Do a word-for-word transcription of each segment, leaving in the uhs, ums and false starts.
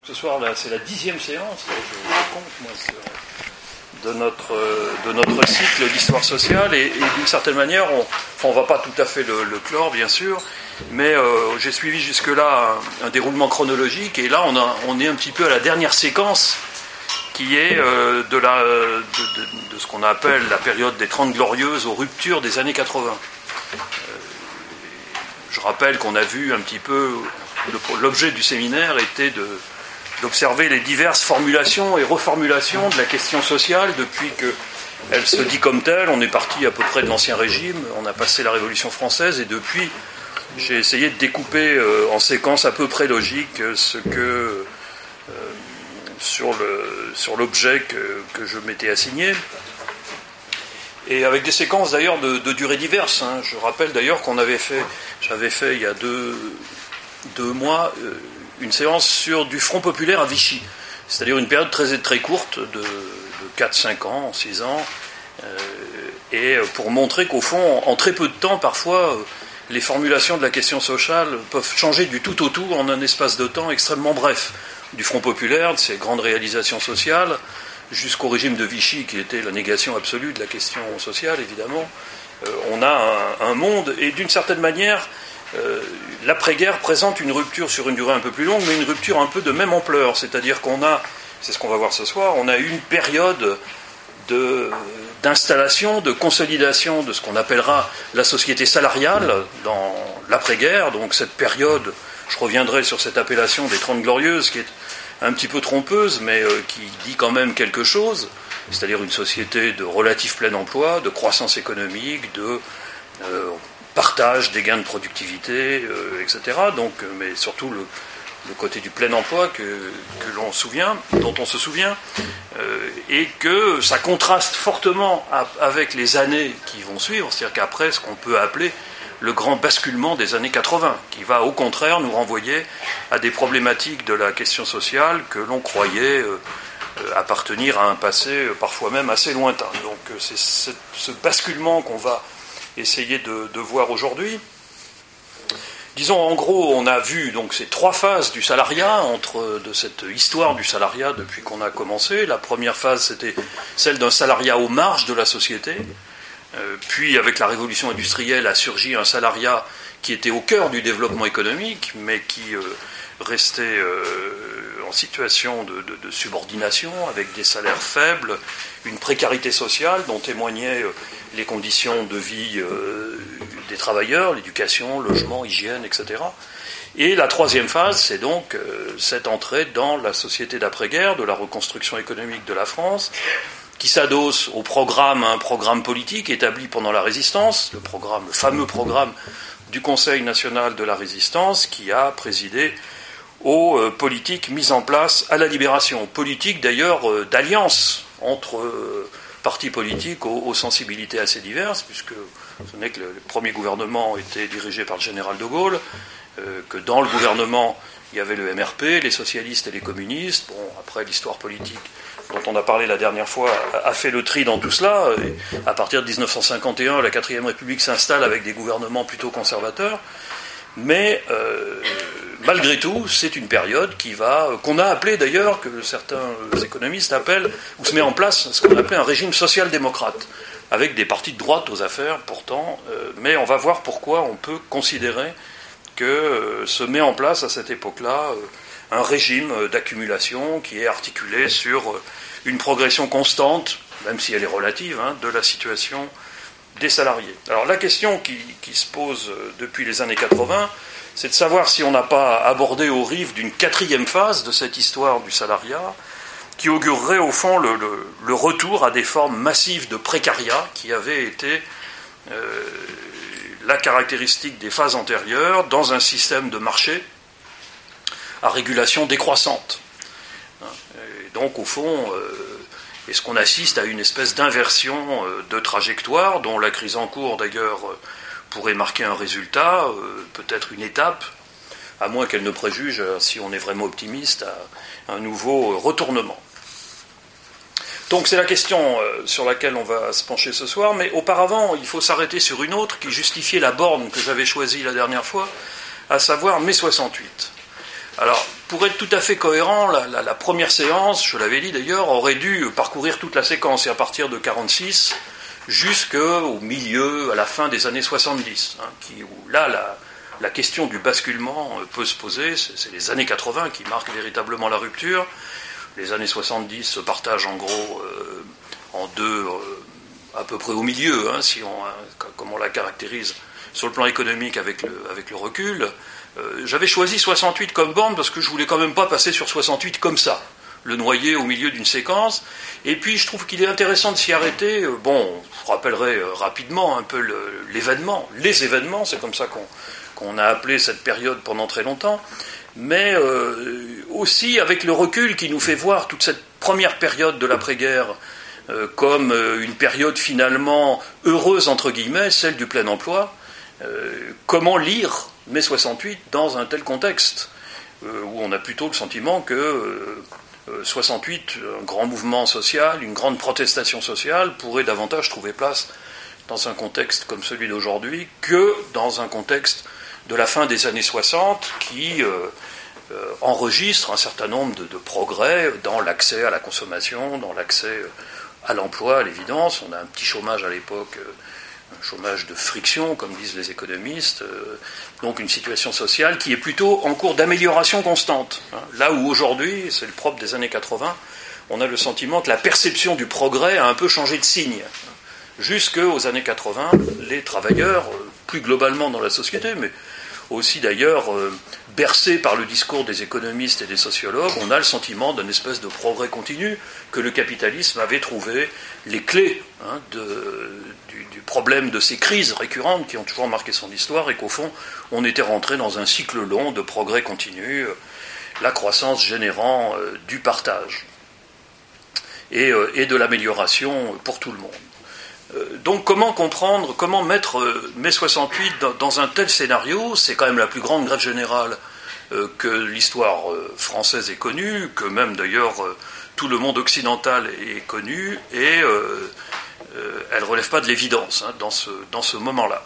Ce soir, là, c'est la dixième séance, je, je compte, moi, de notre, de notre cycle d'histoire sociale, et, et d'une certaine manière, on enfin, on ne va pas tout à fait le, le clore, bien sûr, mais euh, j'ai suivi jusque-là un, un déroulement chronologique, et là, on, a, on est un petit peu à la dernière séquence, qui est euh, de, la, de, de, de ce qu'on appelle la période des Trente Glorieuses aux ruptures des années quatre-vingts. Euh, je rappelle qu'on a vu un petit peu, l'objet du séminaire était de d'observer les diverses formulations et reformulations de la question sociale depuis qu'elle se dit comme telle. On est parti à peu près de l'Ancien Régime, on a passé la Révolution française, et depuis, j'ai essayé de découper euh, en séquences à peu près logiques ce que, euh, sur, le, sur l'objet que, que je m'étais assigné, et avec des séquences d'ailleurs de, de durées diverses. Hein. Je rappelle d'ailleurs qu'on avait fait, j'avais fait il y a deux, deux mois, euh, une séance sur du Front populaire à Vichy, c'est-à-dire une période très, très courte de, de quatre cinq ans, six ans, euh, et pour montrer qu'au fond, en très peu de temps, parfois, les formulations de la question sociale peuvent changer du tout au tout en un espace de temps extrêmement bref. Du Front populaire, de ses grandes réalisations sociales, jusqu'au régime de Vichy, qui était la négation absolue de la question sociale, évidemment, euh, on a un, un monde, et d'une certaine manière, Euh, l'après-guerre présente une rupture sur une durée un peu plus longue, mais une rupture un peu de même ampleur, c'est-à-dire qu'on a, c'est ce qu'on va voir ce soir, on a eu une période de, d'installation, de consolidation de ce qu'on appellera la société salariale dans l'après-guerre, donc cette période, je reviendrai sur cette appellation des Trente Glorieuses, qui est un petit peu trompeuse, mais euh, qui dit quand même quelque chose, c'est-à-dire une société de relatif plein emploi, de croissance économique, de euh, partage des gains de productivité, euh, et cetera. Donc, euh, mais surtout le, le côté du plein emploi que, que l'on souvient, dont on se souvient, euh, et que ça contraste fortement à, avec les années qui vont suivre, c'est-à-dire qu'après ce qu'on peut appeler le grand basculement des années quatre-vingts, qui va au contraire nous renvoyer à des problématiques de la question sociale que l'on croyait euh, appartenir à un passé euh, parfois même assez lointain. Donc euh, c'est ce, ce basculement qu'on va essayer de, de voir aujourd'hui. Disons, en gros, on a vu donc ces trois phases du salariat, entre, de cette histoire du salariat depuis qu'on a commencé. La première phase, c'était celle d'un salariat aux marges de la société. Euh, puis, avec la révolution industrielle, a surgi un salariat qui était au cœur du développement économique, mais qui euh, restait euh, en situation de, de, de subordination, avec des salaires faibles, une précarité sociale dont témoignaient euh, les conditions de vie euh, des travailleurs, l'éducation, logement, hygiène, et cetera. Et la troisième phase, c'est donc euh, cette entrée dans la société d'après-guerre, de la reconstruction économique de la France, qui s'adosse au programme, un programme politique établi pendant la Résistance, le programme, le fameux programme du Conseil national de la Résistance, qui a présidé aux euh, politiques mises en place à la Libération, politiques d'ailleurs euh, d'alliance entre euh, partis politiques aux, aux sensibilités assez diverses, puisque ce n'est que le, le premier gouvernement était dirigé par le général de Gaulle, euh, que dans le gouvernement il y avait le M R P, les socialistes et les communistes. Bon, après l'histoire politique dont on a parlé la dernière fois a fait le tri dans tout cela, et à partir de dix-neuf cent cinquante et un, la quatrième République s'installe avec des gouvernements plutôt conservateurs, mais euh, malgré tout, c'est une période qui va, qu'on a appelée d'ailleurs, que certains économistes appellent, où se met en place ce qu'on appelait un régime social-démocrate, avec des partis de droite aux affaires pourtant, euh, mais on va voir pourquoi on peut considérer que euh, se met en place à cette époque-là euh, un régime d'accumulation qui est articulé sur euh, une progression constante, même si elle est relative, hein, de la situation des salariés. Alors la question qui, qui se pose depuis les années quatre-vingts, c'est de savoir si on n'a pas abordé aux rives d'une quatrième phase de cette histoire du salariat, qui augurerait au fond le, le, le retour à des formes massives de précariat qui avaient été euh, la caractéristique des phases antérieures dans un système de marché à régulation décroissante. Et donc au fond, euh, est-ce qu'on assiste à une espèce d'inversion euh, de trajectoire, dont la crise en cours d'ailleurs euh, pourrait marquer un résultat, euh, peut-être une étape, à moins qu'elle ne préjuge, euh, si on est vraiment optimiste, à un nouveau euh, retournement. Donc c'est la question euh, sur laquelle on va se pencher ce soir, mais auparavant, il faut s'arrêter sur une autre qui justifiait la borne que j'avais choisie la dernière fois, à savoir mai soixante-huit. Alors, pour être tout à fait cohérent, la, la, la première séance, je l'avais dit d'ailleurs, aurait dû parcourir toute la séquence, et à partir de quarante-six jusqu'au milieu, à la fin des années soixante-dix, hein, qui, où là, la, la question du basculement peut se poser. C'est, c'est les années quatre-vingts qui marquent véritablement la rupture. Les années soixante-dix se partagent en gros euh, en deux, euh, à peu près au milieu, hein, si on, hein, comme on la caractérise sur le plan économique avec le, avec le recul. Euh, j'avais choisi soixante-huit comme borne parce que je voulais quand même pas passer sur soixante-huit comme ça, le noyer au milieu d'une séquence. Et puis je trouve qu'il est intéressant de s'y arrêter. Bon, je rappellerai rapidement un peu le, l'événement, les événements, c'est comme ça qu'on, qu'on a appelé cette période pendant très longtemps, mais euh, aussi avec le recul qui nous fait voir toute cette première période de l'après-guerre euh, comme euh, une période finalement heureuse, entre guillemets, celle du plein emploi. Euh, comment lire mai soixante-huit dans un tel contexte, euh, où on a plutôt le sentiment que euh, soixante-huit, un grand mouvement social, une grande protestation sociale, pourrait davantage trouver place dans un contexte comme celui d'aujourd'hui que dans un contexte de la fin des années soixante qui euh, euh, enregistre un certain nombre de, de progrès dans l'accès à la consommation, dans l'accès à l'emploi, à l'évidence. On a un petit chômage à l'époque, euh, un chômage de friction, comme disent les économistes, euh, donc une situation sociale qui est plutôt en cours d'amélioration constante. Hein. Là où aujourd'hui, c'est le propre des années quatre-vingts, on a le sentiment que la perception du progrès a un peu changé de signe. Jusqu'aux années quatre-vingts, les travailleurs, plus globalement dans la société, mais aussi d'ailleurs euh, bercés par le discours des économistes et des sociologues, on a le sentiment d'un espèce de progrès continu, que le capitalisme avait trouvé les clés hein, de, du, du problème de ces crises récurrentes qui ont toujours marqué son histoire, et qu'au fond, on était rentré dans un cycle long de progrès continu, euh, la croissance générant euh, du partage et, euh, et de l'amélioration pour tout le monde. Donc comment comprendre, comment mettre euh, mai soixante-huit dans, dans un tel scénario? C'est quand même la plus grande grève générale euh, que l'histoire euh, française ait connue, que même d'ailleurs euh, tout le monde occidental ait connue, et euh, euh, elle ne relève pas de l'évidence hein, dans, ce, dans ce moment-là.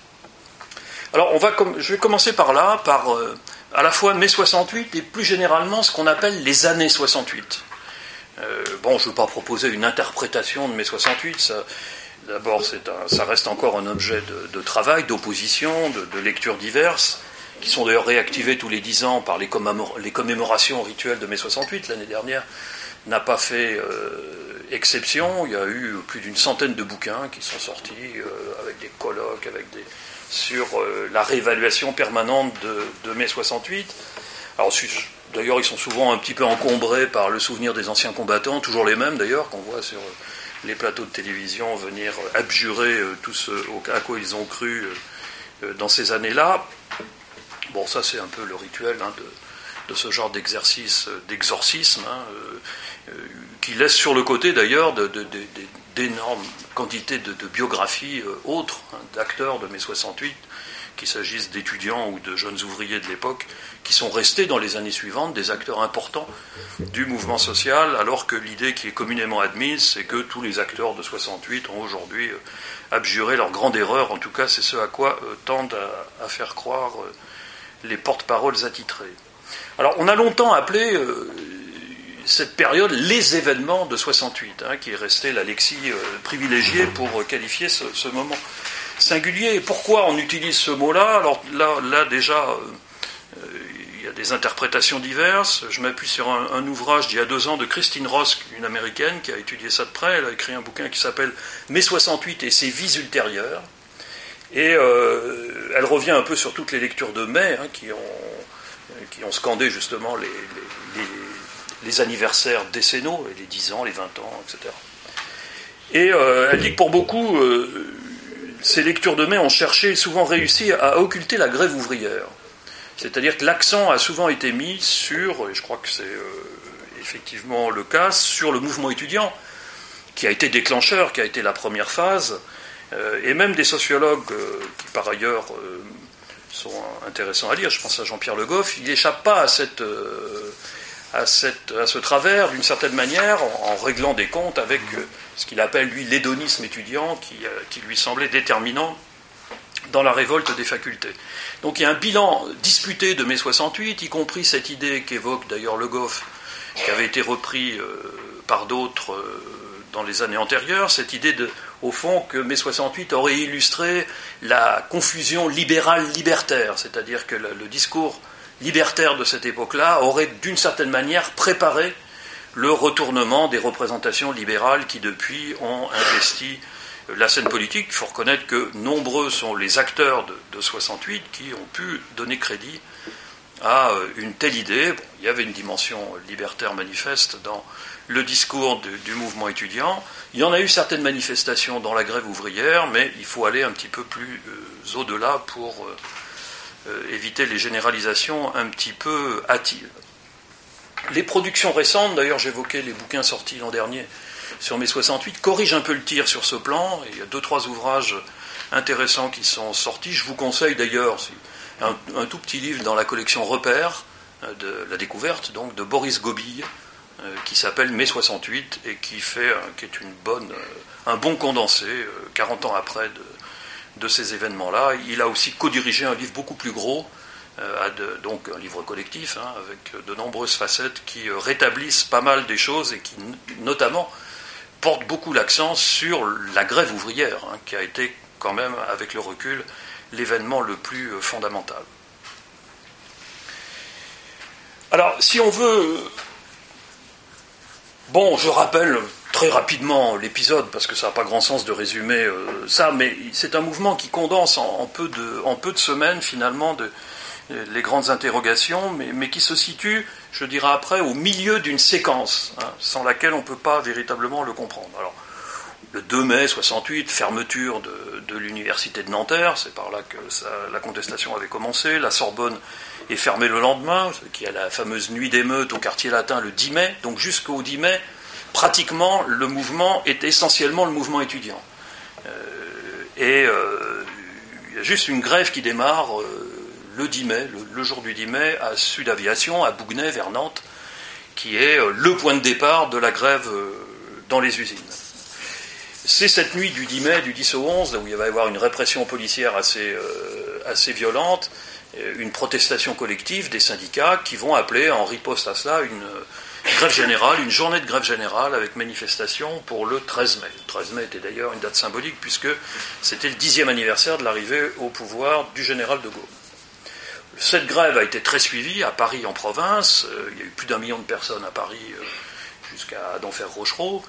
Alors on va com- je vais commencer par là, par euh, à la fois mai soixante-huit et plus généralement ce qu'on appelle les années soixante-huit. Euh, bon, je ne veux pas proposer une interprétation de mai soixante-huit, ça... D'abord, c'est un, ça reste encore un objet de, de travail, d'opposition, de, de lectures diverses, qui sont d'ailleurs réactivées tous les dix ans par les, commémor- les commémorations rituelles de mai soixante-huit. L'année dernière n'a pas fait euh, exception. Il y a eu plus d'une centaine de bouquins qui sont sortis, euh, avec des colloques, avec des, sur euh, la réévaluation permanente de, de mai soixante-huit. Alors, d'ailleurs, ils sont souvent un petit peu encombrés par le souvenir des anciens combattants, toujours les mêmes d'ailleurs, qu'on voit sur les plateaux de télévision venir abjurer tout ce à quoi ils ont cru dans ces années-là. Bon, ça c'est un peu le rituel hein, de, de ce genre d'exercice, d'exorcisme, hein, euh, qui laisse sur le côté d'ailleurs de, de, de, de, d'énormes quantités de, de biographies euh, autres, hein, d'acteurs de mai soixante-huit, qu'il s'agisse d'étudiants ou de jeunes ouvriers de l'époque, qui sont restés dans les années suivantes des acteurs importants du mouvement social, alors que l'idée qui est communément admise, c'est que tous les acteurs de soixante-huit ont aujourd'hui euh, abjuré leur grande erreur. En tout cas, c'est ce à quoi euh, tendent à, à faire croire euh, les porte-paroles attitrés. Alors, on a longtemps appelé euh, cette période les événements de soixante-huit, hein, qui est resté la lexie euh, privilégiée pour euh, qualifier ce, ce moment singulier. Et pourquoi on utilise ce mot-là? Alors là, là déjà, euh, il y a des interprétations diverses. Je m'appuie sur un, un ouvrage d'il y a deux ans de Christine Ross, une américaine, qui a étudié ça de près. Elle a écrit un bouquin qui s'appelle « Mai soixante-huit et ses vies ultérieures ». Et euh, elle revient un peu sur toutes les lectures de mai, hein, qui, ont, qui ont scandé justement les, les, les, les anniversaires décennaux, les dix ans, les vingt ans, et cetera. Et euh, elle dit que pour beaucoup... Euh, ces lectures de mai ont cherché et souvent réussi à occulter la grève ouvrière. C'est-à-dire que l'accent a souvent été mis sur, et je crois que c'est euh, effectivement le cas, sur le mouvement étudiant, qui a été déclencheur, qui a été la première phase, euh, et même des sociologues euh, qui par ailleurs euh, sont intéressants à lire, je pense à Jean-Pierre Le Goff, il n'échappe pas à, cette, euh, à, cette, à ce travers d'une certaine manière, en, en réglant des comptes avec... Euh, ce qu'il appelle, lui, l'hédonisme étudiant, qui, euh, qui lui semblait déterminant dans la révolte des facultés. Donc il y a un bilan disputé de mai soixante-huit, y compris cette idée qu'évoque d'ailleurs Le Goff, qui avait été repris euh, par d'autres euh, dans les années antérieures, cette idée de, au fond, que mai soixante-huit aurait illustré la confusion libérale-libertaire, c'est-à-dire que le, le discours libertaire de cette époque-là aurait d'une certaine manière préparé le retournement des représentations libérales qui depuis ont investi la scène politique. Il faut reconnaître que nombreux sont les acteurs de, de soixante-huit qui ont pu donner crédit à une telle idée. Bon, il y avait une dimension libertaire manifeste dans le discours de, du mouvement étudiant. Il y en a eu certaines manifestations dans la grève ouvrière, mais il faut aller un petit peu plus euh, au-delà pour euh, euh, éviter les généralisations un petit peu hâtives. Les productions récentes, d'ailleurs j'évoquais les bouquins sortis l'an dernier sur mai soixante-huit, corrigent un peu le tir sur ce plan. Il y a deux, trois ouvrages intéressants qui sont sortis. Je vous conseille d'ailleurs un, un tout petit livre dans la collection Repères de la découverte, donc de Boris Gobille, euh, qui s'appelle mai soixante-huit et qui fait, euh, qui est une bonne, euh, un bon condensé, euh, quarante ans après de, de ces événements-là. Il a aussi co-dirigé un livre beaucoup plus gros, euh, de, donc un livre collectif, hein, avec de nombreuses facettes qui euh, rétablissent pas mal des choses et qui notamment portent beaucoup l'accent sur la grève ouvrière, hein, qui a été quand même, avec le recul, l'événement le plus euh, fondamental. Alors, si on veut... Bon, je rappelle très rapidement l'épisode, parce que ça n'a pas grand sens de résumer euh, ça, mais c'est un mouvement qui condense en, en, peu, de, en peu de semaines, finalement, de, de, les grandes interrogations, mais, mais qui se situe, je dirais après, au milieu d'une séquence, hein, sans laquelle on ne peut pas véritablement le comprendre. Alors, le deux mai soixante-huit, fermeture de, de l'université de Nanterre, c'est par là que ça, la contestation avait commencé. La Sorbonne est fermée le lendemain, qui a la fameuse nuit d'émeute au quartier latin le dix mai. Donc jusqu'au dix mai, pratiquement, le mouvement est essentiellement le mouvement étudiant. Euh, et euh, il y a juste une grève qui démarre euh, le dix mai, le, le jour du dix mai, à Sud Aviation, à Bougnay, vers Nantes, qui est euh, le point de départ de la grève euh, dans les usines. C'est cette nuit du dix mai, du dix au onze, où il va y avoir une répression policière assez, euh, assez violente, une protestation collective des syndicats qui vont appeler en riposte à cela une grève générale, une journée de grève générale avec manifestation pour le treize mai. Le treize mai était d'ailleurs une date symbolique puisque c'était le dixième anniversaire de l'arrivée au pouvoir du général de Gaulle. Cette grève a été très suivie à Paris en province, il y a eu plus d'un million de personnes à Paris jusqu'à Denfert-Rochereau,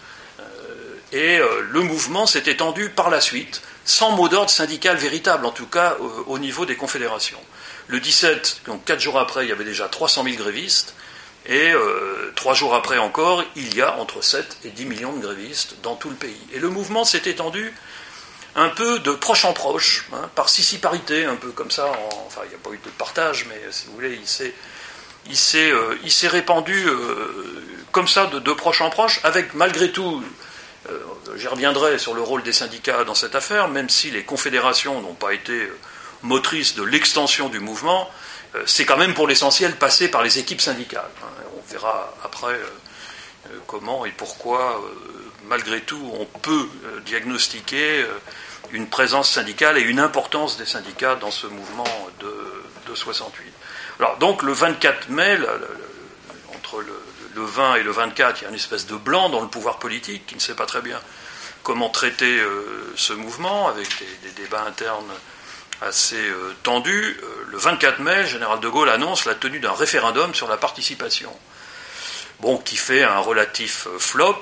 et le mouvement s'est étendu par la suite, sans mot d'ordre syndical véritable, en tout cas au niveau des confédérations. Le dix-sept, donc quatre jours après, il y avait déjà trois cent mille grévistes, et euh, trois jours après encore, il y a entre sept et dix millions de grévistes dans tout le pays. Et le mouvement s'est étendu un peu de proche en proche, hein, par sissiparité, un peu comme ça, en, enfin il n'y a pas eu de partage, mais si vous voulez, il s'est, il s'est, euh, il s'est répandu euh, comme ça de, de proche en proche, avec malgré tout, euh, j'y reviendrai sur le rôle des syndicats dans cette affaire, même si les confédérations n'ont pas été... Euh, motrice de l'extension du mouvement, euh, c'est quand même pour l'essentiel passé par les équipes syndicales. Hein. On verra après euh, euh, comment et pourquoi, euh, malgré tout, on peut euh, diagnostiquer euh, une présence syndicale et une importance des syndicats dans ce mouvement de, de soixante-huit. Alors donc le vingt-quatre mai, la, la, la, entre le, le vingt et le vingt-quatre, il y a une espèce de blanc dans le pouvoir politique qui ne sait pas très bien comment traiter euh, ce mouvement, avec des, des débats internes assez euh, tendu. Euh, le vingt-quatre mai, le général de Gaulle annonce la tenue d'un référendum sur la participation, bon, qui fait un relatif euh, flop,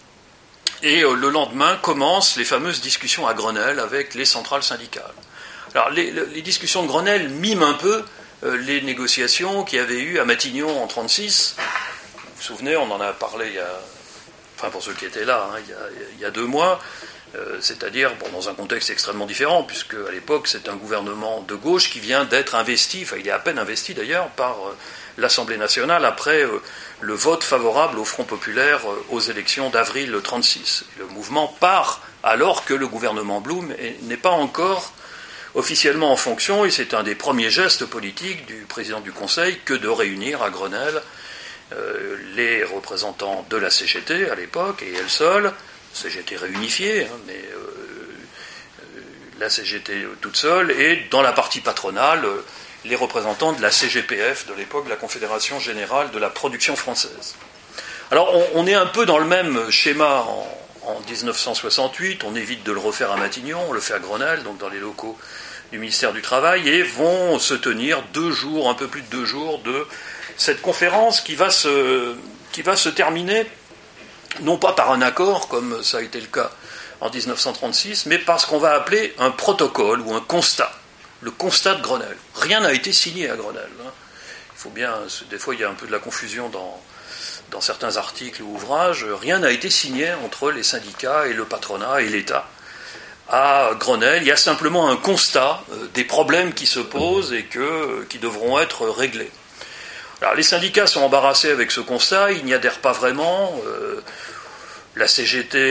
et euh, le lendemain commencent les fameuses discussions à Grenelle avec les centrales syndicales. Alors les, les discussions de Grenelle miment un peu euh, les négociations qu'il y avait eu à Matignon en trente-six. Vous vous souvenez, on en a parlé il y a, enfin pour ceux qui étaient là, hein, il, y a, il y a deux mois. Euh, c'est-à-dire bon, dans un contexte extrêmement différent, puisque à l'époque c'est un gouvernement de gauche qui vient d'être investi, enfin il est à peine investi d'ailleurs, par euh, l'Assemblée nationale après euh, le vote favorable au Front populaire euh, aux élections d'avril trente-six. Le mouvement part alors que le gouvernement Blum est, n'est pas encore officiellement en fonction, et c'est un des premiers gestes politiques du président du Conseil que de réunir à Grenelle euh, les représentants de la C G T à l'époque, et elle seule, C G T réunifiée, hein, mais euh, la C G T toute seule, et dans la partie patronale, les représentants de la C G P F de l'époque, la Confédération Générale de la Production Française. Alors on, on est un peu dans le même schéma en, en dix-neuf cent soixante-huit, on évite de le refaire à Matignon, on le fait à Grenelle, donc dans les locaux du ministère du Travail, et vont se tenir deux jours, un peu plus de deux jours, de cette conférence qui va se, qui va se terminer, non pas par un accord, comme ça a été le cas en dix-neuf cent trente-six, mais par ce qu'on va appeler un protocole ou un constat, le constat de Grenelle. Rien n'a été signé à Grenelle. Hein. Il faut bien, des fois il y a un peu de la confusion dans, dans certains articles ou ouvrages, rien n'a été signé entre les syndicats et le patronat et l'État. À Grenelle, il y a simplement un constat euh, des problèmes qui se posent et que, euh, qui devront être réglés. Alors, les syndicats sont embarrassés avec ce constat, ils n'y adhèrent pas vraiment. Euh, la C G T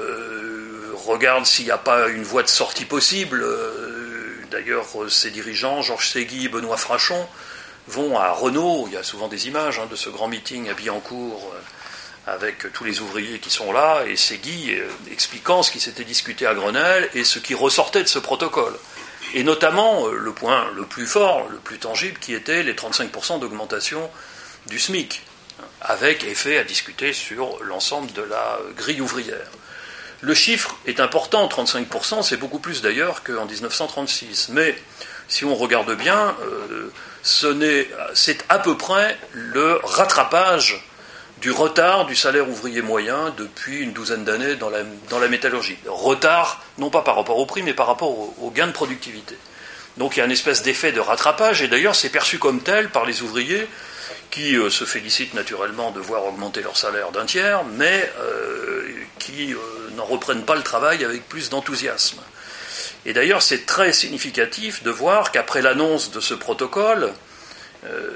euh, regarde s'il n'y a pas une voie de sortie possible. Euh, d'ailleurs, ses dirigeants, Georges Ségui et Benoît Frachon, vont à Renault. Il y a souvent des images hein, de ce grand meeting à Billancourt, euh, avec tous les ouvriers qui sont là, et Ségui euh, expliquant ce qui s'était discuté à Grenelle et ce qui ressortait de ce protocole. Et notamment, euh, le point le plus fort, le plus tangible, qui était les trente-cinq pour cent d'augmentation du SMIC, avec effet à discuter sur l'ensemble de la grille ouvrière. Le chiffre est important, trente-cinq pour cent, c'est beaucoup plus d'ailleurs qu'en dix-neuf cent trente-six. Mais si on regarde bien, euh, ce n'est, c'est à peu près le rattrapage du retard du salaire ouvrier moyen depuis une douzaine d'années dans la, dans la métallurgie. Retard, non pas par rapport au prix, mais par rapport au, au gain de productivité. Donc il y a une espèce d'effet de rattrapage, et d'ailleurs c'est perçu comme tel par les ouvriers, qui euh, se félicitent naturellement de voir augmenter leur salaire d'un tiers, mais euh, qui euh, n'en reprennent pas le travail avec plus d'enthousiasme. Et d'ailleurs c'est très significatif de voir qu'après l'annonce de ce protocole, euh,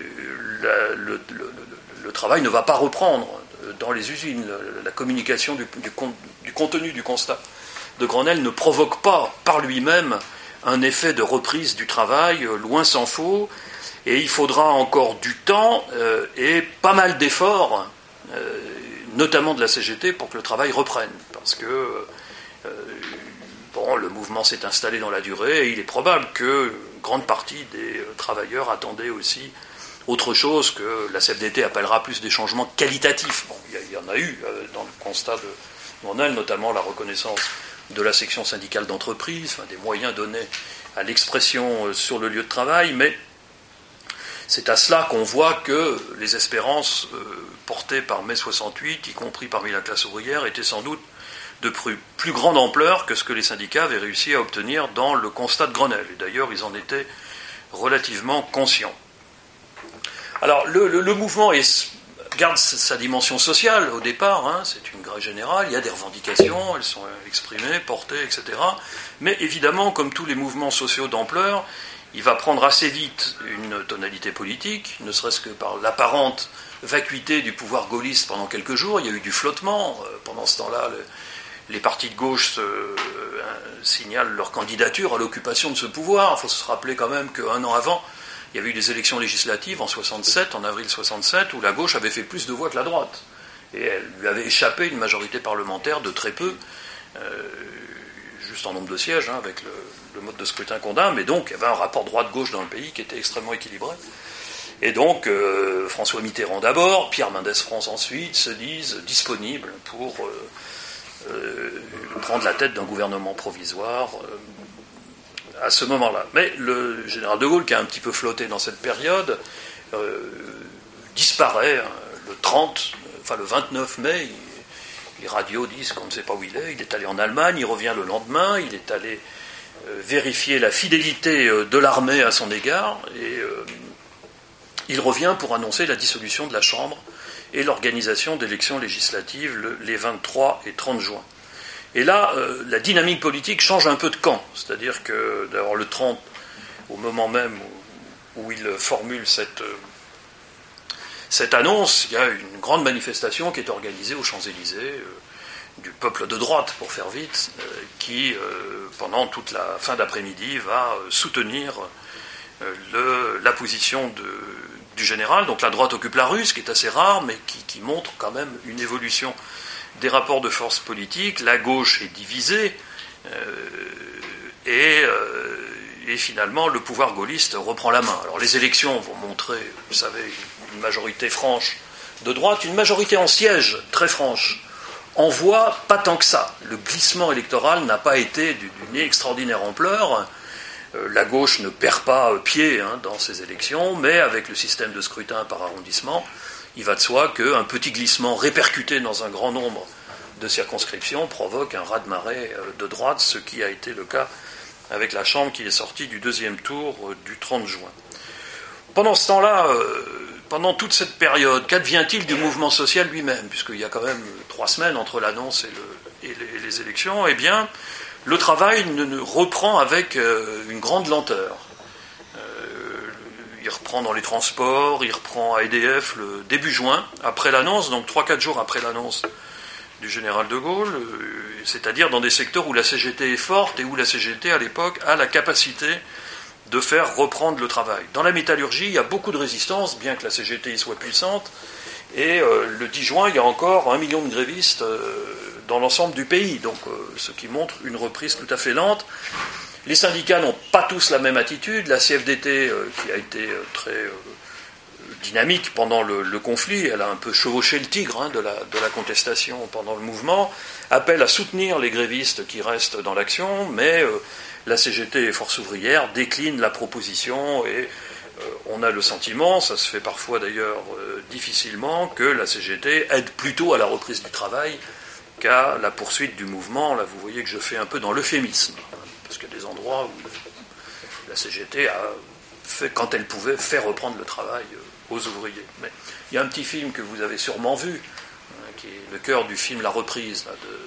la, le, le le travail ne va pas reprendre dans les usines. La communication du, du, du contenu du constat de Grenelle ne provoque pas par lui-même un effet de reprise du travail, loin s'en faut, et il faudra encore du temps euh, et pas mal d'efforts, euh, notamment de la C G T, pour que le travail reprenne. Parce que euh, bon, le mouvement s'est installé dans la durée, et il est probable que une grande partie des travailleurs attendaient aussi autre chose que la C F D T appellera plus des changements qualitatifs. Bon, il y en a eu euh, dans le constat de Grenelle, notamment la reconnaissance de la section syndicale d'entreprise, enfin, des moyens donnés à l'expression euh, sur le lieu de travail, mais c'est à cela qu'on voit que les espérances euh, portées par mai soixante-huit, y compris parmi la classe ouvrière, étaient sans doute de plus, plus grande ampleur que ce que les syndicats avaient réussi à obtenir dans le constat de Grenelle. Et d'ailleurs, ils en étaient relativement conscients. Alors, le, le, le mouvement est, garde sa dimension sociale au départ, hein, c'est une grève générale, il y a des revendications, elles sont exprimées, portées, et cetera. Mais évidemment, comme tous les mouvements sociaux d'ampleur, il va prendre assez vite une tonalité politique, ne serait-ce que par l'apparente vacuité du pouvoir gaulliste pendant quelques jours. Il y a eu du flottement. Pendant ce temps-là, le, les partis de gauche se, euh, signalent leur candidature à l'occupation de ce pouvoir. Il faut se rappeler quand même qu'un an avant, il y avait eu des élections législatives en soixante-sept, en avril soixante-sept, où la gauche avait fait plus de voix que la droite. Et elle lui avait échappé une majorité parlementaire de très peu, euh, juste en nombre de sièges, hein, avec le, le mode de scrutin qu'on a, mais donc il y avait un rapport droite-gauche dans le pays qui était extrêmement équilibré. Et donc euh, François Mitterrand d'abord, Pierre Mendès France ensuite, se disent disponibles pour euh, euh, prendre la tête d'un gouvernement provisoire euh, à ce moment-là. Mais le général de Gaulle, qui a un petit peu flotté dans cette période, euh, disparaît hein, le trente, enfin le vingt-neuf mai. Il, les radios disent qu'on ne sait pas où il est. Il est allé en Allemagne, il revient le lendemain, il est allé euh, vérifier la fidélité euh, de l'armée à son égard, et euh, il revient pour annoncer la dissolution de la Chambre et l'organisation d'élections législatives le, les vingt-trois et trente juin. Et là, euh, la dynamique politique change un peu de camp. C'est-à-dire que, d'abord, le trente, au moment même où, où il formule cette, euh, cette annonce, il y a une grande manifestation qui est organisée aux Champs-Élysées, euh, du peuple de droite, pour faire vite, euh, qui, euh, pendant toute la fin d'après-midi, va euh, soutenir euh, le, la position de, du général. Donc la droite occupe la rue, ce qui est assez rare, mais qui, qui montre quand même une évolution des rapports de force politique. La gauche est divisée, euh, et, euh, et finalement le pouvoir gaulliste reprend la main. Alors les élections vont montrer, vous savez, une majorité franche de droite, une majorité en siège très franche. En voix, pas tant que ça. Le glissement électoral n'a pas été d'une extraordinaire ampleur. Euh, la gauche ne perd pas pied hein, dans ces élections, mais avec le système de scrutin par arrondissement, il va de soi qu'un petit glissement répercuté dans un grand nombre de circonscriptions provoque un raz-de-marée de droite, ce qui a été le cas avec la Chambre qui est sortie du deuxième tour du trente juin. Pendant ce temps-là, euh, pendant toute cette période, qu'advient-il du mouvement social lui-même, puisqu'il y a quand même trois semaines entre l'annonce et, le, et, les, et les élections? Eh bien, le travail ne, ne reprend avec euh, une grande lenteur. Euh, il reprend dans les transports, il reprend à E D F le début juin, après l'annonce, donc trois quatre jours après l'annonce du général de Gaulle, euh, c'est-à-dire dans des secteurs où la C G T est forte et où la C G T, à l'époque, a la capacité de faire reprendre le travail. Dans la métallurgie, il y a beaucoup de résistance, bien que la C G T y soit puissante, et euh, le dix juin, il y a encore un million de grévistes euh, dans l'ensemble du pays, donc euh, ce qui montre une reprise tout à fait lente. Les syndicats n'ont pas tous la même attitude. La C F D T, euh, qui a été euh, très euh, dynamique pendant le, le conflit, elle a un peu chevauché le tigre hein, de, la, de la contestation pendant le mouvement, appelle à soutenir les grévistes qui restent dans l'action, mais euh, la C G T et Force ouvrière déclinent la proposition et euh, on a le sentiment, ça se fait parfois d'ailleurs euh, difficilement, que la C G T aide plutôt à la reprise du travail qu'à la poursuite du mouvement. Là, vous voyez que je fais un peu dans l'euphémisme, parce qu'il y a des endroits où la C G T a fait, quand elle pouvait, faire reprendre le travail aux ouvriers. Mais il y a un petit film que vous avez sûrement vu, hein, qui est le cœur du film La Reprise, là, de,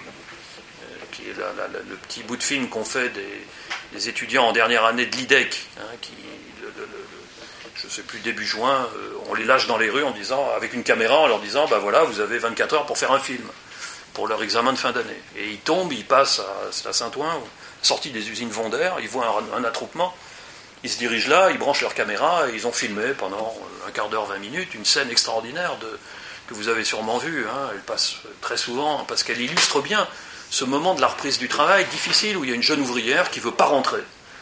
euh, qui est la, la, la, le petit bout de film qu'ont fait des, des étudiants en dernière année de l'I D E C, hein, qui, le, le, le, je ne sais plus, début juin, euh, on les lâche dans les rues en disant, avec une caméra, en leur disant, ben voilà, vous avez vingt-quatre heures pour faire un film, pour leur examen de fin d'année. Et ils tombent, ils passent à, à Saint-Ouen, sortis des usines Vondaire, ils voient un, un attroupement, ils se dirigent là, ils branchent leur caméra, et ils ont filmé pendant un quart d'heure, vingt minutes, une scène extraordinaire de, que vous avez sûrement vue, hein, elle passe très souvent, parce qu'elle illustre bien ce moment de la reprise du travail difficile, où il y a une jeune ouvrière qui ne veut pas rentrer,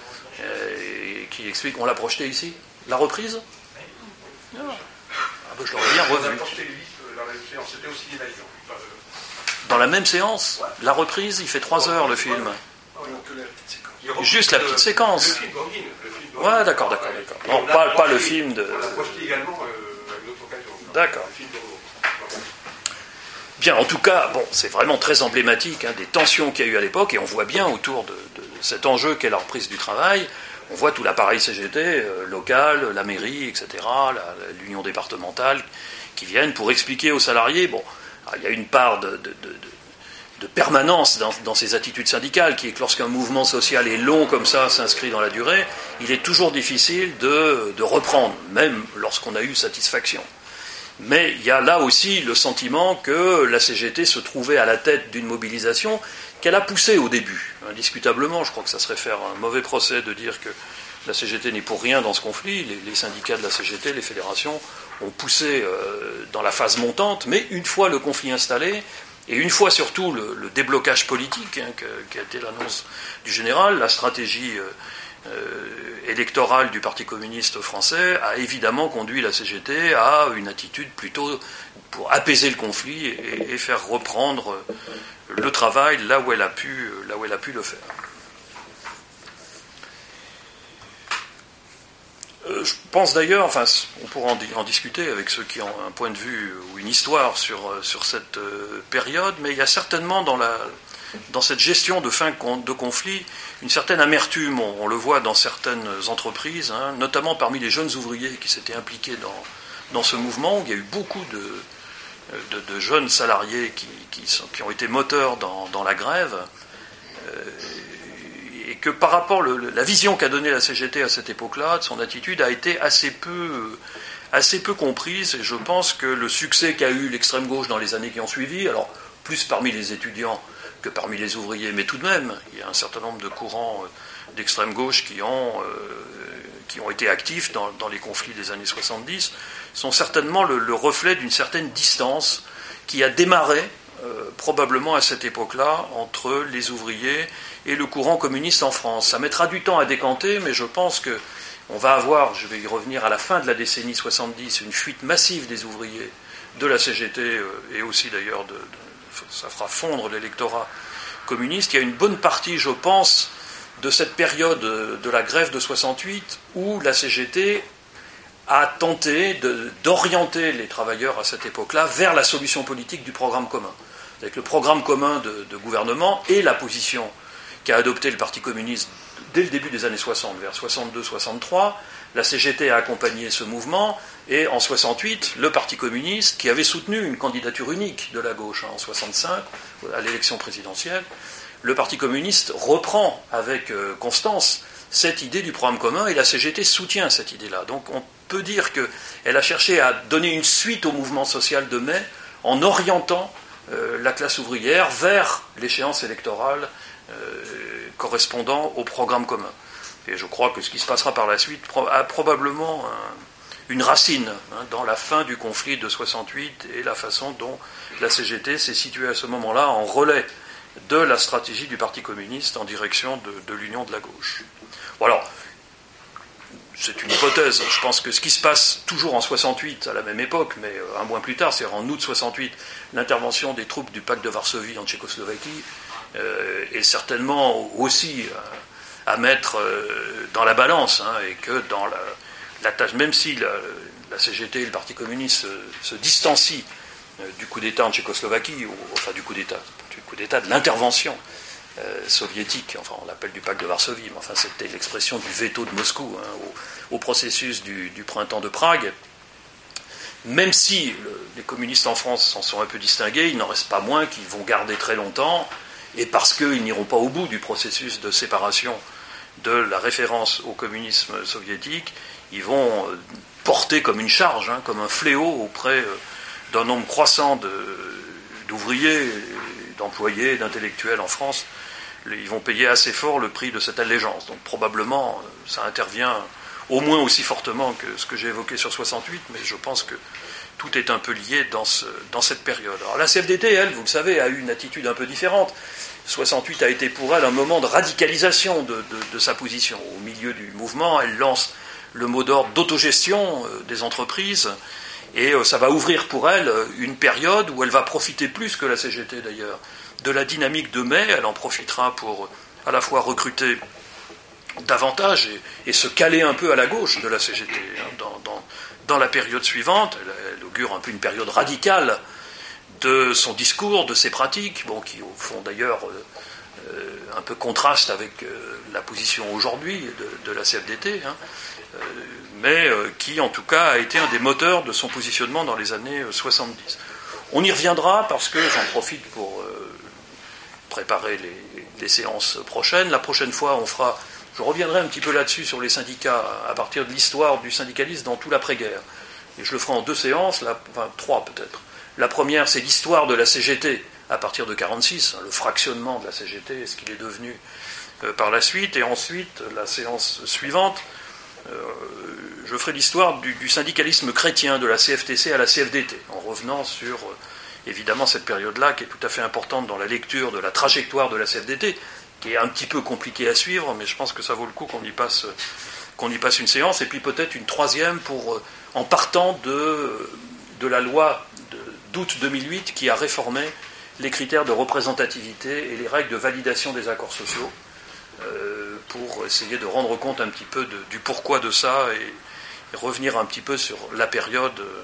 et qui explique, on l'a projeté ici, la reprise ah. Ah ben, je l'aurais bien revu. Dans la même séance, la reprise, il fait trois heures le film. Juste la petite séquence. Le film d'origine. Ouais, d'accord, d'accord, d'accord. Non, pas, pas le film de. On l'a projeté également à une autre occasion. D'accord. Bien, en tout cas, bon, c'est vraiment très emblématique hein, des tensions qu'il y a eu à l'époque, et on voit bien autour de, de cet enjeu qu'est la reprise du travail, on voit tout l'appareil C G T, euh, local, la mairie, et cetera, la, l'union départementale, qui viennent pour expliquer aux salariés, bon, alors, il y a une part de, de, de, de permanence dans, dans ces attitudes syndicales, qui est que lorsqu'un mouvement social est long comme ça, s'inscrit dans la durée, il est toujours difficile de, de reprendre, même lorsqu'on a eu satisfaction. Mais il y a là aussi le sentiment que la C G T se trouvait à la tête d'une mobilisation qu'elle a poussée au début. Indiscutablement, je crois que ça serait faire un mauvais procès de dire que la C G T n'est pour rien dans ce conflit. Les, les syndicats de la C G T, les fédérations, ont poussé euh, dans la phase montante, mais une fois le conflit installé, et une fois surtout le, le déblocage politique, hein, que, qui a été l'annonce du général, la stratégie euh, Euh, électorale du Parti communiste français a évidemment conduit la C G T à une attitude plutôt pour apaiser le conflit et, et faire reprendre le travail là où elle a pu, là où elle a pu le faire. Euh, je pense d'ailleurs, enfin, on pourra en, en discuter avec ceux qui ont un point de vue ou une histoire sur, sur cette euh, période, mais il y a certainement dans la dans cette gestion de fin de conflit, une certaine amertume, on, on le voit dans certaines entreprises, hein, notamment parmi les jeunes ouvriers qui s'étaient impliqués dans, dans ce mouvement, où il y a eu beaucoup de, de, de jeunes salariés qui, qui, sont, qui ont été moteurs dans, dans la grève, euh, et que par rapport, le, la vision qu'a donnée la C G T à cette époque-là, de son attitude, a été assez peu, assez peu comprise, et je pense que le succès qu'a eu l'extrême gauche dans les années qui ont suivi, alors plus parmi les étudiants que parmi les ouvriers, mais tout de même, il y a un certain nombre de courants d'extrême gauche qui ont, euh, qui ont été actifs dans, dans les conflits des années soixante-dix, sont certainement le, le reflet d'une certaine distance qui a démarré euh, probablement à cette époque-là entre les ouvriers et le courant communiste en France. Ça mettra du temps à décanter, mais je pense qu'on va avoir, je vais y revenir à la fin de la décennie soixante-dix, une fuite massive des ouvriers de la C G T, euh, et aussi d'ailleurs, de, de, ça fera fondre l'électorat communiste. Il y a une bonne partie, je pense, de cette période de la grève de soixante-huit où la C G T a tenté de, d'orienter les travailleurs à cette époque-là vers la solution politique du programme commun. Avec le programme commun de, de gouvernement et la position qu'a adoptée le Parti communiste dès le début des années soixante, vers soixante-deux soixante-trois, la C G T a accompagné ce mouvement, et en soixante-huit, le Parti communiste, qui avait soutenu une candidature unique de la gauche hein, en soixante-cinq, à l'élection présidentielle, le Parti communiste reprend avec euh, constance cette idée du programme commun, et la C G T soutient cette idée-là. Donc on peut dire qu'elle a cherché à donner une suite au mouvement social de mai en orientant euh, la classe ouvrière vers l'échéance électorale euh, correspondant au programme commun. Et je crois que ce qui se passera par la suite a probablement un, une racine hein, dans la fin du conflit de soixante-huit et la façon dont la C G T s'est située à ce moment-là en relais de la stratégie du Parti communiste en direction de, de l'union de la gauche. Bon alors, c'est une hypothèse. Je pense que ce qui se passe toujours en soixante-huit, à la même époque, mais un mois plus tard, c'est-à-dire en août soixante-huit, l'intervention des troupes du pacte de Varsovie en Tchécoslovaquie euh, est certainement aussi euh, à mettre euh, dans la balance, hein, et que dans la, la tâche, même si la, la C G T et le Parti communiste se, se distancient euh, du coup d'État en Tchécoslovaquie, ou enfin du coup d'État, du coup d'État, de l'intervention Euh, soviétique, enfin on l'appelle du pacte de Varsovie, mais enfin c'était l'expression du veto de Moscou hein, au, au processus du, du printemps de Prague. Même si le, les communistes en France s'en sont un peu distingués, il n'en reste pas moins qu'ils vont garder très longtemps, et parce qu'ils n'iront pas au bout du processus de séparation de la référence au communisme soviétique, ils vont euh, porter comme une charge, hein, comme un fléau auprès euh, d'un nombre croissant de, d'ouvriers, d'employés, d'intellectuels en France. Ils vont payer assez fort le prix de cette allégeance. Donc probablement, ça intervient au moins aussi fortement que ce que j'ai évoqué sur soixante-huit, mais je pense que tout est un peu lié dans, ce, dans cette période. Alors la C F D T, elle, vous le savez, a eu une attitude un peu différente. soixante-huit a été pour elle un moment de radicalisation de, de, de sa position. Au milieu du mouvement, elle lance le mot d'ordre d'autogestion des entreprises, et ça va ouvrir pour elle une période où elle va profiter plus que la C G T d'ailleurs de la dynamique de mai. Elle en profitera pour à la fois recruter davantage et, et se caler un peu à la gauche de la C G T. Dans, dans, dans la période suivante, elle, elle augure un peu une période radicale de son discours, de ses pratiques, bon, qui au fond d'ailleurs euh, un peu contraste avec euh, la position aujourd'hui de, de la C F D T, hein, euh, mais euh, qui en tout cas a été un des moteurs de son positionnement dans les années soixante-dix. On y reviendra parce que j'en profite pour euh, préparer les, les séances prochaines. La prochaine fois, on fera, je reviendrai un petit peu là-dessus sur les syndicats à partir de l'histoire du syndicalisme dans tout l'après-guerre. Et je le ferai en deux séances, la, enfin trois peut-être. La première, c'est l'histoire de la C G T à partir de mille neuf cent quarante-six, le fractionnement de la C G T et ce qu'il est devenu euh, par la suite. Et ensuite, la séance suivante, euh, je ferai l'histoire du, du syndicalisme chrétien de la C F T C à la C F D T, en revenant sur, euh, évidemment, cette période-là qui est tout à fait importante dans la lecture de la trajectoire de la C F D T, qui est un petit peu compliquée à suivre, mais je pense que ça vaut le coup qu'on y passe, qu'on y passe une séance. Et puis peut-être une troisième pour, euh, en partant de, de la loi de, d'août deux mille huit qui a réformé les critères de représentativité et les règles de validation des accords sociaux, euh, pour essayer de rendre compte un petit peu de, du pourquoi de ça et, et revenir un petit peu sur la période euh,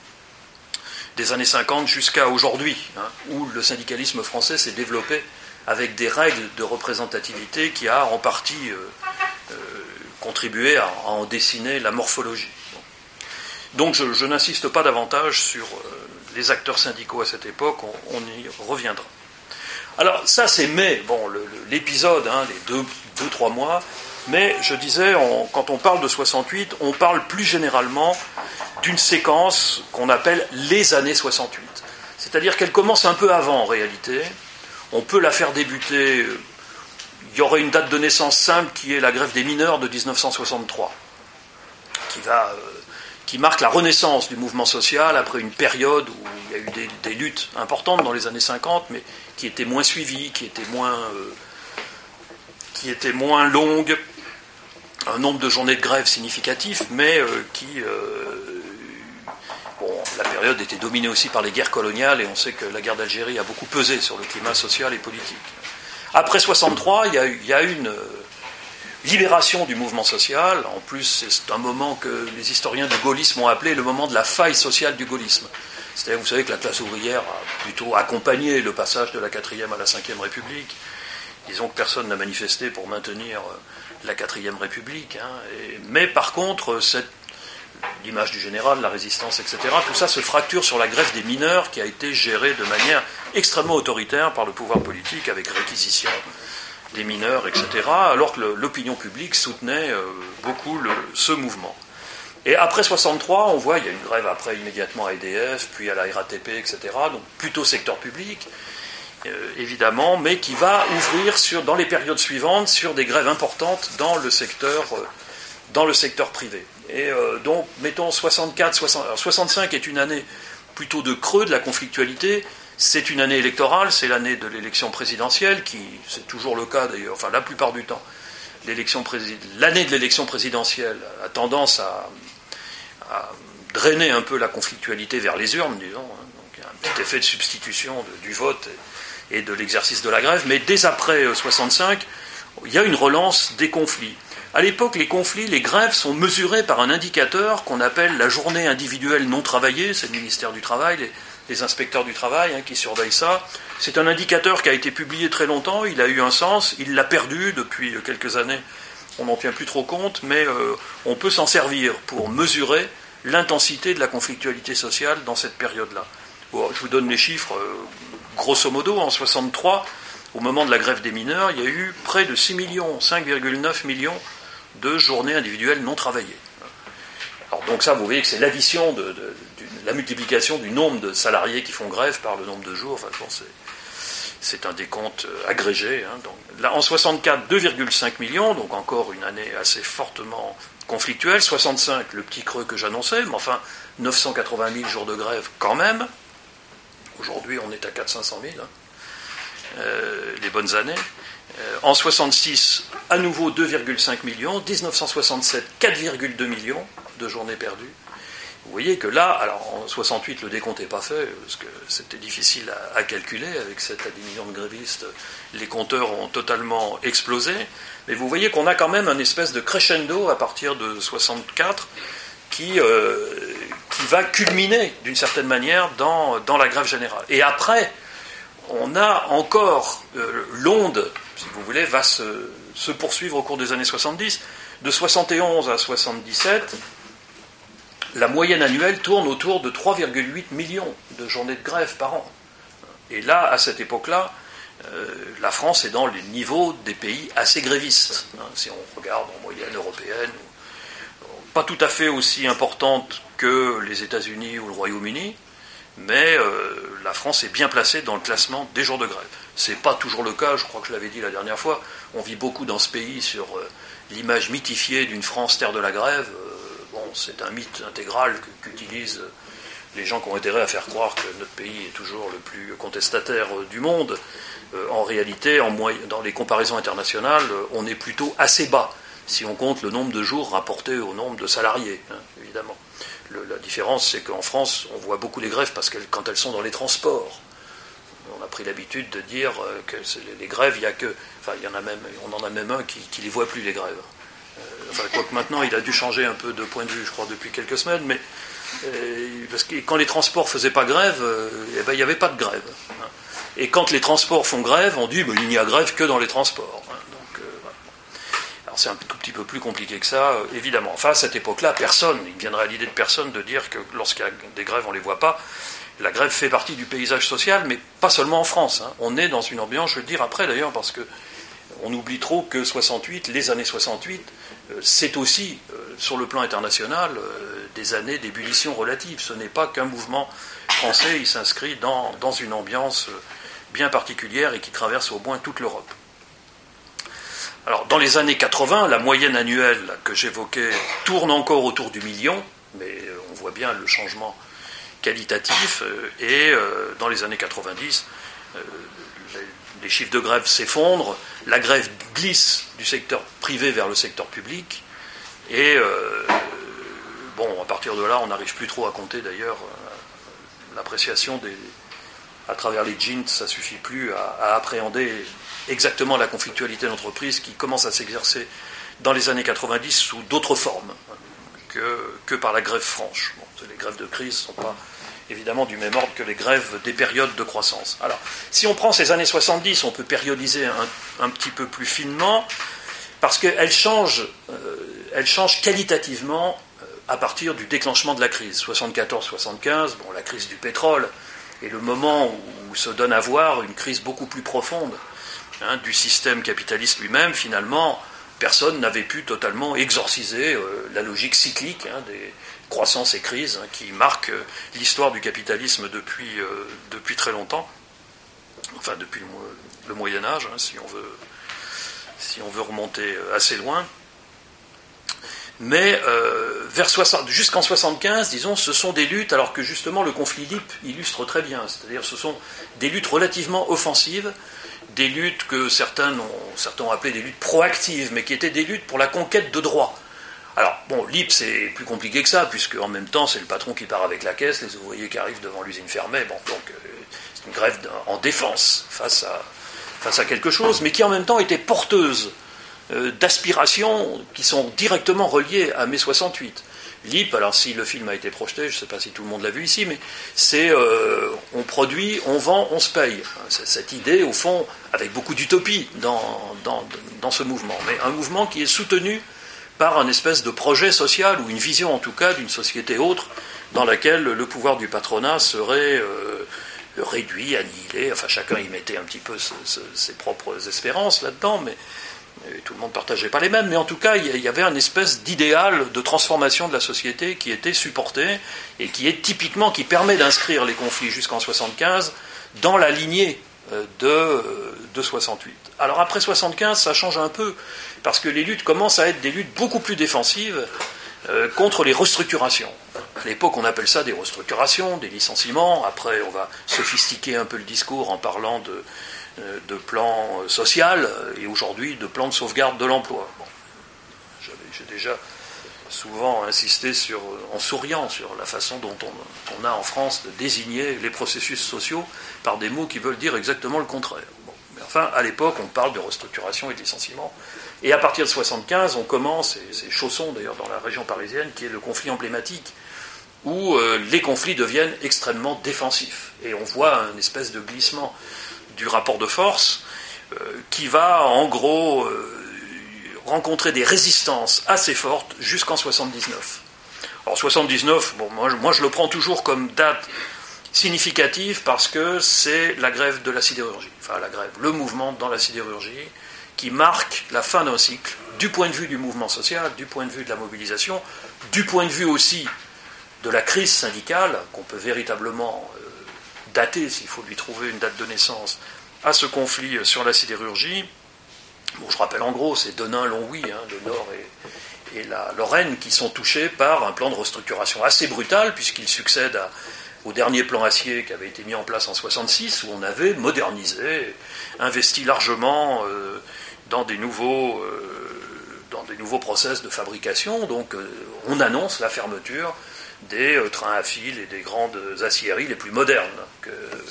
des années cinquante jusqu'à aujourd'hui, hein, où le syndicalisme français s'est développé avec des règles de représentativité qui a en partie euh, euh, contribué à, à en dessiner la morphologie. Bon. Donc je, je n'insiste pas davantage sur euh, les acteurs syndicaux à cette époque, on, on y reviendra. Alors ça c'est mai, bon, le, le, l'épisode, hein, les deux, deux, trois mois, mais je disais, on, quand on parle de soixante-huit, on parle plus généralement d'une séquence qu'on appelle les années soixante-huit. C'est-à-dire qu'elle commence un peu avant en réalité. On peut la faire débuter, il y aurait une date de naissance simple qui est la grève des mineurs de dix-neuf cent soixante-trois, qui, va, euh, qui marque la renaissance du mouvement social après une période où il y a eu des, des luttes importantes dans les années cinquante, mais qui étaient moins suivies, qui étaient moins, euh, qui était moins longue, un nombre de journées de grève significatif, mais euh, qui... Euh, bon, la période était dominée aussi par les guerres coloniales, et on sait que la guerre d'Algérie a beaucoup pesé sur le climat social et politique. Après soixante-trois, il y a, il y a une euh, libération du mouvement social. En plus, c'est un moment que les historiens du gaullisme ont appelé le moment de la faille sociale du gaullisme. C'est-à-dire, vous savez que la classe ouvrière a plutôt accompagné le passage de la quatrième à la cinquième République. Disons que personne n'a manifesté pour maintenir la quatrième République. Hein. Et, mais par contre, cette, l'image du général, la résistance, et cetera, tout ça se fracture sur la grève des mineurs qui a été gérée de manière extrêmement autoritaire par le pouvoir politique avec réquisition des mineurs, et cetera, alors que le, l'opinion publique soutenait euh, beaucoup le, ce mouvement. Et après soixante-trois, on voit, il y a une grève après immédiatement à E D F, puis à la R A T P, et cetera, donc plutôt secteur public. Euh, évidemment, mais qui va ouvrir sur, dans les périodes suivantes sur des grèves importantes dans le secteur, euh, dans le secteur privé. Et euh, donc, mettons soixante-quatre, soixante, alors soixante-cinq est une année plutôt de creux de la conflictualité. C'est une année électorale, c'est l'année de l'élection présidentielle, qui, c'est toujours le cas d'ailleurs, enfin la plupart du temps, l'élection présid... l'année de l'élection présidentielle a tendance à, à drainer un peu la conflictualité vers les urnes, disons. Hein. Donc il y a un petit effet de substitution de, du vote et, et de l'exercice de la grève, mais dès après soixante-cinq, il y a une relance des conflits. À l'époque, les conflits, les grèves sont mesurés par un indicateur qu'on appelle la journée individuelle non travaillée, c'est le ministère du Travail, les, les inspecteurs du travail hein, qui surveillent ça. C'est un indicateur qui a été publié très longtemps, il a eu un sens, il l'a perdu depuis quelques années, on n'en tient plus trop compte, mais euh, on peut s'en servir pour mesurer l'intensité de la conflictualité sociale dans cette période-là. Bon, je vous donne les chiffres, euh, grosso modo, en soixante-trois, au moment de la grève des mineurs, il y a eu près de six millions, cinq virgule neuf millions de journées individuelles non travaillées. Alors donc ça, vous voyez que c'est l'addition, de, de, de la multiplication du nombre de salariés qui font grève par le nombre de jours. Enfin, bon, c'est, c'est un décompte agrégé. Hein. Donc, là, en soixante-quatre, deux virgule cinq millions, donc encore une année assez fortement conflictuelle. soixante-cinq, le petit creux que j'annonçais, mais enfin, neuf cent quatre-vingt mille jours de grève quand même. Aujourd'hui, on est à quatre cents à cinq cent mille, hein. euh, les bonnes années. Euh, en soixante-six, à nouveau deux virgule cinq millions. dix-neuf cent soixante-sept, quatre virgule deux millions de journées perdues. Vous voyez que là, alors en soixante-huit, le décompte n'est pas fait, parce que c'était difficile à, à calculer, avec sept à dix millions de grévistes, les compteurs ont totalement explosé, mais vous voyez qu'on a quand même un espèce de crescendo à partir de soixante-quatre, qui, euh, qui va culminer, d'une certaine manière, dans, dans la grève générale. Et après, on a encore, euh, l'onde, si vous voulez, va se, se poursuivre au cours des années soixante-dix, de soixante et onze à soixante-dix-sept, la moyenne annuelle tourne autour de trois virgule huit millions de journées de grève par an. Et là, à cette époque-là, euh, la France est dans les niveaux des pays assez grévistes. Hein, si on regarde en moyenne européenne, pas tout à fait aussi importante que les États-Unis ou le Royaume-Uni, mais euh, la France est bien placée dans le classement des jours de grève. C'est pas toujours le cas, je crois que je l'avais dit la dernière fois, on vit beaucoup dans ce pays sur euh, l'image mythifiée d'une France terre de la grève. Euh, bon, c'est un mythe intégral que, qu'utilisent les gens qui ont intérêt à faire croire que notre pays est toujours le plus contestataire euh, du monde. Euh, en réalité, en moy- dans les comparaisons internationales, euh, on est plutôt assez bas, si on compte le nombre de jours rapporté au nombre de salariés, hein, évidemment. Le, la différence, c'est qu'en France, on voit beaucoup les grèves parce que quand elles sont dans les transports. On a pris l'habitude de dire que c'est les, les grèves, il y a que... Enfin, il y en a même, on en a même un qui ne les voit plus, les grèves. Euh, enfin, quoique maintenant, il a dû changer un peu de point de vue, je crois, depuis quelques semaines, mais... Euh, parce que quand les transports ne faisaient pas grève, euh, eh ben, il n'y avait pas de grève. Hein. Et quand les transports font grève, on dit ben, il n'y a grève que dans les transports. Hein. Donc, euh, voilà. Alors c'est un tout petit peu plus compliqué que ça, euh, évidemment. Enfin, à cette époque-là, personne, il viendrait à l'idée de personne de dire que lorsqu'il y a des grèves, on ne les voit pas. La grève fait partie du paysage social, mais pas seulement en France. Hein. On est dans une ambiance, je vais le dire après d'ailleurs, parce que on oublie trop que soixante-huit, les années soixante-huit, euh, c'est aussi, euh, sur le plan international, euh, des années d'ébullition relative. Ce n'est pas qu'un mouvement français, il s'inscrit dans, dans une ambiance bien particulière et qui traverse au moins toute l'Europe. Alors, dans les années quatre-vingts, la moyenne annuelle que j'évoquais tourne encore autour du million, mais euh, on voit bien le changement qualitatif, euh, et euh, dans les années quatre-vingt-dix, euh, les chiffres de grève s'effondrent, la grève glisse du secteur privé vers le secteur public, et euh, bon, à partir de là, on n'arrive plus trop à compter d'ailleurs euh, l'appréciation des... à travers les jeans, ça ne suffit plus à, à appréhender exactement la conflictualité d'entreprise qui commence à s'exercer dans les années quatre-vingt-dix sous d'autres formes que, que par la grève franche. Bon, les grèves de crise ne sont pas évidemment du même ordre que les grèves des périodes de croissance. Alors, si on prend ces années soixante-dix, on peut périodiser un, un petit peu plus finement, parce qu'elles changent, euh, elles changent qualitativement euh, à partir du déclenchement de la crise. soixante-quatorze soixante-quinze, bon, la crise du pétrole est le moment où, où se donne à voir une crise beaucoup plus profonde hein, du système capitaliste lui-même. Finalement, personne n'avait pu totalement exorciser euh, la logique cyclique hein, des croissance et crise hein, qui marquent euh, l'histoire du capitalisme depuis, euh, depuis très longtemps, enfin depuis le, le Moyen-Âge, hein, si on veut, si on veut remonter assez loin. Mais euh, vers soixante, jusqu'en soixante-quinze, disons, ce sont des luttes, alors que justement le conflit Lippe illustre très bien, c'est-à-dire ce sont des luttes relativement offensives, des luttes que certains ont, certains ont appelées des luttes proactives, mais qui étaient des luttes pour la conquête de droits. Alors, bon, Lippe, c'est plus compliqué que ça, puisque en même temps, c'est le patron qui part avec la caisse, les ouvriers qui arrivent devant l'usine fermée, bon, donc euh, c'est une grève en défense face à, face à quelque chose, mais qui en même temps était porteuse euh, d'aspirations qui sont directement reliées à mai soixante-huit. Lippe, alors si le film a été projeté, je ne sais pas si tout le monde l'a vu ici, mais c'est euh, on produit, on vend, on se paye. C'est cette idée, au fond, avec beaucoup d'utopie dans, dans, dans ce mouvement, mais un mouvement qui est soutenu par un espèce de projet social, ou une vision en tout cas d'une société autre, dans laquelle le pouvoir du patronat serait euh, réduit, annihilé, enfin chacun y mettait un petit peu ce, ce, ses propres espérances là-dedans, mais euh, tout le monde ne partageait pas les mêmes, mais en tout cas il y avait une espèce d'idéal de transformation de la société qui était supporté, et qui est typiquement, qui permet d'inscrire les conflits jusqu'en soixante-quinze dans la lignée euh, de, euh, de soixante-huit. Alors après soixante-quinze, ça change un peu, parce que les luttes commencent à être des luttes beaucoup plus défensives euh, contre les restructurations. À l'époque, on appelle ça des restructurations, des licenciements. Après, on va sophistiquer un peu le discours en parlant de, euh, de plan social, et aujourd'hui de plan de sauvegarde de l'emploi. Bon, j'avais, j'ai déjà souvent insisté sur, en souriant sur la façon dont on, on a en France de désigner les processus sociaux par des mots qui veulent dire exactement le contraire. Bon, mais enfin, à l'époque, on parle de restructuration et de licenciement. Et à partir de soixante-quinze, on commence, et c'est Chausson d'ailleurs dans la région parisienne, qui est le conflit emblématique, où euh, les conflits deviennent extrêmement défensifs. Et on voit un espèce de glissement du rapport de force euh, qui va en gros euh, rencontrer des résistances assez fortes jusqu'en soixante-dix-neuf. Alors soixante-dix-neuf, bon, moi, moi je le prends toujours comme date significative parce que c'est la grève de la sidérurgie, enfin la grève, le mouvement dans la sidérurgie, qui marque la fin d'un cycle, du point de vue du mouvement social, du point de vue de la mobilisation, du point de vue aussi de la crise syndicale, qu'on peut véritablement euh, dater, s'il faut lui trouver une date de naissance, à ce conflit sur la sidérurgie. Bon, je rappelle en gros, c'est Denain, Longwy, hein, le Nord et, et la Lorraine, qui sont touchés par un plan de restructuration assez brutal, puisqu'il succède à, au dernier plan acier qui avait été mis en place en soixante-six, où on avait modernisé, investi largement euh, dans des nouveaux, euh, dans des nouveaux process de fabrication. Donc euh, on annonce la fermeture des euh, trains à fil et des grandes aciéries les plus modernes que,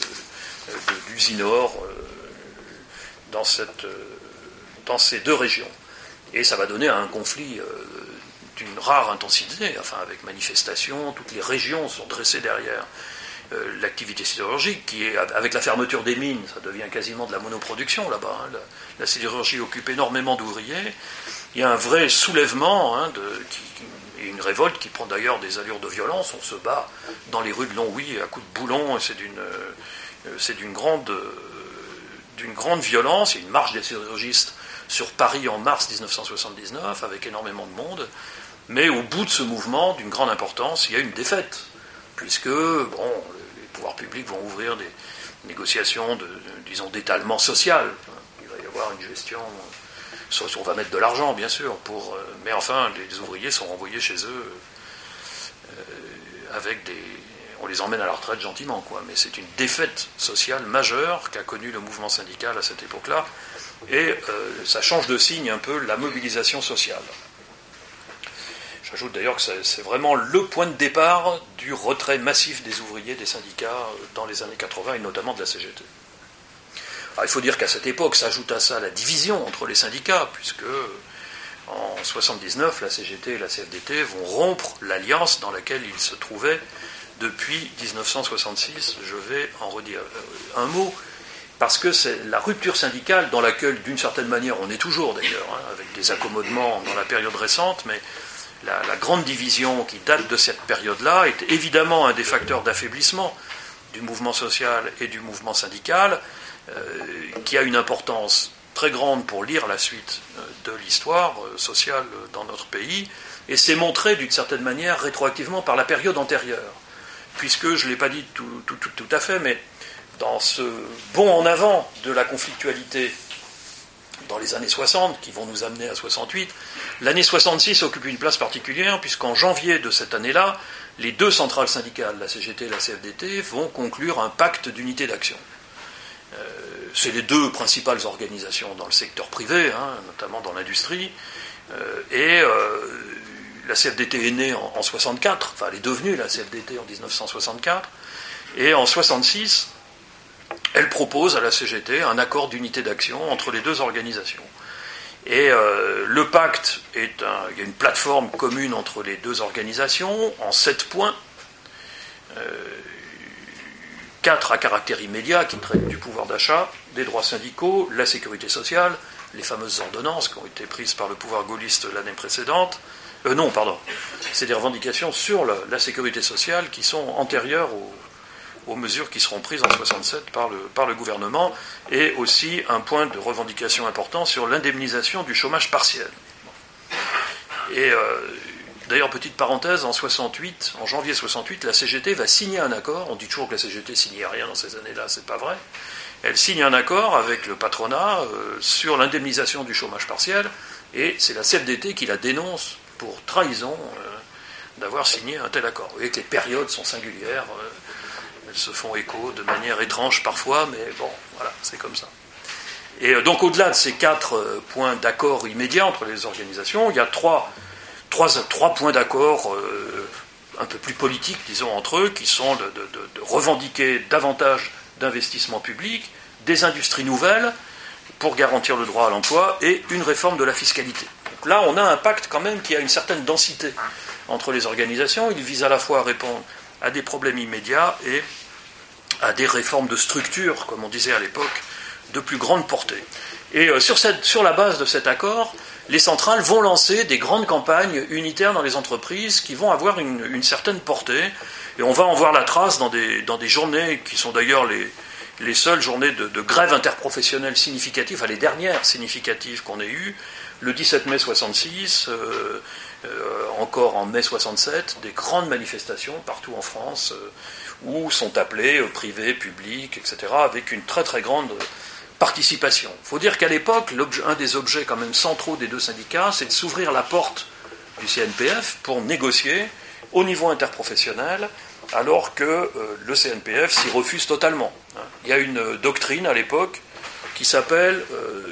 euh, de l'Usinor euh, dans, cette, euh, dans ces deux régions. Et ça va donner un conflit euh, d'une rare intensité, enfin avec manifestations, toutes les régions sont dressées derrière euh, l'activité sidérurgique, qui est, avec la fermeture des mines, ça devient quasiment de la monoproduction là-bas. Hein. La, la sidérurgie occupe énormément d'ouvriers. Il y a un vrai soulèvement, hein, de, qui, et une révolte qui prend d'ailleurs des allures de violence. On se bat dans les rues de Longwy à coups de boulon, et c'est d'une, euh, c'est d'une grande, euh, d'une grande violence. Il y a une marche des sidérurgistes sur Paris en mars dix-neuf cent soixante-dix-neuf, avec énormément de monde. Mais au bout de ce mouvement, d'une grande importance, il y a une défaite, puisque bon, les pouvoirs publics vont ouvrir des négociations de, de, disons, d'étalement social. Il va y avoir une gestion, on va mettre de l'argent, bien sûr, pour, mais enfin, les ouvriers sont renvoyés chez eux euh, avec des... on les emmène à la retraite gentiment, quoi. Mais c'est une défaite sociale majeure qu'a connue le mouvement syndical à cette époque-là, et euh, ça change de signe un peu la mobilisation sociale. J'ajoute d'ailleurs que c'est vraiment le point de départ du retrait massif des ouvriers des syndicats dans les années quatre-vingts, et notamment de la C G T. Alors, il faut dire qu'à cette époque s'ajoute à ça la division entre les syndicats, puisque en soixante-dix-neuf, la C G T et la C F D T vont rompre l'alliance dans laquelle ils se trouvaient depuis dix-neuf cent soixante-six. Je vais en redire un mot, parce que c'est la rupture syndicale dans laquelle, d'une certaine manière, on est toujours d'ailleurs, hein, avec des accommodements dans la période récente, mais la, la grande division qui date de cette période-là est évidemment un des facteurs d'affaiblissement du mouvement social et du mouvement syndical, euh, qui a une importance très grande pour lire la suite de l'histoire sociale dans notre pays, et c'est montré d'une certaine manière rétroactivement par la période antérieure, puisque, je ne l'ai pas dit tout, tout, tout, tout à fait, mais dans ce bond en avant de la conflictualité dans les années soixante, qui vont nous amener à soixante-huit, l'année soixante-six occupe une place particulière, puisqu'en janvier de cette année-là, les deux centrales syndicales, la C G T et la C F D T, vont conclure un pacte d'unité d'action. Euh, c'est les deux principales organisations dans le secteur privé, hein, notamment dans l'industrie, euh, et euh, la C F D T est née en, en soixante-quatre, enfin elle est devenue la C F D T en dix-neuf cent soixante-quatre, et en soixante-six, elle propose à la C G T un accord d'unité d'action entre les deux organisations. Et euh, le pacte est un, il y a une plateforme commune entre les deux organisations en sept points, euh, quatre à caractère immédiat qui traitent du pouvoir d'achat, des droits syndicaux, la sécurité sociale, les fameuses ordonnances qui ont été prises par le pouvoir gaulliste l'année précédente. Euh, non, pardon, c'est des revendications sur la, la sécurité sociale qui sont antérieures aux, aux mesures qui seront prises en soixante-sept par le, par le gouvernement, et aussi un point de revendication important sur l'indemnisation du chômage partiel. Et euh, d'ailleurs, petite parenthèse, en soixante-huit, en janvier soixante-huit, la C G T va signer un accord. On dit toujours que la C G T signait rien dans ces années-là, c'est pas vrai. Elle signe un accord avec le patronat euh, sur l'indemnisation du chômage partiel, et c'est la C F D T qui la dénonce pour trahison euh, d'avoir signé un tel accord. Vous voyez que les périodes sont singulières, euh, elles se font écho de manière étrange parfois, mais bon, voilà, c'est comme ça. Et euh, donc au-delà de ces quatre euh, points d'accord immédiats entre les organisations, il y a trois, trois, trois points d'accord euh, un peu plus politiques, disons, entre eux, qui sont de, de, de, de revendiquer davantage d'investissements publics, des industries nouvelles pour garantir le droit à l'emploi, et une réforme de la fiscalité. Donc là, on a un pacte quand même qui a une certaine densité entre les organisations. Il vise à la fois à répondre à des problèmes immédiats et à des réformes de structure, comme on disait à l'époque, de plus grande portée. Et euh, sur, cette, sur la base de cet accord, les centrales vont lancer des grandes campagnes unitaires dans les entreprises qui vont avoir une, une certaine portée, et on va en voir la trace dans des, dans des journées qui sont d'ailleurs les, les seules journées de, de grève interprofessionnelle significatives, enfin les dernières significatives qu'on ait eues, le dix-sept mai soixante-six, euh, euh, encore en mai soixante-sept, des grandes manifestations partout en France, euh, où sont appelés euh, privés, publics, et cetera, avec une très très grande participation. Il faut dire qu'à l'époque, un des objets quand même centraux des deux syndicats, c'est de s'ouvrir la porte du C N P F pour négocier au niveau interprofessionnel, alors que euh, le C N P F s'y refuse totalement. Il y a une doctrine à l'époque qui s'appelle euh,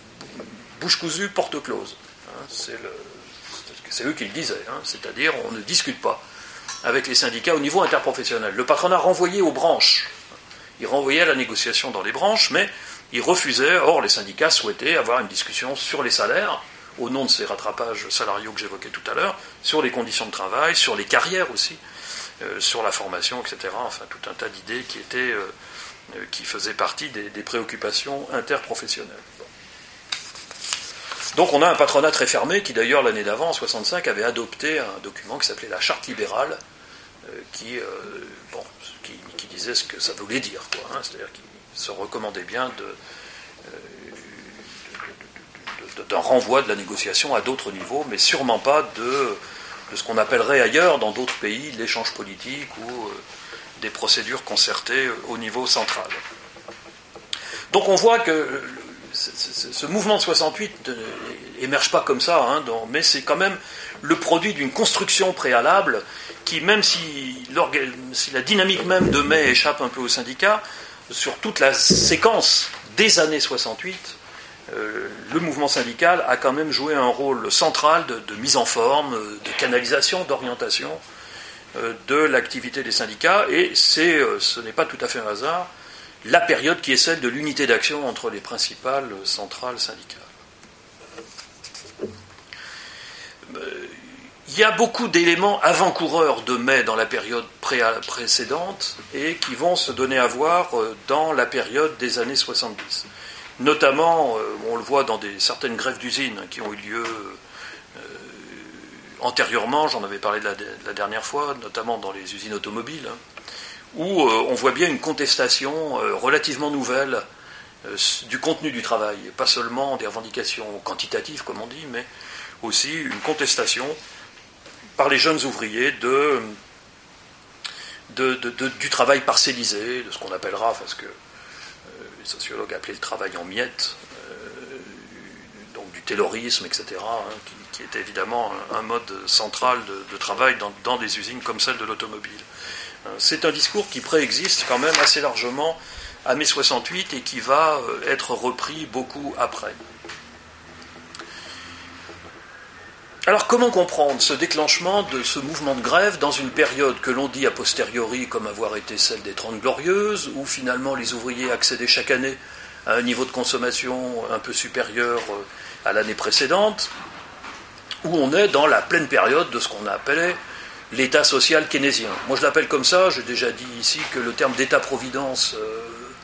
bouche cousue, porte close. C'est, le, c'est eux qui le disaient, hein, c'est-à-dire on ne discute pas avec les syndicats au niveau interprofessionnel. Le patronat renvoyait aux branches. Il renvoyait à la négociation dans les branches, mais il refusait. Or, les syndicats souhaitaient avoir une discussion sur les salaires, au nom de ces rattrapages salariaux que j'évoquais tout à l'heure, sur les conditions de travail, sur les carrières aussi, euh, sur la formation, et cetera. Enfin, tout un tas d'idées qui étaient, euh, euh, qui faisaient partie des, des préoccupations interprofessionnelles. Bon. Donc, on a un patronat très fermé qui, d'ailleurs, l'année d'avant, en soixante-cinq, avait adopté un document qui s'appelait la Charte libérale, euh, qui, euh, bon, qui, qui disait ce que ça voulait dire, quoi, hein, c'est-à-dire qui se recommandait bien de, euh, de, de, de, d'un renvoi de la négociation à d'autres niveaux, mais sûrement pas de, de ce qu'on appellerait ailleurs, dans d'autres pays, l'échange politique ou euh, des procédures concertées au niveau central. Donc on voit que ce mouvement de soixante-huit n'émerge pas comme ça, hein, dans, mais c'est quand même le produit d'une construction préalable qui, même si, si la dynamique même de mai échappe un peu aux syndicats, sur toute la séquence des années soixante-huit, euh, le mouvement syndical a quand même joué un rôle central de, de mise en forme, de canalisation, d'orientation euh, de l'activité des syndicats, et c'est, euh, ce n'est pas tout à fait un hasard, la période qui est celle de l'unité d'action entre les principales centrales syndicales. Il y a beaucoup d'éléments avant-coureurs de mai dans la période pré- précédente et qui vont se donner à voir dans la période des années soixante-dix. Notamment, on le voit dans des, certaines grèves d'usines qui ont eu lieu euh, antérieurement, j'en avais parlé de la, de la dernière fois, notamment dans les usines automobiles, hein, où euh, on voit bien une contestation euh, relativement nouvelle euh, du contenu du travail, pas seulement des revendications quantitatives, comme on dit, mais aussi une contestation par les jeunes ouvriers de, de, de, de, du travail parcellisé, de ce qu'on appellera, parce que euh, les sociologues appelaient le travail en miettes, euh, donc du taylorisme, et cetera, hein, qui, qui était évidemment un, un mode central de, de travail dans, dans des usines comme celle de l'automobile. C'est un discours qui préexiste quand même assez largement à mai soixante-huit et qui va être repris beaucoup après. Alors comment comprendre ce déclenchement de ce mouvement de grève dans une période que l'on dit a posteriori comme avoir été celle des Trente Glorieuses, où finalement les ouvriers accédaient chaque année à un niveau de consommation un peu supérieur à l'année précédente, où on est dans la pleine période de ce qu'on appelait l'État social keynésien. Moi je l'appelle comme ça, j'ai déjà dit ici que le terme d'État-providence euh,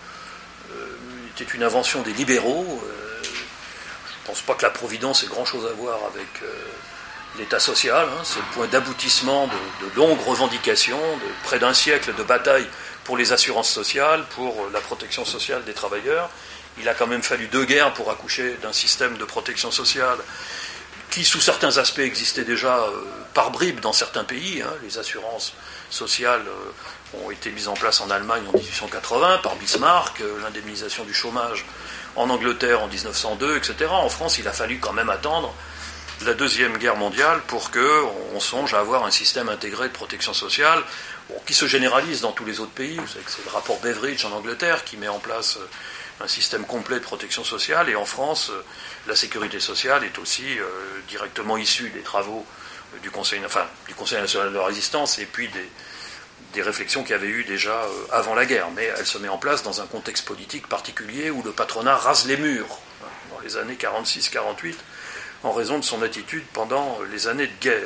euh, était une invention des libéraux. Euh, je ne pense pas que la providence ait grand-chose à voir avec euh, l'État social, hein. C'est le point d'aboutissement de, de longues revendications, de près d'un siècle de bataille pour les assurances sociales, pour la protection sociale des travailleurs. Il a quand même fallu deux guerres pour accoucher d'un système de protection sociale qui, sous certains aspects, existait déjà euh, par bribes dans certains pays. Hein. Les assurances sociales euh, ont été mises en place en Allemagne en dix-huit cent quatre-vingts par Bismarck, euh, l'indemnisation du chômage en Angleterre en dix-neuf cent deux, et cetera. En France, il a fallu quand même attendre la Deuxième Guerre mondiale pour qu'on songe à avoir un système intégré de protection sociale, bon, qui se généralise dans tous les autres pays. Vous savez que c'est le rapport Beveridge en Angleterre qui met en place un système complet de protection sociale, et en France, la sécurité sociale est aussi euh, directement issue des travaux du Conseil, enfin, du Conseil national de la résistance et puis des, des réflexions qu'il y avait eu déjà euh, avant la guerre, mais elle se met en place dans un contexte politique particulier où le patronat rase les murs, hein, dans les années quarante-six quarante-huit, en raison de son attitude pendant les années de guerre.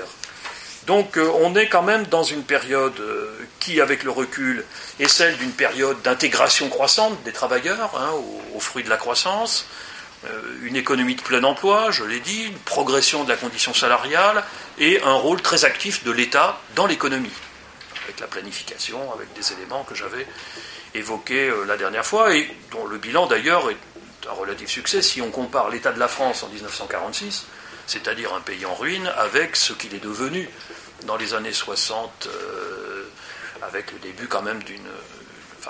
Donc euh, on est quand même dans une période euh, qui, avec le recul, est celle d'une période d'intégration croissante des travailleurs, hein, au, au fruit de la croissance, euh, une économie de plein emploi, je l'ai dit, une progression de la condition salariale et un rôle très actif de l'État dans l'économie, avec la planification, avec des éléments que j'avais évoqués euh, la dernière fois, et dont le bilan d'ailleurs est un relatif succès si on compare l'état de la France en dix-neuf cent quarante-six, c'est-à-dire un pays en ruine, avec ce qu'il est devenu dans les années soixante, euh, avec le début quand même d'une enfin,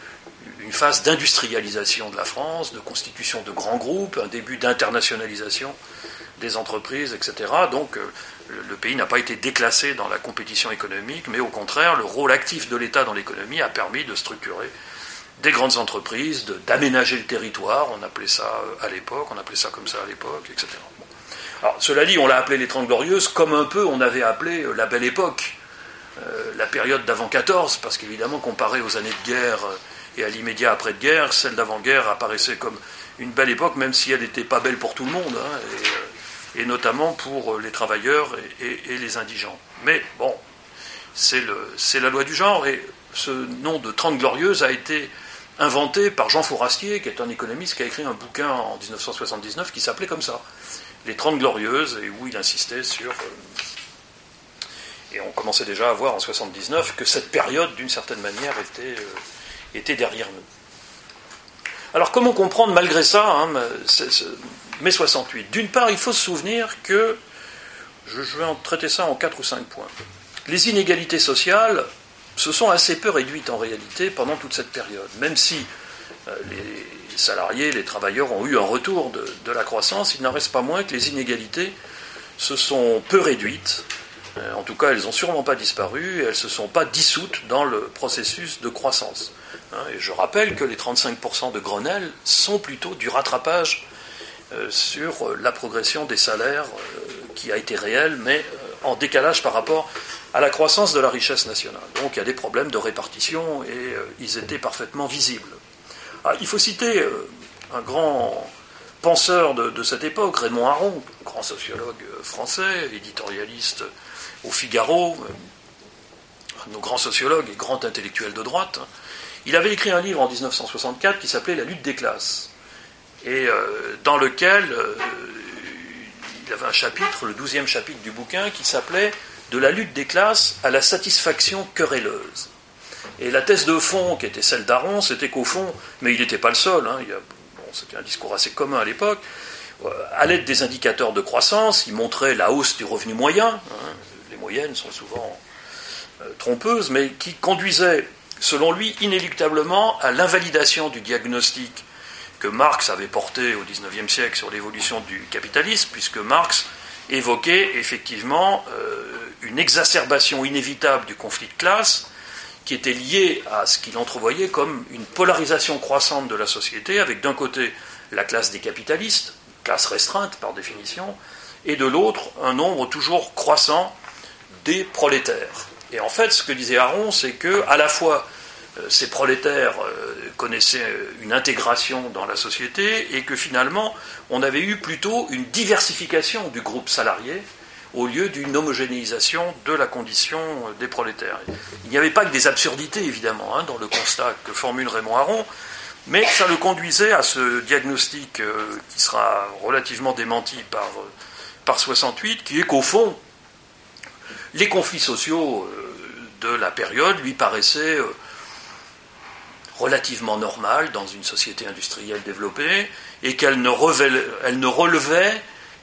une phase d'industrialisation de la France, de constitution de grands groupes, un début d'internationalisation des entreprises, et cetera. Donc euh, le, le pays n'a pas été déclassé dans la compétition économique, mais au contraire, le rôle actif de l'État dans l'économie a permis de structurer des grandes entreprises, de, d'aménager le territoire, on appelait ça à l'époque, on appelait ça comme ça à l'époque, et cetera. Bon. Alors, cela dit, on l'a appelé les Trente Glorieuses, comme un peu on avait appelé la Belle Époque, euh, la période d'avant quatorze, parce qu'évidemment, comparé aux années de guerre et à l'immédiat après-guerre, celle d'avant-guerre apparaissait comme une belle époque, même si elle n'était pas belle pour tout le monde, hein, et, et notamment pour les travailleurs et, et, et les indigents. Mais bon, c'est, le, c'est la loi du genre, et ce nom de Trente Glorieuses a été inventé par Jean Fourastier, qui est un économiste qui a écrit un bouquin en dix-neuf cent soixante-dix-neuf qui s'appelait comme ça, Les Trente Glorieuses, et où il insistait sur... Euh, et on commençait déjà à voir en soixante-dix-neuf que cette période, d'une certaine manière, était, euh, était derrière nous. Alors comment comprendre malgré ça, hein, c'est, c'est, mai soixante-huit? D'une part, il faut se souvenir que, je, je vais en traiter ça en quatre ou cinq points, les inégalités sociales se sont assez peu réduites en réalité pendant toute cette période, même si euh, les salariés, les travailleurs ont eu un retour de, de la croissance, il n'en reste pas moins que les inégalités se sont peu réduites En tout cas, elles n'ont sûrement pas disparu et elles ne se sont pas dissoutes dans le processus de croissance. Et je rappelle que les trente-cinq pour cent de Grenelle sont plutôt du rattrapage sur la progression des salaires qui a été réelle, mais en décalage par rapport à la croissance de la richesse nationale. Donc il y a des problèmes de répartition et ils étaient parfaitement visibles. Alors, il faut citer un grand penseur de, de cette époque, Raymond Aron, grand sociologue français, éditorialiste au Figaro, un de nos grands sociologues et grand intellectuel de droite. Il avait écrit un livre en dix-neuf cent soixante-quatre qui s'appelait « La lutte des classes », et euh, dans lequel euh, il avait un chapitre, le douzième chapitre du bouquin, qui s'appelait « De la lutte des classes à la satisfaction querelleuse ». Et la thèse de fond, qui était celle d'Aron, c'était qu'au fond, mais il n'était pas le seul, hein, il y a, bon, c'était un discours assez commun à l'époque, euh, à l'aide des indicateurs de croissance, il montrait la hausse du revenu moyen, hein, les moyennes sont souvent euh, trompeuses, mais qui conduisait, selon lui, inéluctablement à l'invalidation du diagnostic que Marx avait porté au dix-neuvième siècle sur l'évolution du capitalisme, puisque Marx évoquait effectivement euh, une exacerbation inévitable du conflit de classe, qui était lié à ce qu'il entrevoyait comme une polarisation croissante de la société, avec d'un côté la classe des capitalistes, classe restreinte par définition, et de l'autre un nombre toujours croissant des prolétaires. Et en fait, ce que disait Aron, c'est que à la fois euh, ces prolétaires euh, connaissaient une intégration dans la société, et que finalement on avait eu plutôt une diversification du groupe salarié, au lieu d'une homogénéisation de la condition des prolétaires. Il n'y avait pas que des absurdités, évidemment, hein, dans le constat que formule Raymond Aron, mais ça le conduisait à ce diagnostic euh, qui sera relativement démenti par, euh, par soixante-huit, qui est qu'au fond, les conflits sociaux euh, de la période lui paraissaient euh, relativement normales dans une société industrielle développée, et qu'elle ne, revêt, elle ne relevait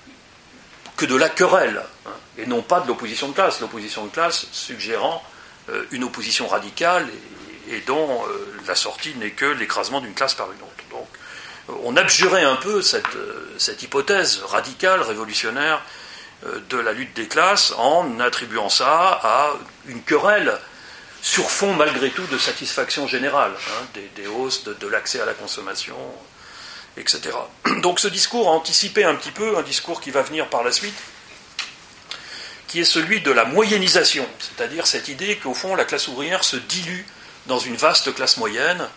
que de la querelle, hein, et non pas de l'opposition de classe. L'opposition de classe suggérant euh, une opposition radicale et, et dont euh, la sortie n'est que l'écrasement d'une classe par une autre. Donc euh, on abjurait un peu cette, euh, cette hypothèse radicale, révolutionnaire euh, de la lutte des classes en attribuant ça à une querelle sur fond malgré tout de satisfaction générale, hein, des, des hausses de, de l'accès à la consommation, et cetera. Donc ce discours a anticipé un petit peu un discours qui va venir par la suite, qui est celui de la moyennisation, c'est-à-dire cette idée qu'au fond la classe ouvrière se dilue dans une vaste classe moyenne,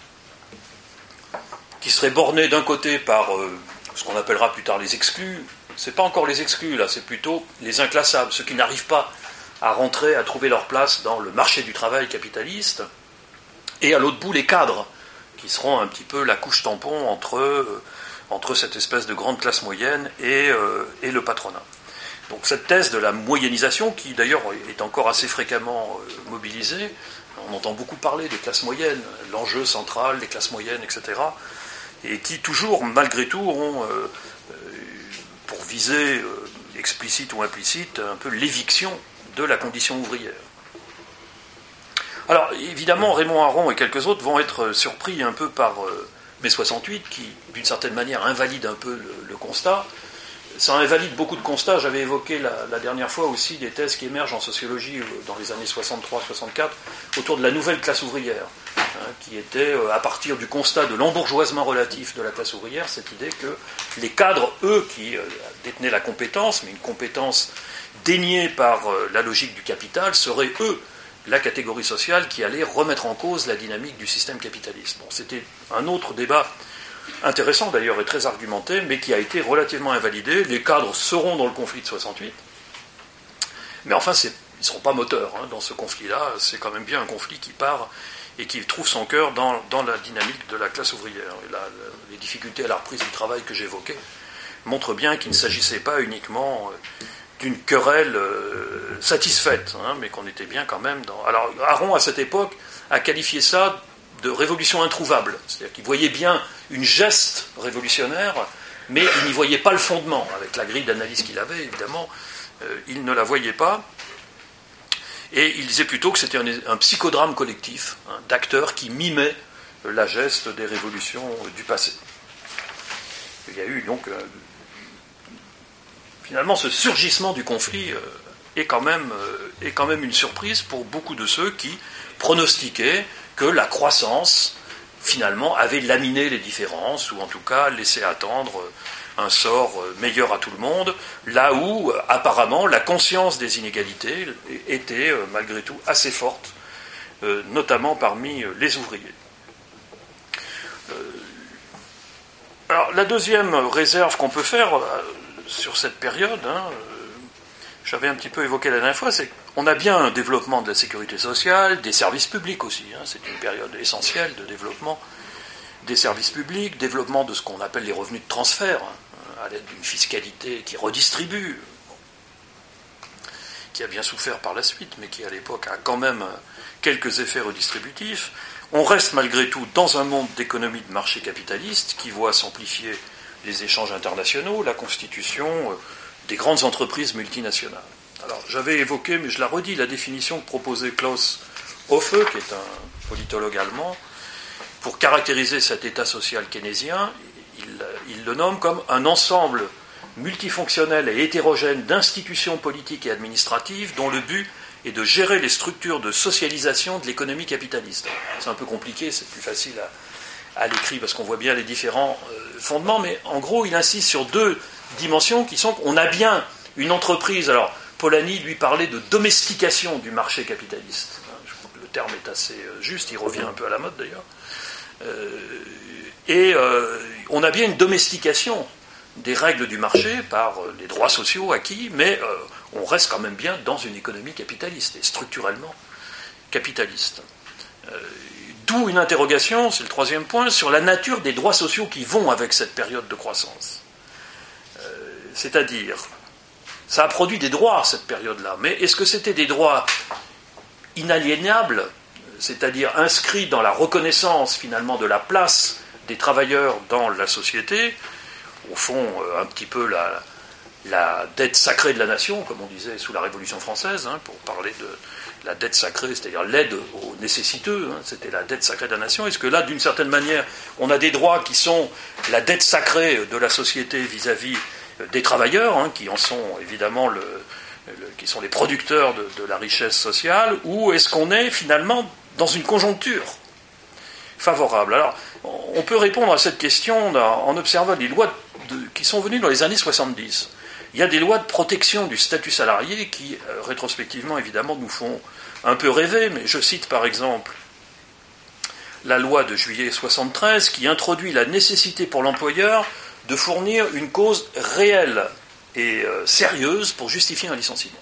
qui serait bornée d'un côté par euh, ce qu'on appellera plus tard les exclus. C'est pas encore les exclus là, c'est plutôt les inclassables, ceux qui n'arrivent pas à rentrer, à trouver leur place dans le marché du travail capitaliste, et à l'autre bout les cadres, qui seront un petit peu la couche tampon entre, euh, entre cette espèce de grande classe moyenne et, euh, et le patronat. Donc cette thèse de la moyennisation, qui d'ailleurs est encore assez fréquemment euh, mobilisée, on entend beaucoup parler des classes moyennes, l'enjeu central des classes moyennes, et cetera, et qui toujours, malgré tout, ont, euh, euh, pour viser euh, explicite ou implicite, un peu l'éviction de la condition ouvrière. Alors, évidemment, Raymond Aron et quelques autres vont être surpris un peu par euh, mai soixante-huit, qui, d'une certaine manière, invalide un peu le, le constat. Ça invalide beaucoup de constats. J'avais évoqué la, la dernière fois aussi des thèses qui émergent en sociologie euh, dans les années soixante-trois soixante-quatre autour de la nouvelle classe ouvrière, hein, qui était, euh, à partir du constat de l'embourgeoisement relatif de la classe ouvrière, cette idée que les cadres, eux, qui euh, détenaient la compétence, mais une compétence déniée par euh, la logique du capital, seraient, eux, la catégorie sociale qui allait remettre en cause la dynamique du système capitaliste. Bon, c'était un autre débat intéressant d'ailleurs et très argumenté, mais qui a été relativement invalidé. Les cadres seront dans le conflit de soixante-huit, mais enfin c'est, ils ne seront pas moteurs hein, dans ce conflit-là. C'est quand même bien un conflit qui part et qui trouve son cœur dans, dans la dynamique de la classe ouvrière. Et là, les difficultés à la reprise du travail que j'évoquais montrent bien qu'il ne s'agissait pas uniquement d'une querelle euh, satisfaite, hein, mais qu'on était bien quand même dans... Alors Aron, à cette époque, a qualifié ça de révolution introuvable, c'est-à-dire qu'il voyait bien une geste révolutionnaire, mais il n'y voyait pas le fondement. Avec la grille d'analyse qu'il avait, évidemment, euh, il ne la voyait pas, et il disait plutôt que c'était un, un psychodrame collectif, hein, d'acteurs qui mimaient euh, la geste des révolutions euh, du passé. Il y a eu donc... Euh, Finalement, ce surgissement du conflit euh, est quand même, est quand même une surprise pour beaucoup de ceux qui pronostiquaient que la croissance, finalement, avait laminé les différences, ou en tout cas laissé attendre un sort meilleur à tout le monde, là où, apparemment, la conscience des inégalités était, malgré tout, assez forte, notamment parmi les ouvriers. Alors, la deuxième réserve qu'on peut faire sur cette période, hein, j'avais un petit peu évoqué la dernière fois, c'est qu'on a bien un développement de la sécurité sociale, des services publics aussi, hein, c'est une période essentielle de développement des services publics, développement de ce qu'on appelle les revenus de transfert, hein, à l'aide d'une fiscalité qui redistribue, qui a bien souffert par la suite, mais qui à l'époque a quand même quelques effets redistributifs. On reste malgré tout dans un monde d'économie de marché capitaliste qui voit s'amplifier les échanges internationaux, la constitution des grandes entreprises multinationales. Alors, j'avais évoqué, mais je la redis, la définition que proposait Klaus Hofe, qui est un politologue allemand, pour caractériser cet état social keynésien. Il, il le nomme comme un ensemble multifonctionnel et hétérogène d'institutions politiques et administratives dont le but est de gérer les structures de socialisation de l'économie capitaliste. C'est un peu compliqué, c'est plus facile à, à l'écrit parce qu'on voit bien les différents euh, fondements, mais en gros, il insiste sur deux dimensions qui sont qu'on a bien une entreprise. Alors, Polanyi lui parlait de domestication du marché capitaliste. Je crois que le terme est assez juste, il revient un peu à la mode d'ailleurs. Euh, et euh, on a bien une domestication des règles du marché par les droits sociaux acquis, mais euh, on reste quand même bien dans une économie capitaliste et structurellement capitaliste. Euh, d'où une interrogation, c'est le troisième point, sur la nature des droits sociaux qui vont avec cette période de croissance. Euh, c'est-à-dire, ça a produit des droits, cette période-là, mais est-ce que c'était des droits inaliénables, c'est-à-dire inscrits dans la reconnaissance, finalement, de la place des travailleurs dans la société, au fond, un petit peu la, la dette sacrée de la nation, comme on disait sous la Révolution française, hein, pour parler de la dette sacrée, c'est-à-dire l'aide aux nécessiteux, hein, c'était la dette sacrée de la nation. Est-ce que là, d'une certaine manière, on a des droits qui sont la dette sacrée de la société vis-à-vis des travailleurs, hein, qui en sont évidemment le, le, qui sont les producteurs de, de la richesse sociale, ou est-ce qu'on est finalement dans une conjoncture favorable? Alors, on peut répondre à cette question en observant les lois de, qui sont venues dans les années soixante-dix. Il y a des lois de protection du statut salarié qui, euh, rétrospectivement, évidemment, nous font un peu rêver, mais je cite par exemple la loi de juillet soixante-treize qui introduit la nécessité pour l'employeur de fournir une cause réelle et euh, sérieuse pour justifier un licenciement.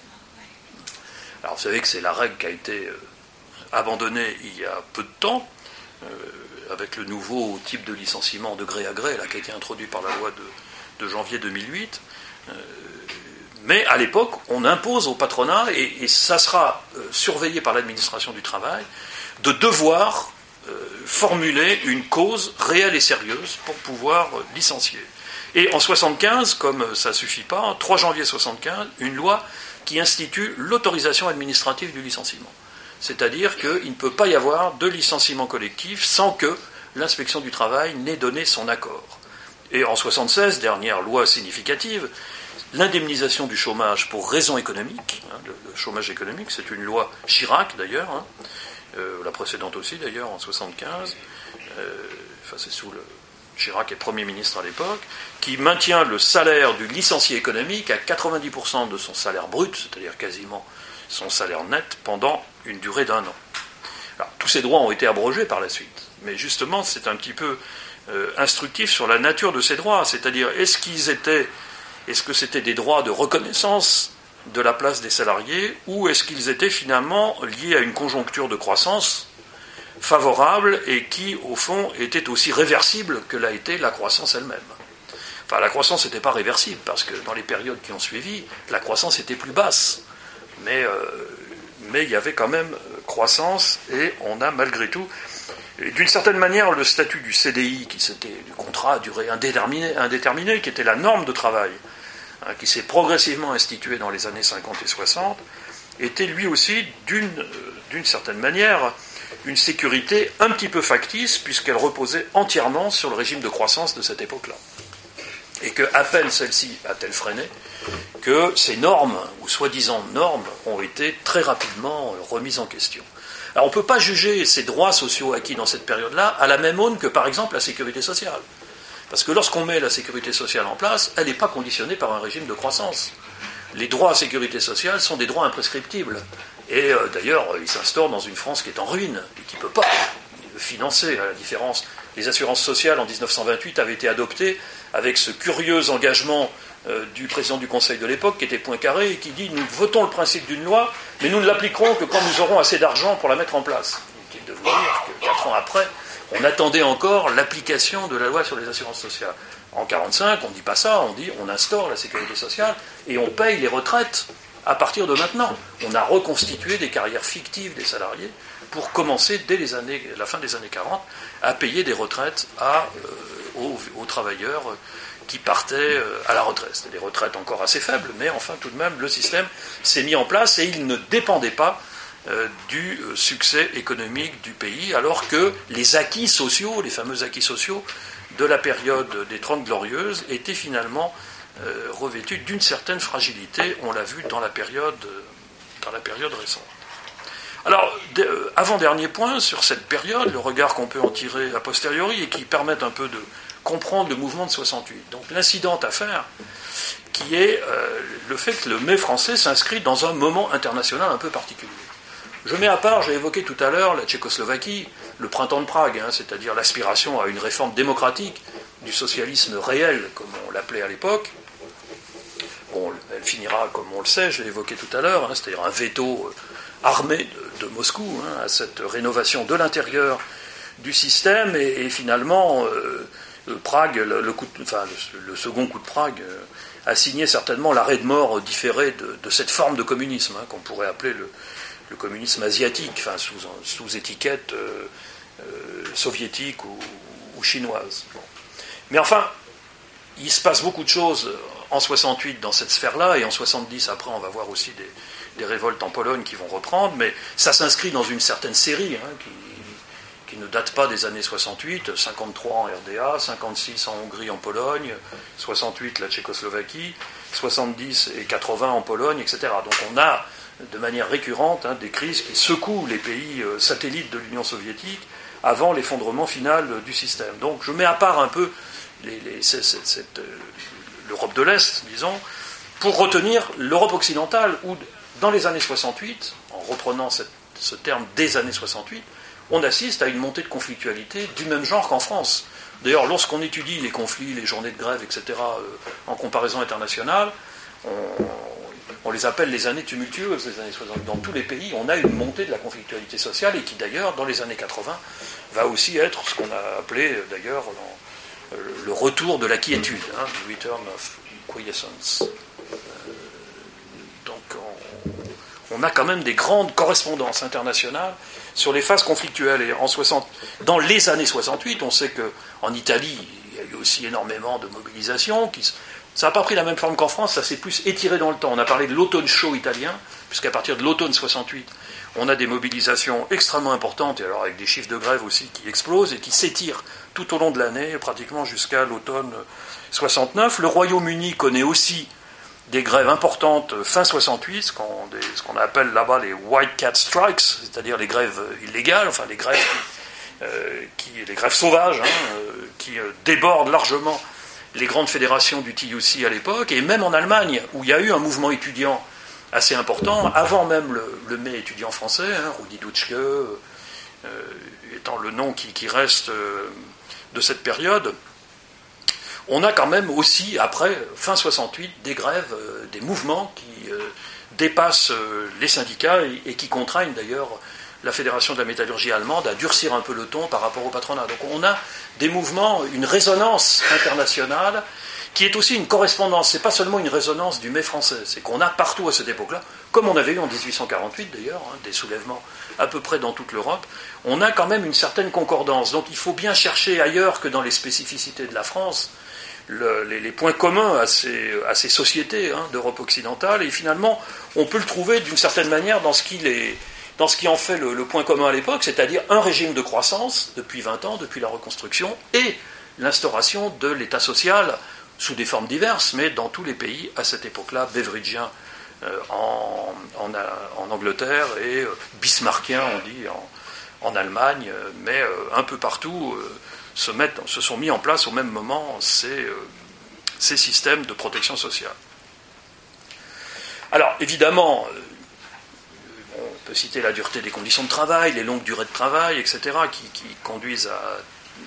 Alors vous savez que c'est la règle qui a été euh, abandonnée il y a peu de temps, euh, avec le nouveau type de licenciement de gré à gré, là, qui a été introduit par la loi de, de janvier deux mille huit. Euh, mais à l'époque, on impose au patronat, et, et ça sera euh, surveillé par l'administration du travail, de devoir euh, formuler une cause réelle et sérieuse pour pouvoir euh, licencier. Et en soixante-quinze, comme ça ne suffit pas, trois janvier soixante-quinze, une loi qui institue l'autorisation administrative du licenciement. C'est-à-dire qu'il ne peut pas y avoir de licenciement collectif sans que l'inspection du travail n'ait donné son accord. Et en soixante-seize, dernière loi significative, l'indemnisation du chômage pour raison économique, hein, le, le chômage économique, c'est une loi Chirac d'ailleurs, hein, euh, la précédente aussi d'ailleurs en soixante-quinze, euh, enfin c'est sous le Chirac est Premier ministre à l'époque, qui maintient le salaire du licencié économique à quatre-vingt-dix pour cent de son salaire brut, c'est-à-dire quasiment son salaire net, pendant une durée d'un an. Alors, tous ces droits ont été abrogés par la suite, mais justement c'est un petit peu euh, instructif sur la nature de ces droits, c'est-à-dire est-ce qu'ils étaient, est-ce que c'était des droits de reconnaissance de la place des salariés, ou est-ce qu'ils étaient finalement liés à une conjoncture de croissance favorable et qui, au fond, était aussi réversible que l'a été la croissance elle-même. Enfin, la croissance n'était pas réversible, parce que dans les périodes qui ont suivi, la croissance était plus basse. Mais, euh, mais il y avait quand même croissance, et on a malgré tout, d'une certaine manière, le statut du C D I, qui c'était du contrat à durée indéterminée, indéterminée, qui était la norme de travail, hein, qui s'est progressivement instituée dans les années cinquante et soixante, était lui aussi, d'une, d'une certaine manière, une sécurité un petit peu factice, puisqu'elle reposait entièrement sur le régime de croissance de cette époque-là. Et que, à peine celle-ci a-t-elle freiné, que ces normes, ou soi-disant normes, ont été très rapidement remises en question. Alors on ne peut pas juger ces droits sociaux acquis dans cette période-là à la même aune que par exemple la sécurité sociale. Parce que lorsqu'on met la sécurité sociale en place, elle n'est pas conditionnée par un régime de croissance. Les droits à sécurité sociale sont des droits imprescriptibles. Et euh, d'ailleurs, ils s'instaurent dans une France qui est en ruine et qui ne peut pas le financer, à la différence. Les assurances sociales en dix-neuf cent vingt-huit avaient été adoptées avec ce curieux engagement euh, du président du Conseil de l'époque, qui était Poincaré, et qui dit « Nous votons le principe d'une loi, mais nous ne l'appliquerons que quand nous aurons assez d'argent pour la mettre en place. » Inutile de vous dire que quatre ans après, on attendait encore l'application de la loi sur les assurances sociales. En mille neuf cent quarante-cinq, on ne dit pas ça, on dit on instaure la sécurité sociale et on paye les retraites à partir de maintenant. On a reconstitué des carrières fictives des salariés pour commencer, dès les années, la fin des années quarante, à payer des retraites à, euh, aux, aux travailleurs qui partaient euh, à la retraite. C'était des retraites encore assez faibles, mais enfin tout de même, le système s'est mis en place et il ne dépendait pas euh, du euh, succès économique du pays, alors que les acquis sociaux, les fameux acquis sociaux de la période des Trente Glorieuses, étaient finalement euh, revêtus d'une certaine fragilité. On l'a vu dans la période, euh, dans la période récente. Alors, euh, avant-dernier point sur cette période, le regard qu'on peut en tirer a posteriori et qui permet un peu de comprendre le mouvement de soixante-huit. Donc l'incident à faire, qui est euh, le fait que le mai français s'inscrit dans un moment international un peu particulier. Je mets à part, j'ai évoqué tout à l'heure la Tchécoslovaquie, le printemps de Prague, hein, c'est-à-dire l'aspiration à une réforme démocratique du socialisme réel, comme on l'appelait à l'époque. Bon, elle finira, comme on le sait, je l'ai évoqué tout à l'heure, hein, c'est-à-dire un veto armé de, de Moscou hein, à cette rénovation de l'intérieur du système, et, et finalement, euh, Prague, le, le, coup de, enfin, le, le second coup de Prague, euh, a signé certainement l'arrêt de mort différé de, de cette forme de communisme, hein, qu'on pourrait appeler le le communisme asiatique, enfin, sous, sous étiquette euh, euh, soviétique ou, ou chinoise. Bon. Mais enfin, il se passe beaucoup de choses en soixante-huit dans cette sphère-là, et en soixante-dix, après, on va voir aussi des, des révoltes en Pologne qui vont reprendre, mais ça s'inscrit dans une certaine série hein, qui, qui ne date pas des années soixante-huit, cinquante-trois en R D A, cinquante-six en Hongrie, en Pologne, soixante-huit la Tchécoslovaquie, soixante-dix et quatre-vingts en Pologne, et cetera. Donc on a de manière récurrente hein, des crises qui secouent les pays euh, satellites de l'Union soviétique avant l'effondrement final euh, du système. Donc je mets à part un peu les, les, cette, cette, euh, l'Europe de l'Est, disons, pour retenir l'Europe occidentale, où dans les années soixante-huit, en reprenant cette, ce terme des années soixante-huit, on assiste à une montée de conflictualité du même genre qu'en France. D'ailleurs, lorsqu'on étudie les conflits, les journées de grève, et cetera, euh, en comparaison internationale, on, on les appelle les années tumultueuses, les années soixante. Dans tous les pays, on a une montée de la conflictualité sociale, et qui d'ailleurs, dans les années quatre-vingts, va aussi être ce qu'on a appelé d'ailleurs dans, euh, le retour de la quiétude, hein, the return of quiescence. Euh, donc on, on a quand même des grandes correspondances internationales sur les phases conflictuelles. Et en soixante, dans les années soixante-huit, on sait qu'en Italie, il y a eu aussi énormément de mobilisations. Qui, ça n'a pas pris la même forme qu'en France, ça s'est plus étiré dans le temps. On a parlé de l'automne chaud italien, puisqu'à partir de l'automne soixante-huit, on a des mobilisations extrêmement importantes, et alors avec des chiffres de grève aussi qui explosent et qui s'étirent tout au long de l'année, pratiquement jusqu'à l'automne soixante-neuf. Le Royaume-Uni connaît aussi des grèves importantes fin soixante-huit, ce qu'on, des, ce qu'on appelle là-bas les White Cat Strikes, c'est-à-dire les grèves illégales, enfin les grèves, qui, euh, qui, les grèves sauvages, hein, euh, qui euh, débordent largement les grandes fédérations du T U C à l'époque, et même en Allemagne, où il y a eu un mouvement étudiant assez important, avant même le, le mai étudiant français, hein, Rudi Dutschke euh, étant le nom qui, qui reste euh, de cette période. On a quand même aussi, après, fin soixante-huit, des grèves, euh, des mouvements qui euh, dépassent euh, les syndicats et, et qui contraignent d'ailleurs la Fédération de la métallurgie allemande à durcir un peu le ton par rapport au patronat. Donc on a des mouvements, une résonance internationale qui est aussi une correspondance. Ce n'est pas seulement une résonance du mai français, c'est qu'on a partout à cette époque-là, comme on avait eu en dix-huit cent quarante-huit d'ailleurs, hein, des soulèvements à peu près dans toute l'Europe, on a quand même une certaine concordance. Donc il faut bien chercher ailleurs que dans les spécificités de la France Le, les, les points communs à ces, à ces sociétés hein, d'Europe occidentale, et finalement on peut le trouver d'une certaine manière dans ce qui, les, dans ce qui en fait le, le point commun à l'époque, c'est-à-dire un régime de croissance depuis vingt ans, depuis la reconstruction, et l'instauration de l'État social sous des formes diverses, mais dans tous les pays, à cette époque-là, beveridgien euh, en, en, en Angleterre et euh, bismarckien, on dit, en, en Allemagne, euh, mais euh, un peu partout euh, se, mettent, se sont mis en place au même moment ces, euh, ces systèmes de protection sociale. Alors, évidemment, euh, on peut citer la dureté des conditions de travail, les longues durées de travail, et cetera, qui, qui conduisent à,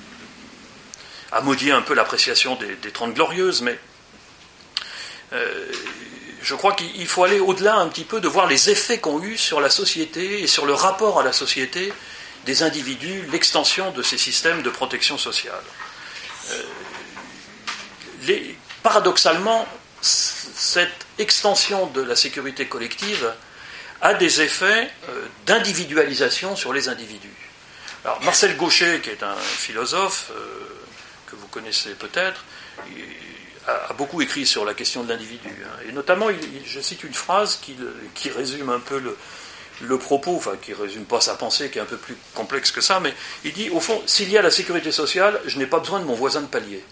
à modifier un peu l'appréciation des, des Trente Glorieuses, mais euh, je crois qu'il faut aller au-delà un petit peu de voir les effets qu'ont eu sur la société et sur le rapport à la société des individus, l'extension de ces systèmes de protection sociale. Euh, les, paradoxalement, cette extension de la sécurité collective a des effets euh, d'individualisation sur les individus. Alors, Marcel Gauchet, qui est un philosophe euh, que vous connaissez peut-être, a, a beaucoup écrit sur la question de l'individu. Hein, et notamment, il, il, je cite une phrase qui, qui résume un peu le, le propos, enfin, qui ne résume pas sa pensée, qui est un peu plus complexe que ça, mais il dit, au fond, s'il y a la sécurité sociale, je n'ai pas besoin de mon voisin de palier.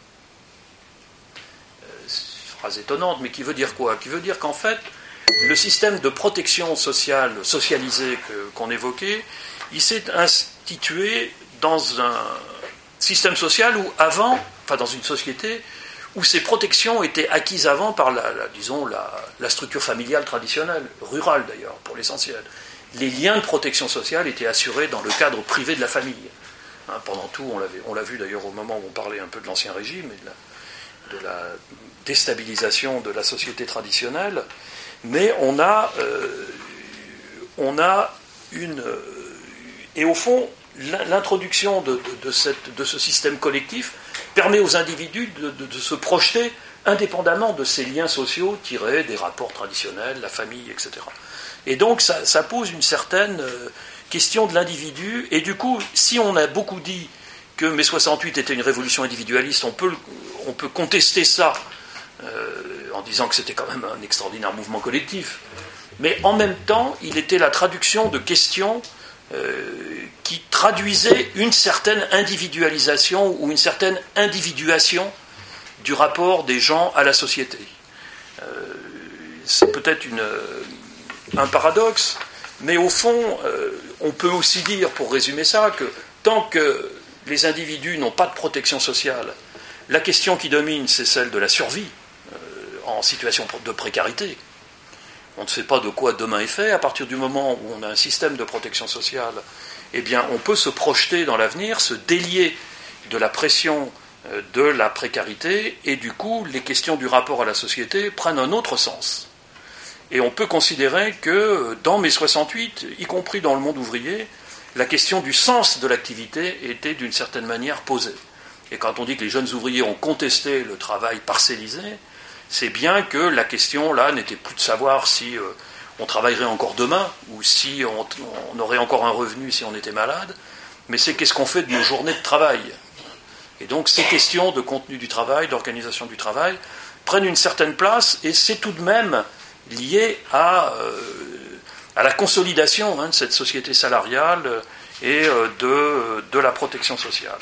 Phrase étonnante, mais qui veut dire quoi? Qui veut dire qu'en fait, le système de protection sociale, socialisée que, qu'on évoquait, il s'est institué dans un système social où avant, enfin dans une société, où ces protections étaient acquises avant par la, la disons, la, la structure familiale traditionnelle, rurale d'ailleurs, pour l'essentiel. Les liens de protection sociale étaient assurés dans le cadre privé de la famille. Hein, pendant tout, on, l'avait, on l'a vu d'ailleurs au moment où on parlait un peu de l'Ancien Régime et de la, de la déstabilisation de la société traditionnelle, mais on a, euh, on a une... Euh, et au fond, l'introduction de, de, de, cette, de ce système collectif permet aux individus de, de, de se projeter indépendamment de ces liens sociaux tirés des rapports traditionnels, la famille, et cetera. Et donc ça, ça pose une certaine euh, question de l'individu, et du coup, si on a beaucoup dit que mai soixante-huit était une révolution individualiste, on peut, on peut contester ça Euh, en disant que c'était quand même un extraordinaire mouvement collectif. Mais en même temps, il était la traduction de questions euh, qui traduisaient une certaine individualisation ou une certaine individuation du rapport des gens à la société. Euh, c'est peut-être une, un paradoxe, mais au fond, euh, on peut aussi dire, pour résumer ça, que tant que les individus n'ont pas de protection sociale, la question qui domine, c'est celle de la survie en situation de précarité. On ne sait pas de quoi demain est fait. À partir du moment où on a un système de protection sociale, eh bien, on peut se projeter dans l'avenir, se délier de la pression de la précarité, et du coup, les questions du rapport à la société prennent un autre sens. Et on peut considérer que dans mai soixante-huit, y compris dans le monde ouvrier, la question du sens de l'activité était d'une certaine manière posée. Et quand on dit que les jeunes ouvriers ont contesté le travail parcellisé, c'est bien que la question, là, n'était plus de savoir si euh, on travaillerait encore demain, ou si on, on aurait encore un revenu si on était malade, mais c'est qu'est-ce qu'on fait de nos journées de travail. Et donc ces questions de contenu du travail, d'organisation du travail, prennent une certaine place, et c'est tout de même lié à, euh, à la consolidation hein, de cette société salariale et euh, de, de la protection sociale.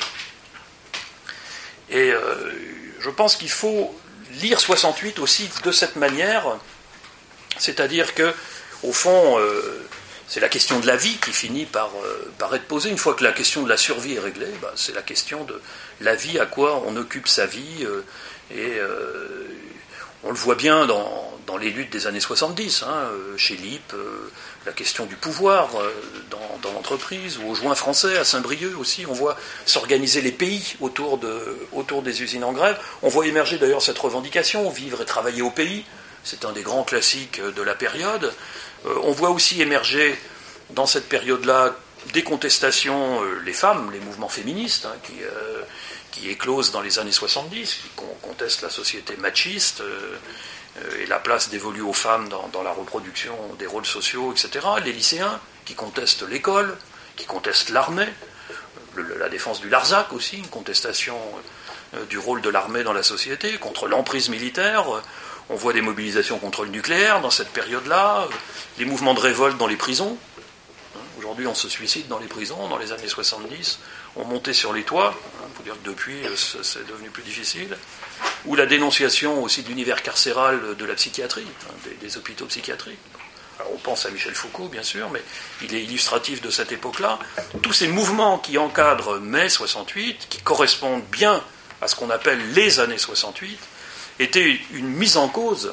Et euh, je pense qu'il faut lire soixante-huit aussi de cette manière, c'est-à-dire que, au fond, euh, c'est la question de la vie qui finit par, euh, par être posée. Une fois que la question de la survie est réglée, bah, c'est la question de la vie, à quoi on occupe sa vie, euh, et euh, on le voit bien dans, dans les luttes des années soixante-dix, hein, euh, chez Lippe, euh, la question du pouvoir euh, dans, dans l'entreprise, ou au Joint français, à Saint-Brieuc aussi, on voit s'organiser les pays autour, de, autour des usines en grève. On voit émerger d'ailleurs cette revendication, vivre et travailler au pays, c'est un des grands classiques de la période. Euh, on voit aussi émerger dans cette période-là des contestations, euh, les femmes, les mouvements féministes, hein, qui, euh, qui éclosent dans les années soixante-dix, qui contestent la société machiste, euh, et la place dévolue aux femmes dans, dans la reproduction des rôles sociaux, et cetera. Les lycéens qui contestent l'école, qui contestent l'armée, le, la défense du Larzac aussi, une contestation euh, du rôle de l'armée dans la société, contre l'emprise militaire. On voit des mobilisations contre le nucléaire dans cette période-là, les mouvements de révolte dans les prisons. Aujourd'hui, on se suicide dans les prisons. Dans les années soixante-dix, on montait sur les toits. Il faut dire que depuis, c'est devenu plus difficile. ou la dénonciation aussi de l'univers carcéral de la psychiatrie, hein, des, des hôpitaux psychiatriques. Alors on pense à Michel Foucault, bien sûr, mais il est illustratif de cette époque-là. Tous ces mouvements qui encadrent mai soixante-huit, qui correspondent bien à ce qu'on appelle les années soixante-huit, étaient une mise en cause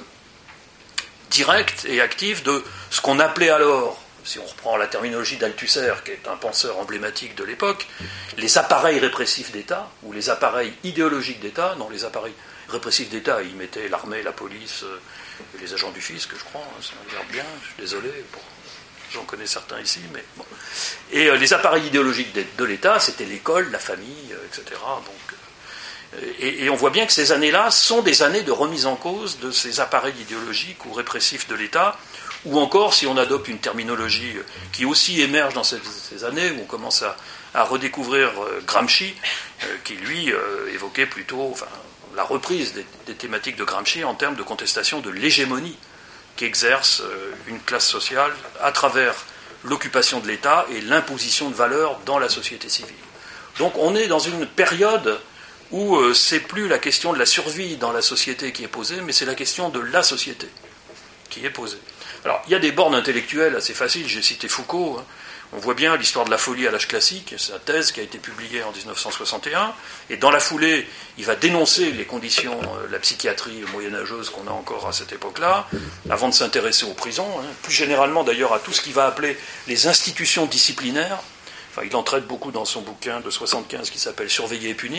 directe et active de ce qu'on appelait alors, si on reprend la terminologie d'Althusser, qui est un penseur emblématique de l'époque, les appareils répressifs d'État, ou les appareils idéologiques d'État. Non, les appareils répressifs d'État, ils mettaient l'armée, la police, euh, et les agents du fisc, je crois, hein, ça me regarde bien, je suis désolé, bon, j'en connais certains ici, mais bon. Et euh, les appareils idéologiques de, de l'État, c'était l'école, la famille, euh, et cetera. Donc, euh, et, et on voit bien que ces années-là sont des années de remise en cause de ces appareils idéologiques ou répressifs de l'État, ou encore, si on adopte une terminologie qui aussi émerge dans ces, ces années, où on commence à, à redécouvrir euh, Gramsci, euh, qui lui euh, évoquait plutôt enfin, la reprise des, des thématiques de Gramsci en termes de contestation de l'hégémonie qu'exerce euh, une classe sociale à travers l'occupation de l'État et l'imposition de valeurs dans la société civile. Donc on est dans une période où euh, c'est plus la question de la survie dans la société qui est posée, mais c'est la question de la société qui est posée. Alors, il y a des bornes intellectuelles assez faciles, j'ai cité Foucault, hein. On voit bien l'histoire de la folie à l'âge classique, c'est sa thèse qui a été publiée en dix-neuf cent soixante et un, et dans la foulée, il va dénoncer les conditions, euh, la psychiatrie moyenâgeuse qu'on a encore à cette époque-là, avant de s'intéresser aux prisons, hein. Plus généralement d'ailleurs à tout ce qu'il va appeler les institutions disciplinaires. Enfin, il en traite beaucoup dans son bouquin de soixante-quinze qui s'appelle « Surveiller et punir »,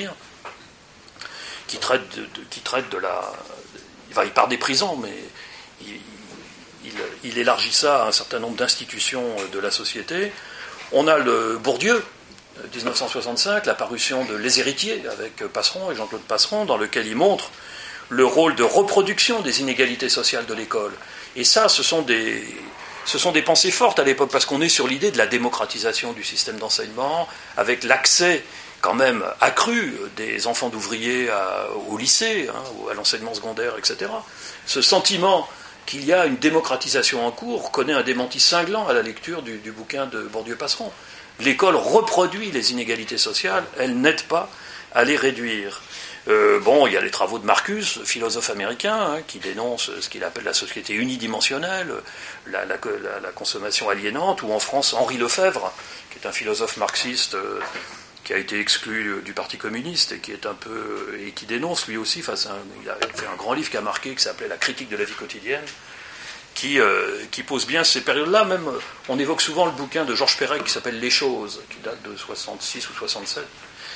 qui traite de, de, qui traite de la... Enfin, il part des prisons, mais il, il, il élargit ça à un certain nombre d'institutions de la société. On a le Bourdieu, dix-neuf cent soixante-cinq, la parution de Les Héritiers, avec Passeron et Jean-Claude Passeron, dans lequel il montre le rôle de reproduction des inégalités sociales de l'école. Et ça, ce sont des... Ce sont des pensées fortes à l'époque, parce qu'on est sur l'idée de la démocratisation du système d'enseignement, avec l'accès quand même accru des enfants d'ouvriers à, au lycée, hein, ou à l'enseignement secondaire, et cetera. Ce sentiment qu'il y a une démocratisation en cours connaît un démenti cinglant à la lecture du, du bouquin de Bourdieu-Passeron. L'école reproduit les inégalités sociales, elle n'aide pas à les réduire. Euh, bon, il y a les travaux de Marcus, philosophe américain, hein, qui dénonce ce qu'il appelle la société unidimensionnelle, la, la, la, la consommation aliénante, ou en France, Henri Lefebvre, qui est un philosophe marxiste euh, qui a été exclu du Parti communiste et qui est un peu et qui dénonce lui aussi. Enfin, un, il a fait un grand livre qui a marqué, qui s'appelait La critique de la vie quotidienne, qui, euh, qui pose bien ces périodes-là. Même, on évoque souvent le bouquin de Georges Perec qui s'appelle Les choses, qui date de soixante-six ou soixante-sept.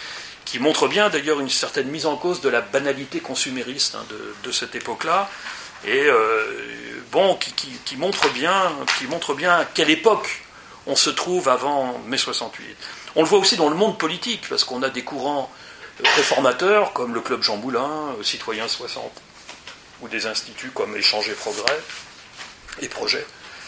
Qui montre bien d'ailleurs une certaine mise en cause de la banalité consumériste hein, de, de cette époque-là, et euh, bon, qui, qui, qui, montre bien, qui montre bien à quelle époque on se trouve avant mai soixante-huit. On le voit aussi dans le monde politique, parce qu'on a des courants réformateurs comme le Club Jean Moulin, Citoyens soixante, ou des instituts comme Échange et Progrès et Projet.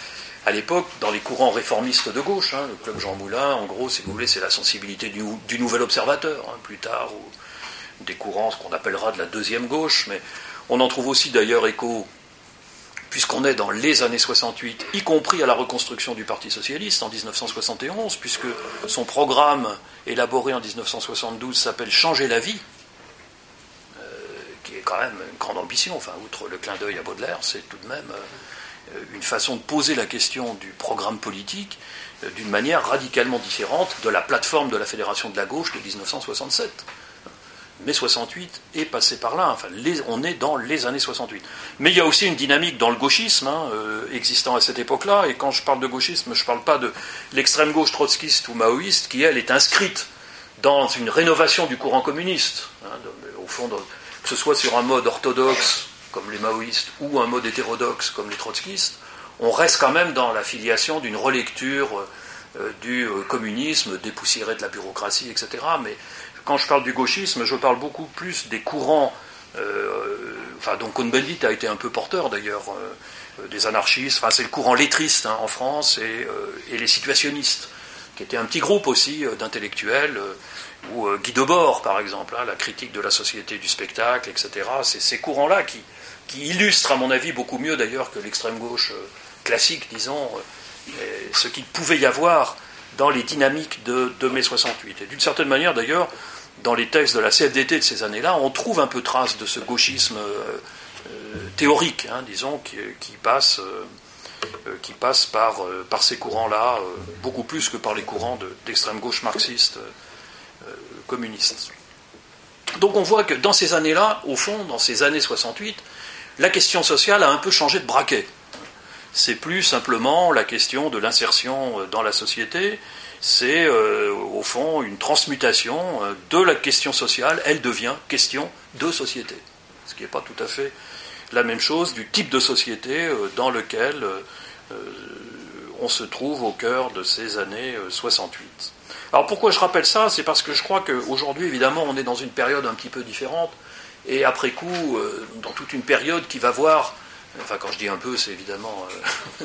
À l'époque, dans les courants réformistes de gauche, hein, le Club Jean Moulin, en gros, si vous voulez, c'est la sensibilité du, du nouvel observateur, hein, plus tard, ou des courants, ce qu'on appellera de la deuxième gauche, mais on en trouve aussi d'ailleurs écho, puisqu'on est dans les années soixante-huit, y compris à la reconstruction du Parti socialiste en dix-neuf cent soixante et onze, puisque son programme élaboré en dix-neuf cent soixante-douze s'appelle « Changer la vie », euh, qui est quand même une grande ambition, enfin, outre le clin d'œil à Baudelaire, c'est tout de même... Euh, une façon de poser la question du programme politique euh, d'une manière radicalement différente de la plateforme de la Fédération de la gauche de dix-neuf cent soixante-sept. mai soixante-huit est passé par là, enfin, les, on est dans les années soixante-huit. Mais il y a aussi une dynamique dans le gauchisme hein, euh, existant à cette époque-là, et quand je parle de gauchisme, je ne parle pas de l'extrême gauche trotskiste ou maoïste, qui elle est inscrite dans une rénovation du courant communiste, hein, de, au fond, de, que ce soit sur un mode orthodoxe, comme les maoïstes, ou un mode hétérodoxe comme les trotskistes, on reste quand même dans la filiation d'une relecture euh, du euh, communisme, dépoussiéré de la bureaucratie, et cetera. Mais quand je parle du gauchisme, je parle beaucoup plus des courants, euh, enfin, dont Cohn-Bendit a été un peu porteur d'ailleurs, euh, des anarchistes, enfin, c'est le courant lettriste hein, en France, et, euh, et les situationnistes, qui étaient un petit groupe aussi euh, d'intellectuels, euh, ou euh, Guy Debord, par exemple, hein, la critique de la société du spectacle, et cetera. C'est ces courants-là qui, qui illustrent, à mon avis, beaucoup mieux d'ailleurs que l'extrême gauche euh, classique, disons, euh, ce qu'il pouvait y avoir dans les dynamiques de, de mai soixante-huit. Et d'une certaine manière, d'ailleurs, dans les textes de la C F D T de ces années-là, on trouve un peu trace de ce gauchisme euh, euh, théorique, hein, disons, qui, qui passe, euh, qui passe par, euh, par ces courants-là, euh, beaucoup plus que par les courants de, d'extrême gauche marxiste euh, communiste. Donc on voit que dans ces années-là, au fond, dans ces années soixante-huit, la question sociale a un peu changé de braquet. C'est plus simplement la question de l'insertion dans la société, c'est euh, au fond une transmutation de la question sociale, elle devient question de société. Ce qui n'est pas tout à fait la même chose du type de société euh, dans lequel euh, on se trouve au cœur de ces années euh, soixante-huit. Alors pourquoi je rappelle ça ? C'est parce que je crois qu'aujourd'hui, évidemment, on est dans une période un petit peu différente, et après coup, euh, dans toute une période qui va voir, enfin quand je dis un peu, c'est évidemment euh,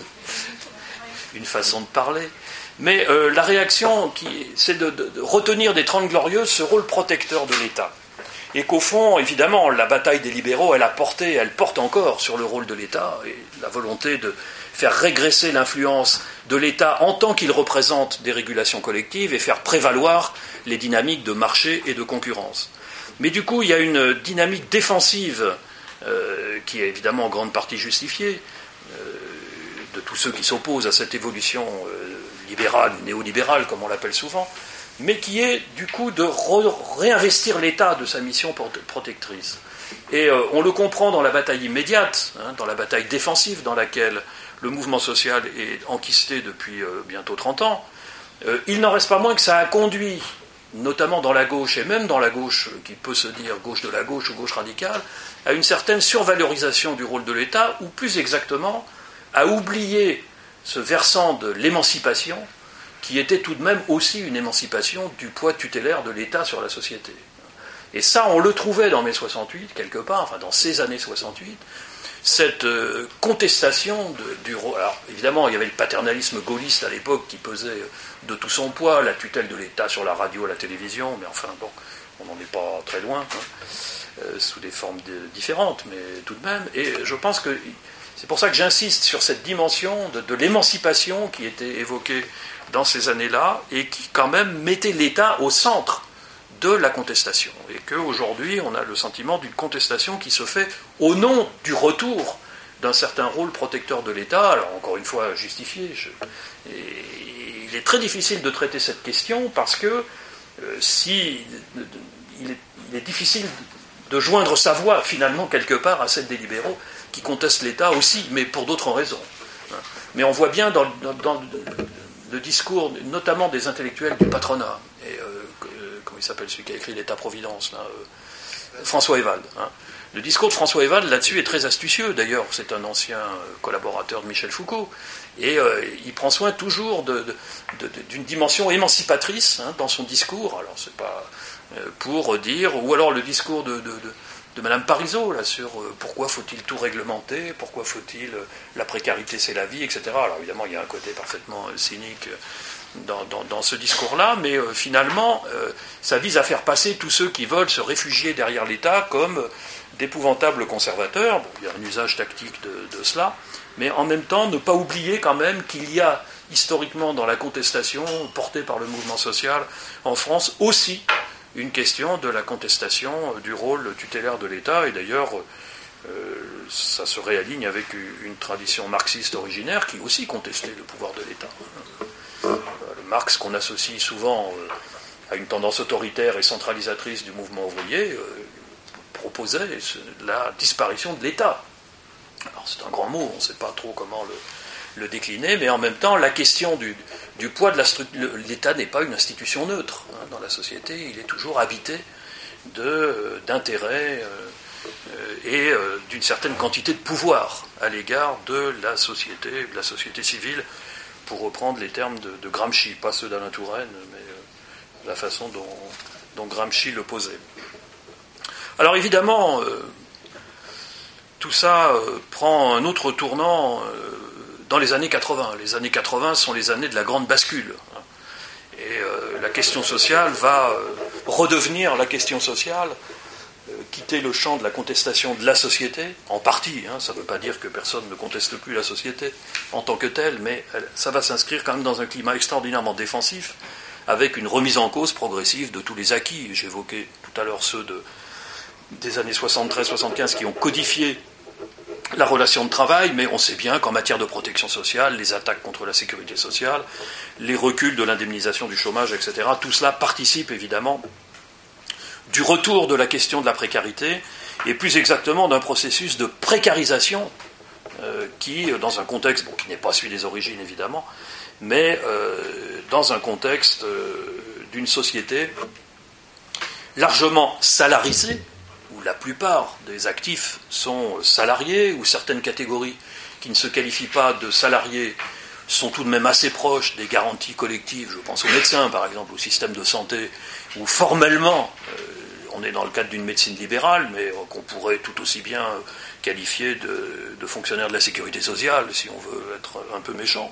une façon de parler, mais euh, la réaction, qui, c'est de, de, de retenir des Trente Glorieuses ce rôle protecteur de l'État. Et qu'au fond, évidemment, la bataille des libéraux, elle a porté, elle porte encore sur le rôle de l'État, et la volonté de faire régresser l'influence de l'État en tant qu'il représente des régulations collectives et faire prévaloir les dynamiques de marché et de concurrence. Mais du coup, il y a une dynamique défensive euh, qui est évidemment en grande partie justifiée euh, de tous ceux qui s'opposent à cette évolution euh, libérale, néolibérale, comme on l'appelle souvent, mais qui est du coup de re- réinvestir l'État de sa mission protectrice. Et euh, on le comprend dans la bataille immédiate, hein, dans la bataille défensive dans laquelle le mouvement social est enquisté depuis euh, bientôt trente ans. Euh, il n'en reste pas moins que ça a conduit, notamment dans la gauche, et même dans la gauche qui peut se dire gauche de la gauche ou gauche radicale, à une certaine survalorisation du rôle de l'État, ou plus exactement, à oublier ce versant de l'émancipation, qui était tout de même aussi une émancipation du poids tutélaire de l'État sur la société. Et ça, on le trouvait dans mai soixante-huit, quelque part, enfin dans ces années soixante-huit, cette euh, contestation de, du rôle. Alors, évidemment, il y avait le paternalisme gaulliste à l'époque qui pesait de tout son poids, la tutelle de l'État sur la radio, la télévision, mais enfin, bon, on n'en est pas très loin, hein, euh, sous des formes de, différentes, mais tout de même. Et je pense que c'est pour ça que j'insiste sur cette dimension de, de l'émancipation qui était évoquée dans ces années-là, et qui, quand même, mettait l'État au centre de la contestation. Et qu'aujourd'hui, on a le sentiment d'une contestation qui se fait au nom du retour d'un certain rôle protecteur de l'État, alors encore une fois justifié. Je, et il est très difficile de traiter cette question parce que euh, si, il, est, il est difficile de joindre sa voix, finalement, quelque part, à celle des libéraux qui contestent l'État aussi, mais pour d'autres raisons. Mais on voit bien dans, dans, dans le discours, notamment des intellectuels du patronat, et euh, comment il s'appelle celui qui a écrit l'État-providence, là, euh, François Ewald. Hein. Le discours de François Ewald là-dessus est très astucieux, d'ailleurs, c'est un ancien collaborateur de Michel Foucault, et euh, il prend soin toujours de, de, de, d'une dimension émancipatrice hein, dans son discours, alors c'est pas euh, pour dire, ou alors le discours de, de, de, de Madame Parisot, là, sur euh, pourquoi faut-il tout réglementer, pourquoi faut-il, euh, la précarité c'est la vie, et cetera. Alors évidemment, il y a un côté parfaitement euh, cynique euh, Dans, dans, dans ce discours-là, mais euh, finalement, euh, ça vise à faire passer tous ceux qui veulent se réfugier derrière l'État comme euh, d'épouvantables conservateurs. Bon, il y a un usage tactique de, de cela, mais en même temps, ne pas oublier quand même qu'il y a historiquement dans la contestation portée par le mouvement social en France aussi une question de la contestation euh, du rôle tutélaire de l'État, et d'ailleurs, euh, ça se réaligne avec une tradition marxiste originaire qui aussi contestait le pouvoir de l'État. Le Marx, qu'on associe souvent euh, à une tendance autoritaire et centralisatrice du mouvement ouvrier, euh, proposait la disparition de l'État. Alors c'est un grand mot, on ne sait pas trop comment le, le décliner, mais en même temps, la question du, du poids de la structure... L'État n'est pas une institution neutre hein, dans la société, il est toujours habité de, euh, d'intérêts euh, et euh, d'une certaine quantité de pouvoir à l'égard de la société, de la société civile, pour reprendre les termes de, de Gramsci, pas ceux d'Alain Touraine, mais euh, la façon dont, dont Gramsci le posait. Alors évidemment, euh, tout ça euh, prend un autre tournant euh, dans les années quatre-vingts. Les années quatre-vingts sont les années de la grande bascule. Hein, et euh, la question sociale va euh, redevenir la question sociale, euh, quitter le champ de la contestation de la société, en partie, hein, ça ne veut pas dire que personne ne conteste plus la société en tant que telle, mais elle, ça va s'inscrire quand même dans un climat extraordinairement défensif, avec une remise en cause progressive de tous les acquis. J'évoquais tout à l'heure ceux de, des années soixante-treize soixante-quinze qui ont codifié la relation de travail, mais on sait bien qu'en matière de protection sociale, les attaques contre la sécurité sociale, les reculs de l'indemnisation du chômage, et cetera, tout cela participe évidemment du retour de la question de la précarité, et plus exactement d'un processus de précarisation euh, qui, dans un contexte bon, qui n'est pas celui des origines évidemment, mais euh, dans un contexte euh, d'une société largement salarisée, où la plupart des actifs sont salariés, où certaines catégories qui ne se qualifient pas de salariés sont tout de même assez proches des garanties collectives, je pense aux médecins par exemple, au système de santé, où formellement euh, on est dans le cadre d'une médecine libérale, mais euh, qu'on pourrait tout aussi bien euh, qualifier de, de fonctionnaires de la sécurité sociale, si on veut être un peu méchant.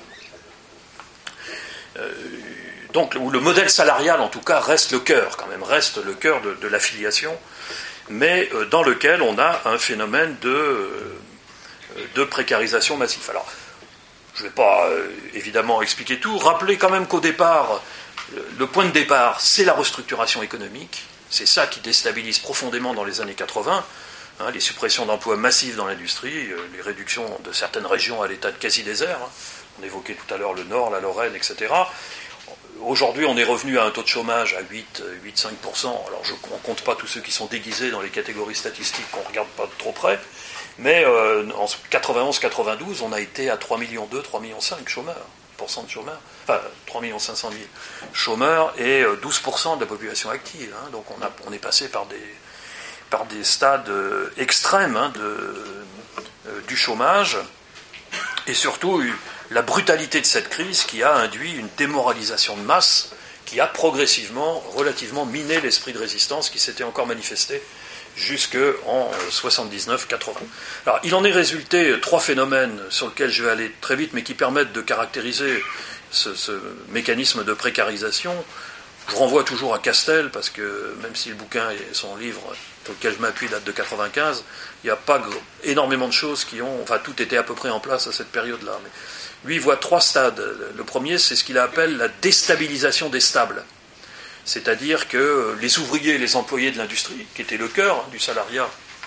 Euh, donc où le modèle salarial en tout cas reste le cœur, quand même, reste le cœur de, de l'affiliation, mais euh, dans lequel on a un phénomène de, euh, de précarisation massive. Alors, je ne vais pas euh, évidemment expliquer tout, rappelez quand même qu'au départ, le point de départ, c'est la restructuration économique, c'est ça qui déstabilise profondément dans les années quatre-vingts, hein, les suppressions d'emplois massives dans l'industrie, euh, les réductions de certaines régions à l'état de quasi-désert, hein. On évoquait tout à l'heure le Nord, la Lorraine, et cetera. Aujourd'hui, on est revenu à un taux de chômage à huit à huit virgule cinq pour cent. Alors, je ne compte pas tous ceux qui sont déguisés dans les catégories statistiques qu'on ne regarde pas de trop près. Mais euh, en quatre-vingt-onze quatre-vingt-douze, on a été à trois virgule deux millions, trois virgule cinq millions chômeurs, pour cent de chômeurs. Enfin, trois millions cinq cent mille chômeurs et douze pour cent de la population active. Hein. Donc, on, a, on est passé par des, par des stades extrêmes hein, de, euh, du chômage. Et surtout, la brutalité de cette crise qui a induit une démoralisation de masse qui a progressivement, relativement miné l'esprit de résistance qui s'était encore manifesté jusqu'en soixante-dix-neuf quatre-vingts. Alors, il en est résulté trois phénomènes sur lesquels je vais aller très vite, mais qui permettent de caractériser ce, ce mécanisme de précarisation. Je renvoie toujours à Castel, parce que même si le bouquin et son livre sur lequel je m'appuie date de quatre-vingt-quinze, il n'y a pas énormément de choses qui ont... Enfin, tout était à peu près en place à cette période-là. Mais lui, il voit trois stades. Le premier, c'est ce qu'il appelle la déstabilisation des stables. C'est-à-dire que les ouvriers et les employés de l'industrie, qui étaient le cœur hein, du salariat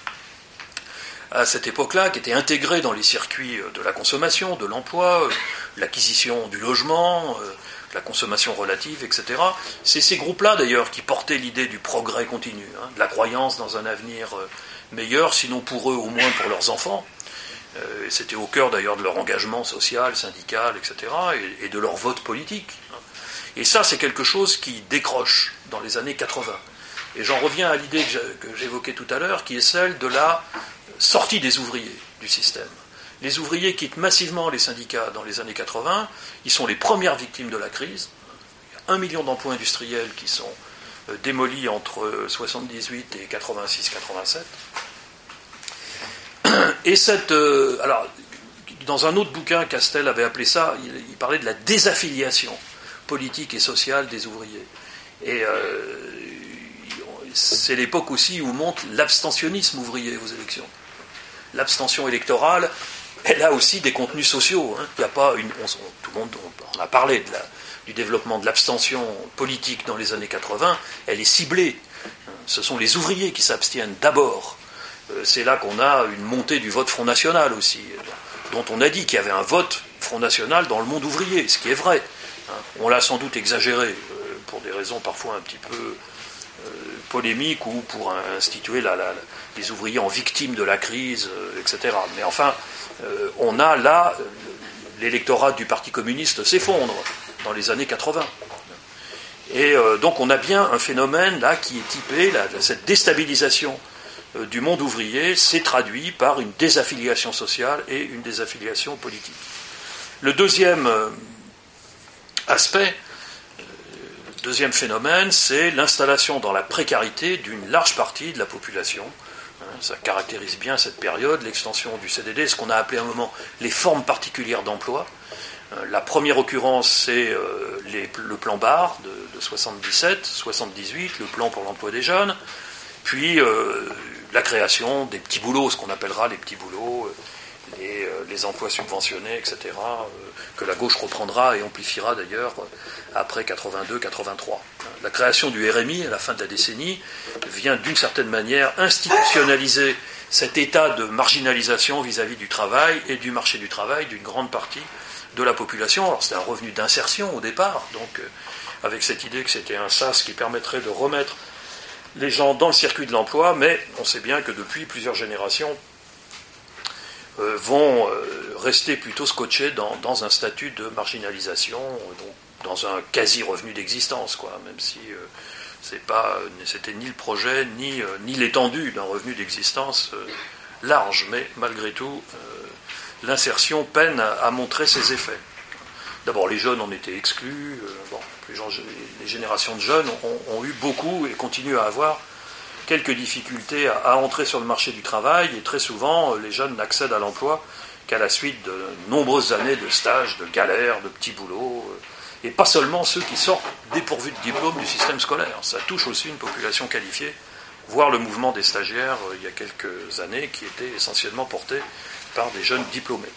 à cette époque-là, qui étaient intégrés dans les circuits de la consommation, de l'emploi, l'acquisition du logement, la consommation relative, et cetera. C'est ces groupes-là, d'ailleurs, qui portaient l'idée du progrès continu, hein, de la croyance dans un avenir meilleur, sinon pour eux, au moins pour leurs enfants. Euh, c'était au cœur, d'ailleurs, de leur engagement social, syndical, et cetera, et, et de leur vote politique. Et ça, c'est quelque chose qui décroche dans les années quatre-vingts. Et j'en reviens à l'idée que j'évoquais tout à l'heure, qui est celle de la sortie des ouvriers du système. Les ouvriers quittent massivement les syndicats dans les années quatre-vingts, ils sont les premières victimes de la crise. Il y a un million d'emplois industriels qui sont démolis entre soixante-dix-huit et quatre-vingt-six quatre-vingt-sept. Et cette... Euh, alors, dans un autre bouquin, Castel avait appelé ça, il, il parlait de la désaffiliation politique et sociale des ouvriers. Et euh, c'est l'époque aussi où monte l'abstentionnisme ouvrier aux élections. L'abstention électorale, elle a aussi des contenus sociaux. Hein. Il y a pas une, on, tout le monde on a parlé de la, du développement de l'abstention politique dans les années quatre-vingts. Elle est ciblée. Ce sont les ouvriers qui s'abstiennent d'abord. C'est là qu'on a une montée du vote Front National aussi, dont on a dit qu'il y avait un vote Front National dans le monde ouvrier, ce qui est vrai. On l'a sans doute exagéré, pour des raisons parfois un petit peu polémiques, ou pour instituer la, la, les ouvriers en victimes de la crise, et cetera. Mais enfin, on a là, l'électorat du Parti communiste s'effondre dans les années quatre-vingts. Et donc on a bien un phénomène là qui est typé, là, cette déstabilisation du monde ouvrier s'est traduit par une désaffiliation sociale et une désaffiliation politique. Le deuxième aspect, le deuxième phénomène, c'est l'installation dans la précarité d'une large partie de la population. Ça caractérise bien cette période, l'extension du C D D, ce qu'on a appelé à un moment les formes particulières d'emploi. La première occurrence, c'est les, le plan Barre de, de soixante-dix-sept soixante-dix-huit, le plan pour l'emploi des jeunes, puis euh, la création des petits boulots, ce qu'on appellera les petits boulots, les, les emplois subventionnés, et cetera, euh, que la gauche reprendra et amplifiera d'ailleurs après quatre-vingt-deux quatre-vingt-trois. La création du R M I à la fin de la décennie vient d'une certaine manière institutionnaliser cet état de marginalisation vis-à-vis du travail et du marché du travail d'une grande partie de la population. Alors c'était un revenu d'insertion au départ, donc euh, avec cette idée que c'était un sas qui permettrait de remettre les gens dans le circuit de l'emploi, mais on sait bien que depuis plusieurs générations euh, vont euh, rester plutôt scotchés dans, dans un statut de marginalisation, donc dans un quasi-revenu d'existence, quoi, même si euh, c'est pas, c'était ni le projet, ni, euh, ni l'étendue d'un revenu d'existence euh, large, mais malgré tout, euh, l'insertion peine à, à montrer ses effets. D'abord, les jeunes en étaient exclus, euh, bon, les, gens, les générations de jeunes ont, ont eu beaucoup et continuent à avoir quelques difficultés à, à entrer sur le marché du travail, et très souvent, les jeunes n'accèdent à l'emploi qu'à la suite de nombreuses années de stages, de galères, de petits boulots, euh, et pas seulement ceux qui sortent dépourvus de diplôme du système scolaire. Ça touche aussi une population qualifiée, voire le mouvement des stagiaires, euh, il y a quelques années, qui était essentiellement porté par des jeunes diplômés.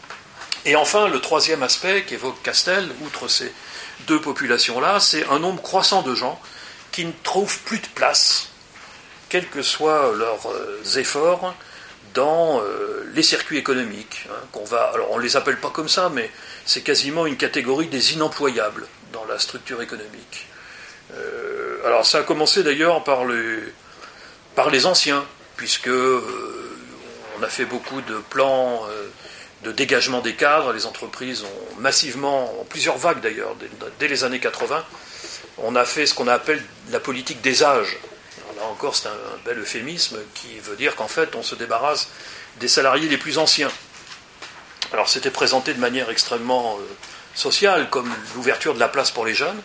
Et enfin, le troisième aspect qu'évoque Castel, outre ces deux populations-là, c'est un nombre croissant de gens qui ne trouvent plus de place, quels que soient leurs euh, efforts, dans euh, les circuits économiques. Hein, qu'on va, alors on ne les appelle pas comme ça, mais c'est quasiment une catégorie des inemployables dans la structure économique. Euh, alors ça a commencé d'ailleurs par les, par les anciens, puisque euh, on a fait beaucoup de plans euh, de dégagement des cadres. Les entreprises ont massivement, en plusieurs vagues d'ailleurs, dès, dès les années quatre-vingts, on a fait ce qu'on appelle la politique des âges. Alors là encore, c'est un, un bel euphémisme qui veut dire qu'en fait, on se débarrasse des salariés les plus anciens. Alors c'était présenté de manière extrêmement euh, sociale, comme l'ouverture de la place pour les jeunes.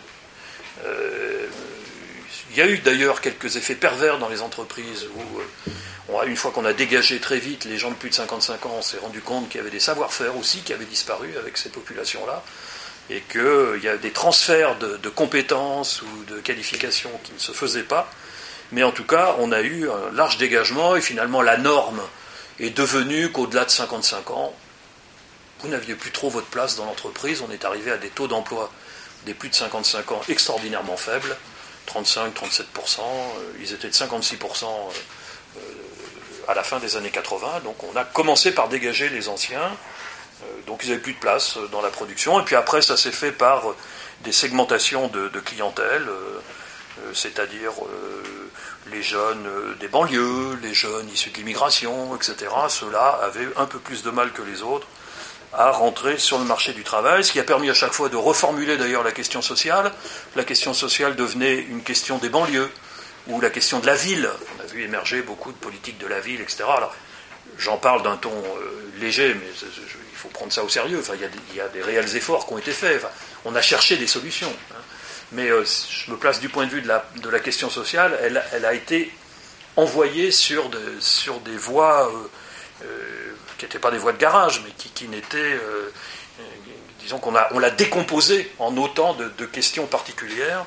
Euh, il y a eu d'ailleurs quelques effets pervers dans les entreprises où, euh, on, une fois qu'on a dégagé très vite les gens de plus de cinquante-cinq ans, on s'est rendu compte qu'il y avait des savoir-faire aussi qui avaient disparu avec ces populations-là, et qu'il euh, y a des transferts de, de compétences ou de qualifications qui ne se faisaient pas. Mais en tout cas, on a eu un large dégagement, et finalement la norme est devenue qu'au-delà de cinquante-cinq ans, vous n'aviez plus trop votre place dans l'entreprise. On est arrivé à des taux d'emploi des plus de cinquante-cinq ans extraordinairement faibles, trente-cinq à trente-sept pour cent, ils étaient de cinquante-six pour cent à la fin des années quatre-vingts, donc on a commencé par dégager les anciens, donc ils n'avaient plus de place dans la production, et puis après ça s'est fait par des segmentations de, de clientèle, c'est-à-dire les jeunes des banlieues, les jeunes issus de l'immigration, et cetera. Ceux-là avaient un peu plus de mal que les autres à rentrer sur le marché du travail, ce qui a permis à chaque fois de reformuler d'ailleurs la question sociale. La question sociale devenait une question des banlieues, ou la question de la ville. On a vu émerger beaucoup de politiques de la ville, et cetera. Alors, j'en parle d'un ton euh, léger, mais je, je, il faut prendre ça au sérieux. Enfin, il y a des, il y a des réels efforts qui ont été faits. Enfin, on a cherché des solutions. Hein. Mais euh, je me place du point de vue de la, de la question sociale, elle, elle a été envoyée sur, de, sur des voies... Euh, euh, qui n'étaient pas des voies de garage, mais qui, qui n'étaient, euh, euh, disons qu'on a, on l'a décomposé en autant de, de questions particulières,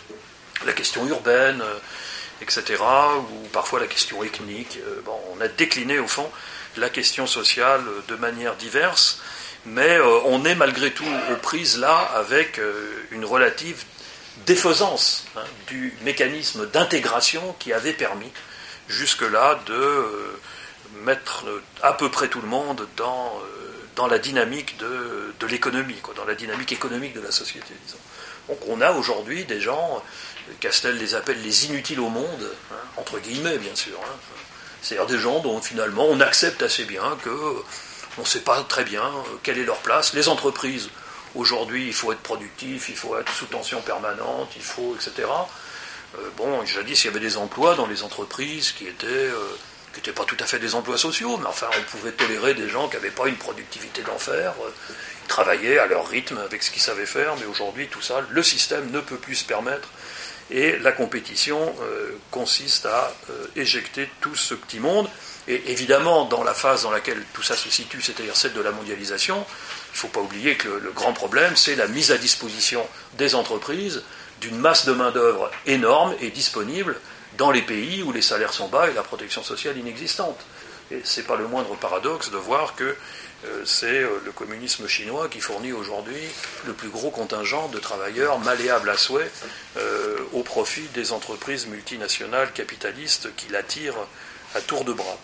la question urbaine, euh, et cetera, ou parfois la question ethnique. Euh, bon, on a décliné au fond la question sociale de manière diverse, mais euh, on est malgré tout aux prises là avec euh, une relative défaisance hein, du mécanisme d'intégration qui avait permis jusque-là de... Euh, mettre à peu près tout le monde dans, euh, dans la dynamique de, de l'économie, quoi, dans la dynamique économique de la société, disons. Donc on a aujourd'hui des gens, Castel les appelle les inutiles au monde, hein, entre guillemets bien sûr, hein. C'est-à-dire des gens dont finalement on accepte assez bien qu'on ne sait pas très bien quelle est leur place. Les entreprises, aujourd'hui il faut être productif, il faut être sous tension permanente, il faut, et cetera. Euh, bon, jadis il y avait des emplois dans les entreprises qui étaient... Euh, qui n'étaient pas tout à fait des emplois sociaux, mais enfin, on pouvait tolérer des gens qui n'avaient pas une productivité d'enfer, ils travaillaient à leur rythme avec ce qu'ils savaient faire, mais aujourd'hui, tout ça, le système ne peut plus se permettre, et la compétition euh, consiste à euh, éjecter tout ce petit monde, et évidemment, dans la phase dans laquelle tout ça se situe, c'est-à-dire celle de la mondialisation, il ne faut pas oublier que le, le grand problème, c'est la mise à disposition des entreprises d'une masse de main-d'œuvre énorme et disponible, dans les pays où les salaires sont bas et la protection sociale inexistante. Et ce n'est pas le moindre paradoxe de voir que euh, c'est euh, le communisme chinois qui fournit aujourd'hui le plus gros contingent de travailleurs malléables à souhait euh, au profit des entreprises multinationales capitalistes qui l'attirent à tour de bras.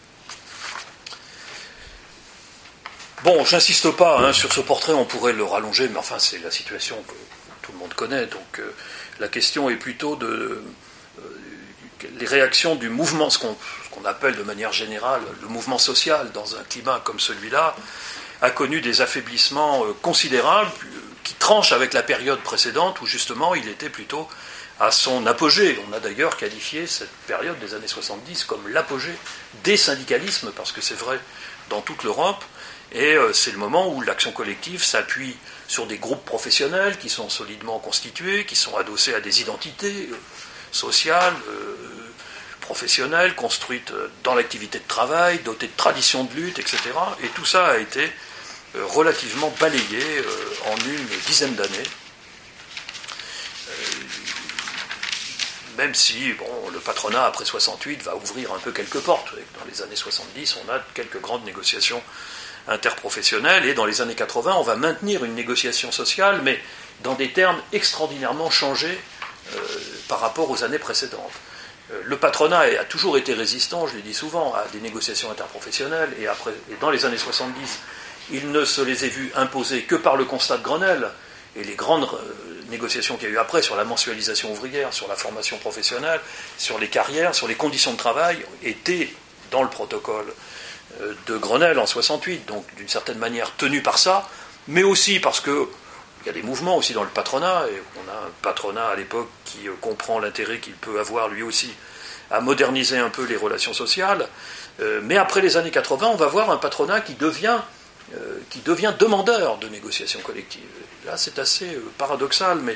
Bon, j'insiste pas hein, sur ce portrait, on pourrait le rallonger, mais enfin c'est la situation que tout le monde connaît, donc euh, la question est plutôt de euh, les réactions du mouvement, ce qu'on, ce qu'on appelle de manière générale le mouvement social dans un climat comme celui-là, a connu des affaiblissements euh, considérables euh, qui tranchent avec la période précédente où justement il était plutôt à son apogée. On a d'ailleurs qualifié cette période des années soixante-dix comme l'apogée des syndicalismes, parce que c'est vrai dans toute l'Europe. Et euh, c'est le moment où l'action collective s'appuie sur des groupes professionnels qui sont solidement constitués, qui sont adossés à des identités euh, sociales, euh, professionnelles, construites euh, dans l'activité de travail, dotées de traditions de lutte, et cetera. Et tout ça a été euh, relativement balayé euh, en une dizaine d'années. Euh, même si bon, le patronat, après soixante-huit, va ouvrir un peu quelques portes. Dans les années soixante-dix, on a quelques grandes négociations interprofessionnelle, et dans les années quatre-vingts, on va maintenir une négociation sociale, mais dans des termes extraordinairement changés euh, par rapport aux années précédentes. Euh, le patronat a toujours été résistant, je l'ai dit souvent, à des négociations interprofessionnelles, et, après, et dans les années soixante-dix, il ne se les est vus imposer que par le constat de Grenelle, et les grandes euh, négociations qu'il y a eu après sur la mensualisation ouvrière, sur la formation professionnelle, sur les carrières, sur les conditions de travail, étaient dans le protocole de Grenelle en soixante-huit, donc d'une certaine manière tenu par ça, mais aussi parce qu'il y a des mouvements aussi dans le patronat, et on a un patronat à l'époque qui comprend l'intérêt qu'il peut avoir lui aussi à moderniser un peu les relations sociales, mais après les années quatre-vingts, on va voir un patronat qui devient, qui devient demandeur de négociations collectives. Là, c'est assez paradoxal, mais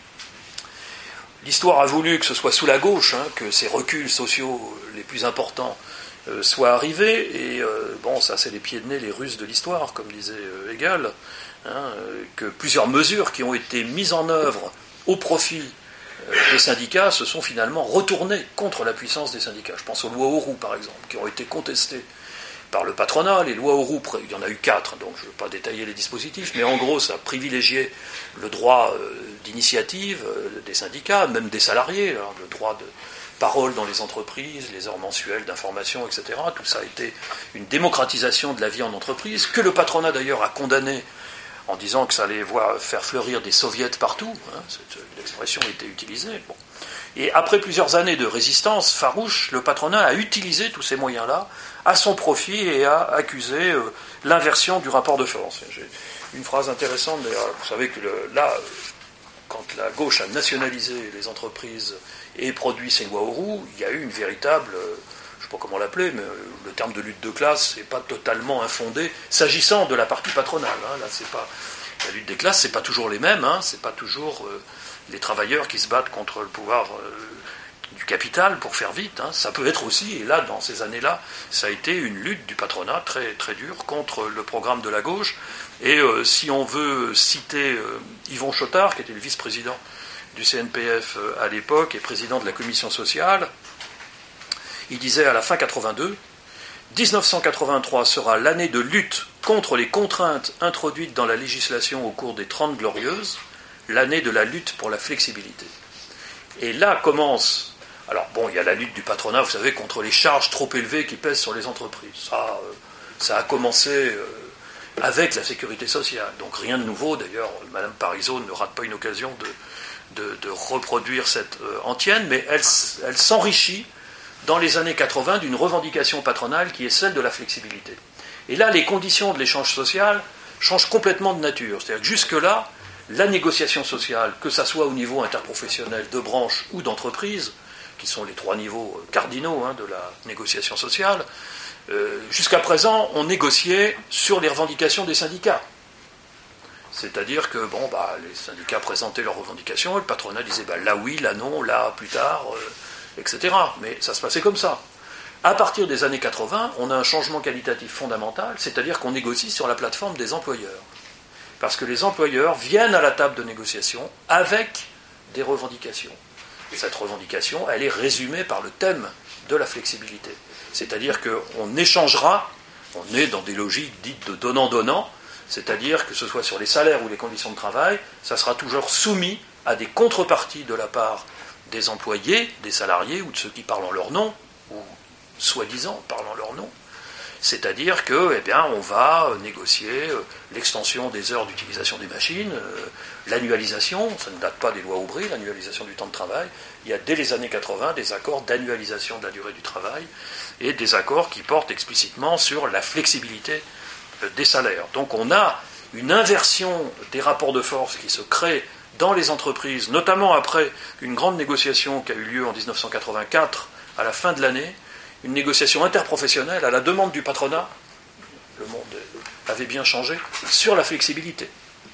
l'histoire a voulu que ce soit sous la gauche, hein, que ces reculs sociaux les plus importants soit arrivé, et euh, bon, ça c'est les pieds de nez, les Russes de l'histoire, comme disait euh, Hegel, hein, euh, que plusieurs mesures qui ont été mises en œuvre au profit euh, des syndicats se sont finalement retournées contre la puissance des syndicats. Je pense aux lois Auroux, par exemple, qui ont été contestées par le patronat. Les lois Auroux, il y en a eu quatre, donc je ne vais pas détailler les dispositifs, mais en gros, ça privilégiait le droit euh, d'initiative euh, des syndicats, même des salariés, alors, le droit de parole dans les entreprises, les heures mensuelles d'information, et cetera. Tout ça a été une démocratisation de la vie en entreprise, que le patronat d'ailleurs a condamné en disant que ça allait voir, faire fleurir des soviets partout. Hein, cette expression a été utilisée. Bon. Et après plusieurs années de résistance farouche, le patronat a utilisé tous ces moyens-là à son profit et a accusé euh, l'inversion du rapport de force. J'ai une phrase intéressante, d'ailleurs. Vous savez que le, là, quand la gauche a nationalisé les entreprises et produit ces lois Auroux, il y a eu une véritable, je ne sais pas comment l'appeler, mais le terme de lutte de classe n'est pas totalement infondé, s'agissant de la partie patronale. Hein, là, c'est pas, la lutte des classes, c'est pas toujours les mêmes, hein, c'est pas toujours euh, les travailleurs qui se battent contre le pouvoir euh, du capital, pour faire vite. Hein, ça peut être aussi, et là, dans ces années-là, ça a été une lutte du patronat très, très dure contre le programme de la gauche. Et euh, si on veut citer euh, Yvon Chotard, qui était le vice-président du C N P F à l'époque et président de la commission sociale, il disait à la fin quatre-vingt-deux, dix-neuf cent quatre-vingt-trois sera l'année de lutte contre les contraintes introduites dans la législation au cours des Trente Glorieuses, l'année de la lutte pour la flexibilité. Et là commence, alors bon, il y a la lutte du patronat, vous savez, contre les charges trop élevées qui pèsent sur les entreprises. Ça, euh, ça a commencé euh, avec la sécurité sociale, donc rien de nouveau. D'ailleurs, Madame Parisot ne rate pas une occasion de De, de reproduire cette euh, antienne, mais elle, elle s'enrichit dans les années quatre-vingts d'une revendication patronale qui est celle de la flexibilité. Et là, les conditions de l'échange social changent complètement de nature. C'est-à-dire que jusque-là, la négociation sociale, que ça soit au niveau interprofessionnel, de branche ou d'entreprise, qui sont les trois niveaux cardinaux hein, de la négociation sociale, euh, jusqu'à présent, on négociait sur les revendications des syndicats. C'est-à-dire que bon, bah, les syndicats présentaient leurs revendications, et le patronat disait bah, là oui, là non, là plus tard, euh, et cetera. Mais ça se passait comme ça. À partir des années quatre-vingts, on a un changement qualitatif fondamental, c'est-à-dire qu'on négocie sur la plateforme des employeurs. Parce que les employeurs viennent à la table de négociation avec des revendications. Et cette revendication, elle est résumée par le thème de la flexibilité. C'est-à-dire qu'on échangera, on est dans des logiques dites de donnant-donnant, c'est-à-dire que ce soit sur les salaires ou les conditions de travail, ça sera toujours soumis à des contreparties de la part des employés, des salariés ou de ceux qui parlent en leur nom, ou soi-disant parlant en leur nom. C'est-à-dire que, eh bien, on va négocier l'extension des heures d'utilisation des machines, euh, l'annualisation, ça ne date pas des lois Aubry, l'annualisation du temps de travail. Il y a dès les années quatre-vingts des accords d'annualisation de la durée du travail et des accords qui portent explicitement sur la flexibilité des salaires. Donc on a une inversion des rapports de force qui se crée dans les entreprises, notamment après une grande négociation qui a eu lieu en dix-neuf cent quatre-vingt-quatre, à la fin de l'année, une négociation interprofessionnelle à la demande du patronat, le monde avait bien changé, sur la flexibilité.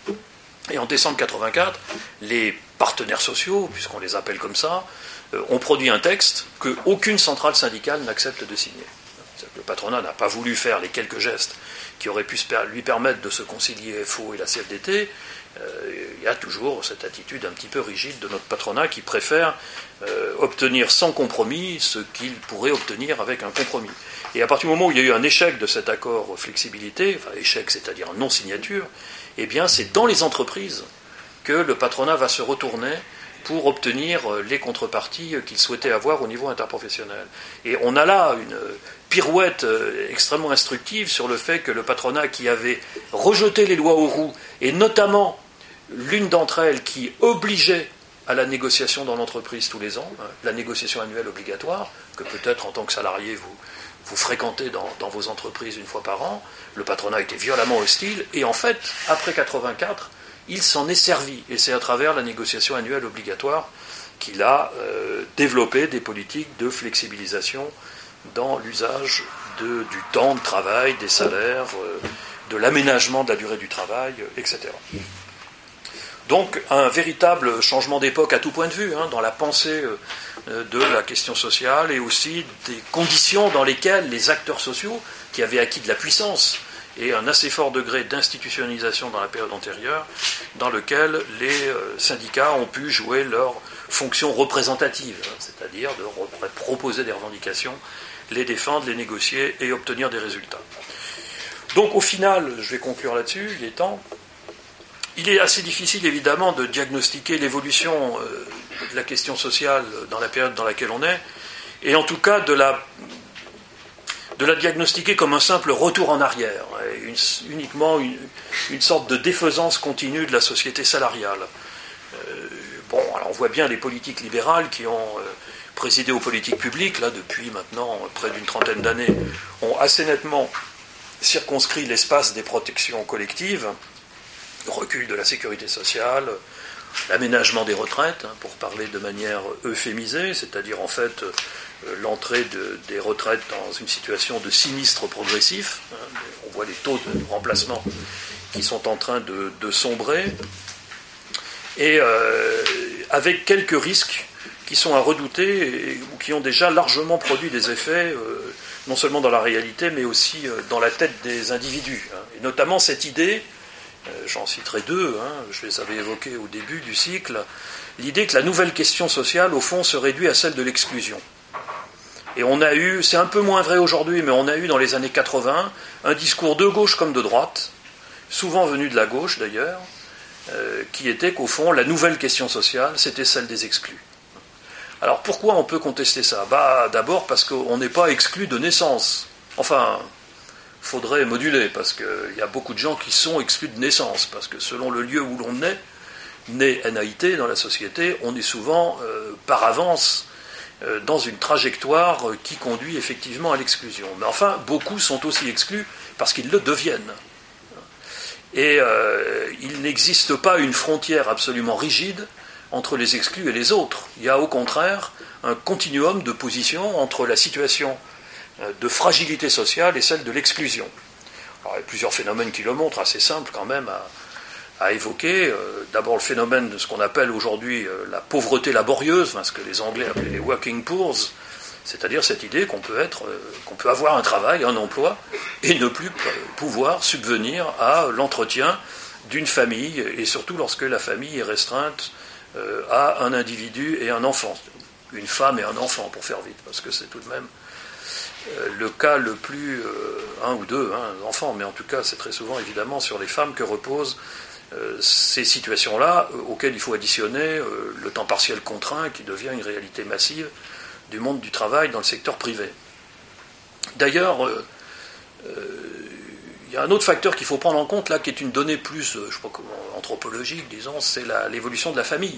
Et en décembre quatre-vingt-quatre, les partenaires sociaux, puisqu'on les appelle comme ça, euh, ont produit un texte qu'aucune centrale syndicale n'accepte de signer. C'est-à-dire que le patronat n'a pas voulu faire les quelques gestes qui auraient pu lui permettre de se concilier F O et la C F D T. Euh, il y a toujours cette attitude un petit peu rigide de notre patronat qui préfère euh, obtenir sans compromis ce qu'il pourrait obtenir avec un compromis. Et à partir du moment où il y a eu un échec de cet accord flexibilité, enfin échec c'est-à-dire non-signature, eh bien c'est dans les entreprises que le patronat va se retourner pour obtenir les contreparties qu'il souhaitait avoir au niveau interprofessionnel. Et on a là une pirouette extrêmement instructive sur le fait que le patronat qui avait rejeté les lois Auroux, et notamment l'une d'entre elles qui obligeait à la négociation dans l'entreprise tous les ans, hein, la négociation annuelle obligatoire, que peut-être en tant que salarié vous, vous fréquentez dans, dans vos entreprises une fois par an, le patronat était violemment hostile, et en fait, après quatre-vingt-quatre, il s'en est servi, et c'est à travers la négociation annuelle obligatoire qu'il a euh, développé des politiques de flexibilisation dans l'usage de, du temps de travail, des salaires, euh, de l'aménagement de la durée du travail, euh, et cetera. Donc un véritable changement d'époque à tout point de vue, hein, dans la pensée euh, de la question sociale et aussi des conditions dans lesquelles les acteurs sociaux, qui avaient acquis de la puissance, et un assez fort degré d'institutionnalisation dans la période antérieure, dans lequel les euh, syndicats ont pu jouer leur fonction représentative, hein, c'est-à-dire de re- proposer des revendications, les défendre, les négocier et obtenir des résultats. Donc au final, je vais conclure là-dessus, il est temps, il est assez difficile évidemment de diagnostiquer l'évolution euh, de la question sociale dans la période dans laquelle on est, et en tout cas de la de la diagnostiquer comme un simple retour en arrière, une, uniquement une, une sorte de défaisance continue de la société salariale. Euh, bon, alors on voit bien les politiques libérales qui ont euh, présidé aux politiques publiques, là, depuis maintenant près d'une trentaine d'années, ont assez nettement circonscrit l'espace des protections collectives, le recul de la sécurité sociale, l'aménagement des retraites, hein, pour parler de manière euphémisée, c'est-à-dire en fait euh, l'entrée de, des retraites dans une situation de sinistre progressif. Hein, on voit les taux de remplacement qui sont en train de, de sombrer, et euh, avec quelques risques qui sont à redouter et, ou qui ont déjà largement produit des effets, euh, non seulement dans la réalité, mais aussi euh, dans la tête des individus. Hein, et notamment cette idée, Euh, j'en citerai deux, hein, je les avais évoquées au début du cycle, l'idée que la nouvelle question sociale, au fond, se réduit à celle de l'exclusion. Et on a eu, c'est un peu moins vrai aujourd'hui, mais on a eu dans les années quatre-vingts un discours de gauche comme de droite, souvent venu de la gauche d'ailleurs, euh, qui était qu'au fond, la nouvelle question sociale, c'était celle des exclus. Alors pourquoi on peut contester ça ? Bah, d'abord parce qu'on n'est pas exclu de naissance. Enfin... faudrait moduler, parce qu'il y a beaucoup de gens qui sont exclus de naissance, parce que selon le lieu où l'on naît, né N A I T dans la société, on est souvent euh, par avance euh, dans une trajectoire euh, qui conduit effectivement à l'exclusion. Mais enfin, beaucoup sont aussi exclus parce qu'ils le deviennent. Et euh, il n'existe pas une frontière absolument rigide entre les exclus et les autres. Il y a au contraire un continuum de position entre la situation de fragilité sociale et celle de l'exclusion. Alors, il y a plusieurs phénomènes qui le montrent, assez simples quand même à, à évoquer. Euh, d'abord le phénomène de ce qu'on appelle aujourd'hui euh, la pauvreté laborieuse, enfin, ce que les Anglais appelaient les working poors, c'est-à-dire cette idée qu'on peut être, euh, qu'on peut avoir un travail, un emploi, et ne plus pouvoir subvenir à l'entretien d'une famille, et surtout lorsque la famille est restreinte euh, à un individu et un enfant. Une femme et un enfant, pour faire vite, parce que c'est tout de même euh, le cas le plus, euh, un ou deux hein, enfants, mais en tout cas c'est très souvent évidemment sur les femmes que reposent euh, ces situations-là, euh, auxquelles il faut additionner euh, le temps partiel contraint qui devient une réalité massive du monde du travail dans le secteur privé. D'ailleurs, euh, euh, il y a un autre facteur qu'il faut prendre en compte là, qui est une donnée plus, euh, je sais pas comment, anthropologique, disons, c'est la, l'évolution de la famille.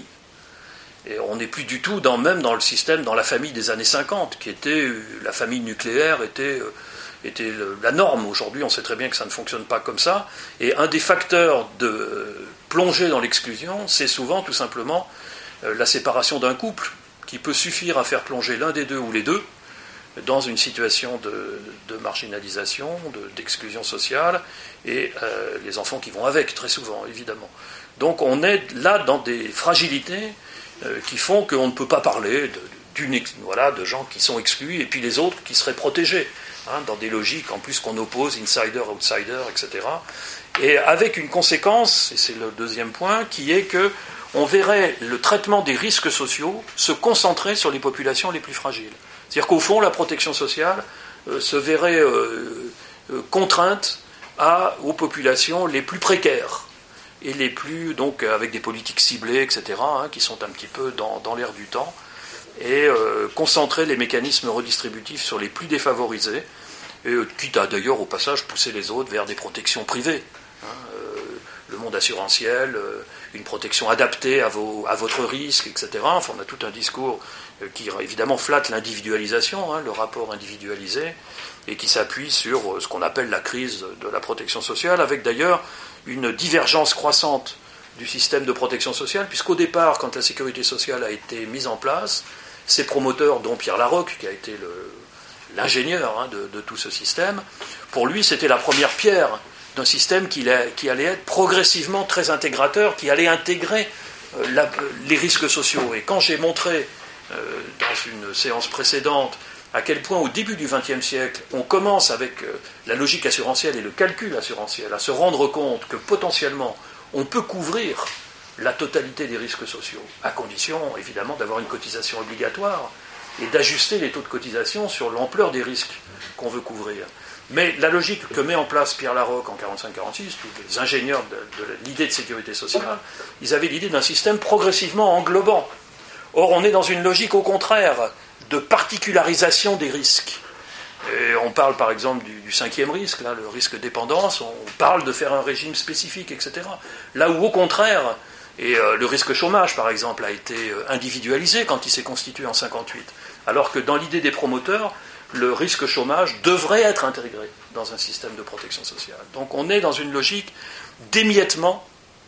Et on n'est plus du tout dans, même dans le système, dans la famille des années cinquante, qui était, la famille nucléaire était, était la norme. Aujourd'hui, on sait très bien que ça ne fonctionne pas comme ça. Et un des facteurs de plonger dans l'exclusion, c'est souvent tout simplement la séparation d'un couple, qui peut suffire à faire plonger l'un des deux ou les deux dans une situation de, de marginalisation, de, d'exclusion sociale, et euh, les enfants qui vont avec, très souvent, évidemment. Donc on est là dans des fragilités euh, qui font qu'on ne peut pas parler de, d'une, voilà, de gens qui sont exclus, et puis les autres qui seraient protégés, hein, dans des logiques en plus qu'on oppose, insider, outsider, et cetera. Et avec une conséquence, et c'est le deuxième point, qui est que on verrait le traitement des risques sociaux se concentrer sur les populations les plus fragiles. C'est-à-dire qu'au fond, la protection sociale euh, se verrait euh, euh, contrainte à, aux populations les plus précaires et les plus, donc, avec des politiques ciblées, et cetera, hein, qui sont un petit peu dans, dans l'air du temps, et euh, concentrer les mécanismes redistributifs sur les plus défavorisés, et euh, quitte à d'ailleurs, au passage, pousser les autres vers des protections privées. Hein, euh, le monde assurantiel, euh, une protection adaptée à, vos, à votre risque, et cetera. Enfin, on a tout un discours qui évidemment flatte l'individualisation, hein, le rapport individualisé, et qui s'appuie sur ce qu'on appelle la crise de la protection sociale, avec d'ailleurs une divergence croissante du système de protection sociale, puisqu'au départ, quand la sécurité sociale a été mise en place, ses promoteurs, dont Pierre Laroque, qui a été le, l'ingénieur hein, de, de tout ce système, pour lui c'était la première pierre d'un système qui, qui allait être progressivement très intégrateur, qui allait intégrer euh, la, les risques sociaux. Et quand j'ai montré Euh, dans une séance précédente, à quel point au début du vingtième siècle, on commence avec euh, la logique assurantielle et le calcul assurantiel à se rendre compte que potentiellement on peut couvrir la totalité des risques sociaux, à condition évidemment d'avoir une cotisation obligatoire et d'ajuster les taux de cotisation sur l'ampleur des risques qu'on veut couvrir. Mais la logique que met en place Pierre Laroque en quarante-cinq quarante-six, tous les ingénieurs de, de l'idée de sécurité sociale, ils avaient l'idée d'un système progressivement englobant. Or, on est dans une logique, au contraire, de particularisation des risques. Et on parle, par exemple, du, du cinquième risque, là, le risque dépendance, on parle de faire un régime spécifique, et cetera. Là où, au contraire, et euh, le risque chômage, par exemple, a été individualisé quand il s'est constitué en cinquante-huit, alors que dans l'idée des promoteurs, le risque chômage devrait être intégré dans un système de protection sociale. Donc on est dans une logique d'émiettement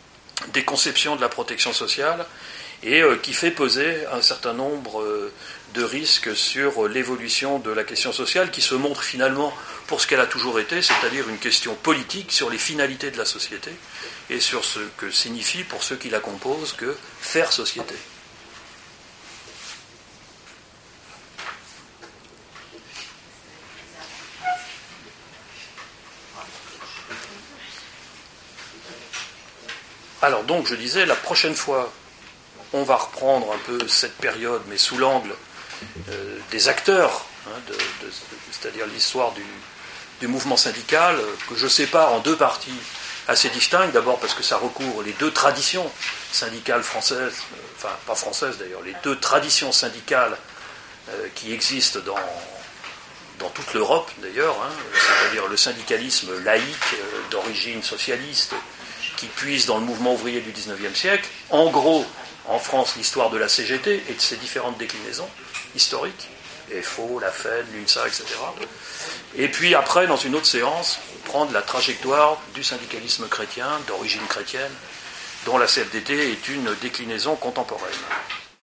des conceptions de la protection sociale, et euh, qui fait peser un certain nombre euh, de risques sur euh, l'évolution de la question sociale, qui se montre finalement pour ce qu'elle a toujours été, c'est-à-dire une question politique sur les finalités de la société et sur ce que signifie pour ceux qui la composent que faire société. Alors donc, je disais, la prochaine fois, on va reprendre un peu cette période, mais sous l'angle euh, des acteurs, hein, de, de, c'est-à-dire l'histoire du, du mouvement syndical, euh, que je sépare en deux parties assez distinctes. D'abord parce que ça recouvre les deux traditions syndicales françaises, euh, enfin pas françaises d'ailleurs, les deux traditions syndicales euh, qui existent dans, dans toute l'Europe d'ailleurs, hein, c'est-à-dire le syndicalisme laïque euh, d'origine socialiste, qui puise dans le mouvement ouvrier du dix-neuvième siècle, en gros, en France, l'histoire de la C G T et de ses différentes déclinaisons historiques, F O, la F E N, l'UNSA, et cetera. Et puis après, dans une autre séance, prendre la trajectoire du syndicalisme chrétien, d'origine chrétienne, dont la C F D T est une déclinaison contemporaine.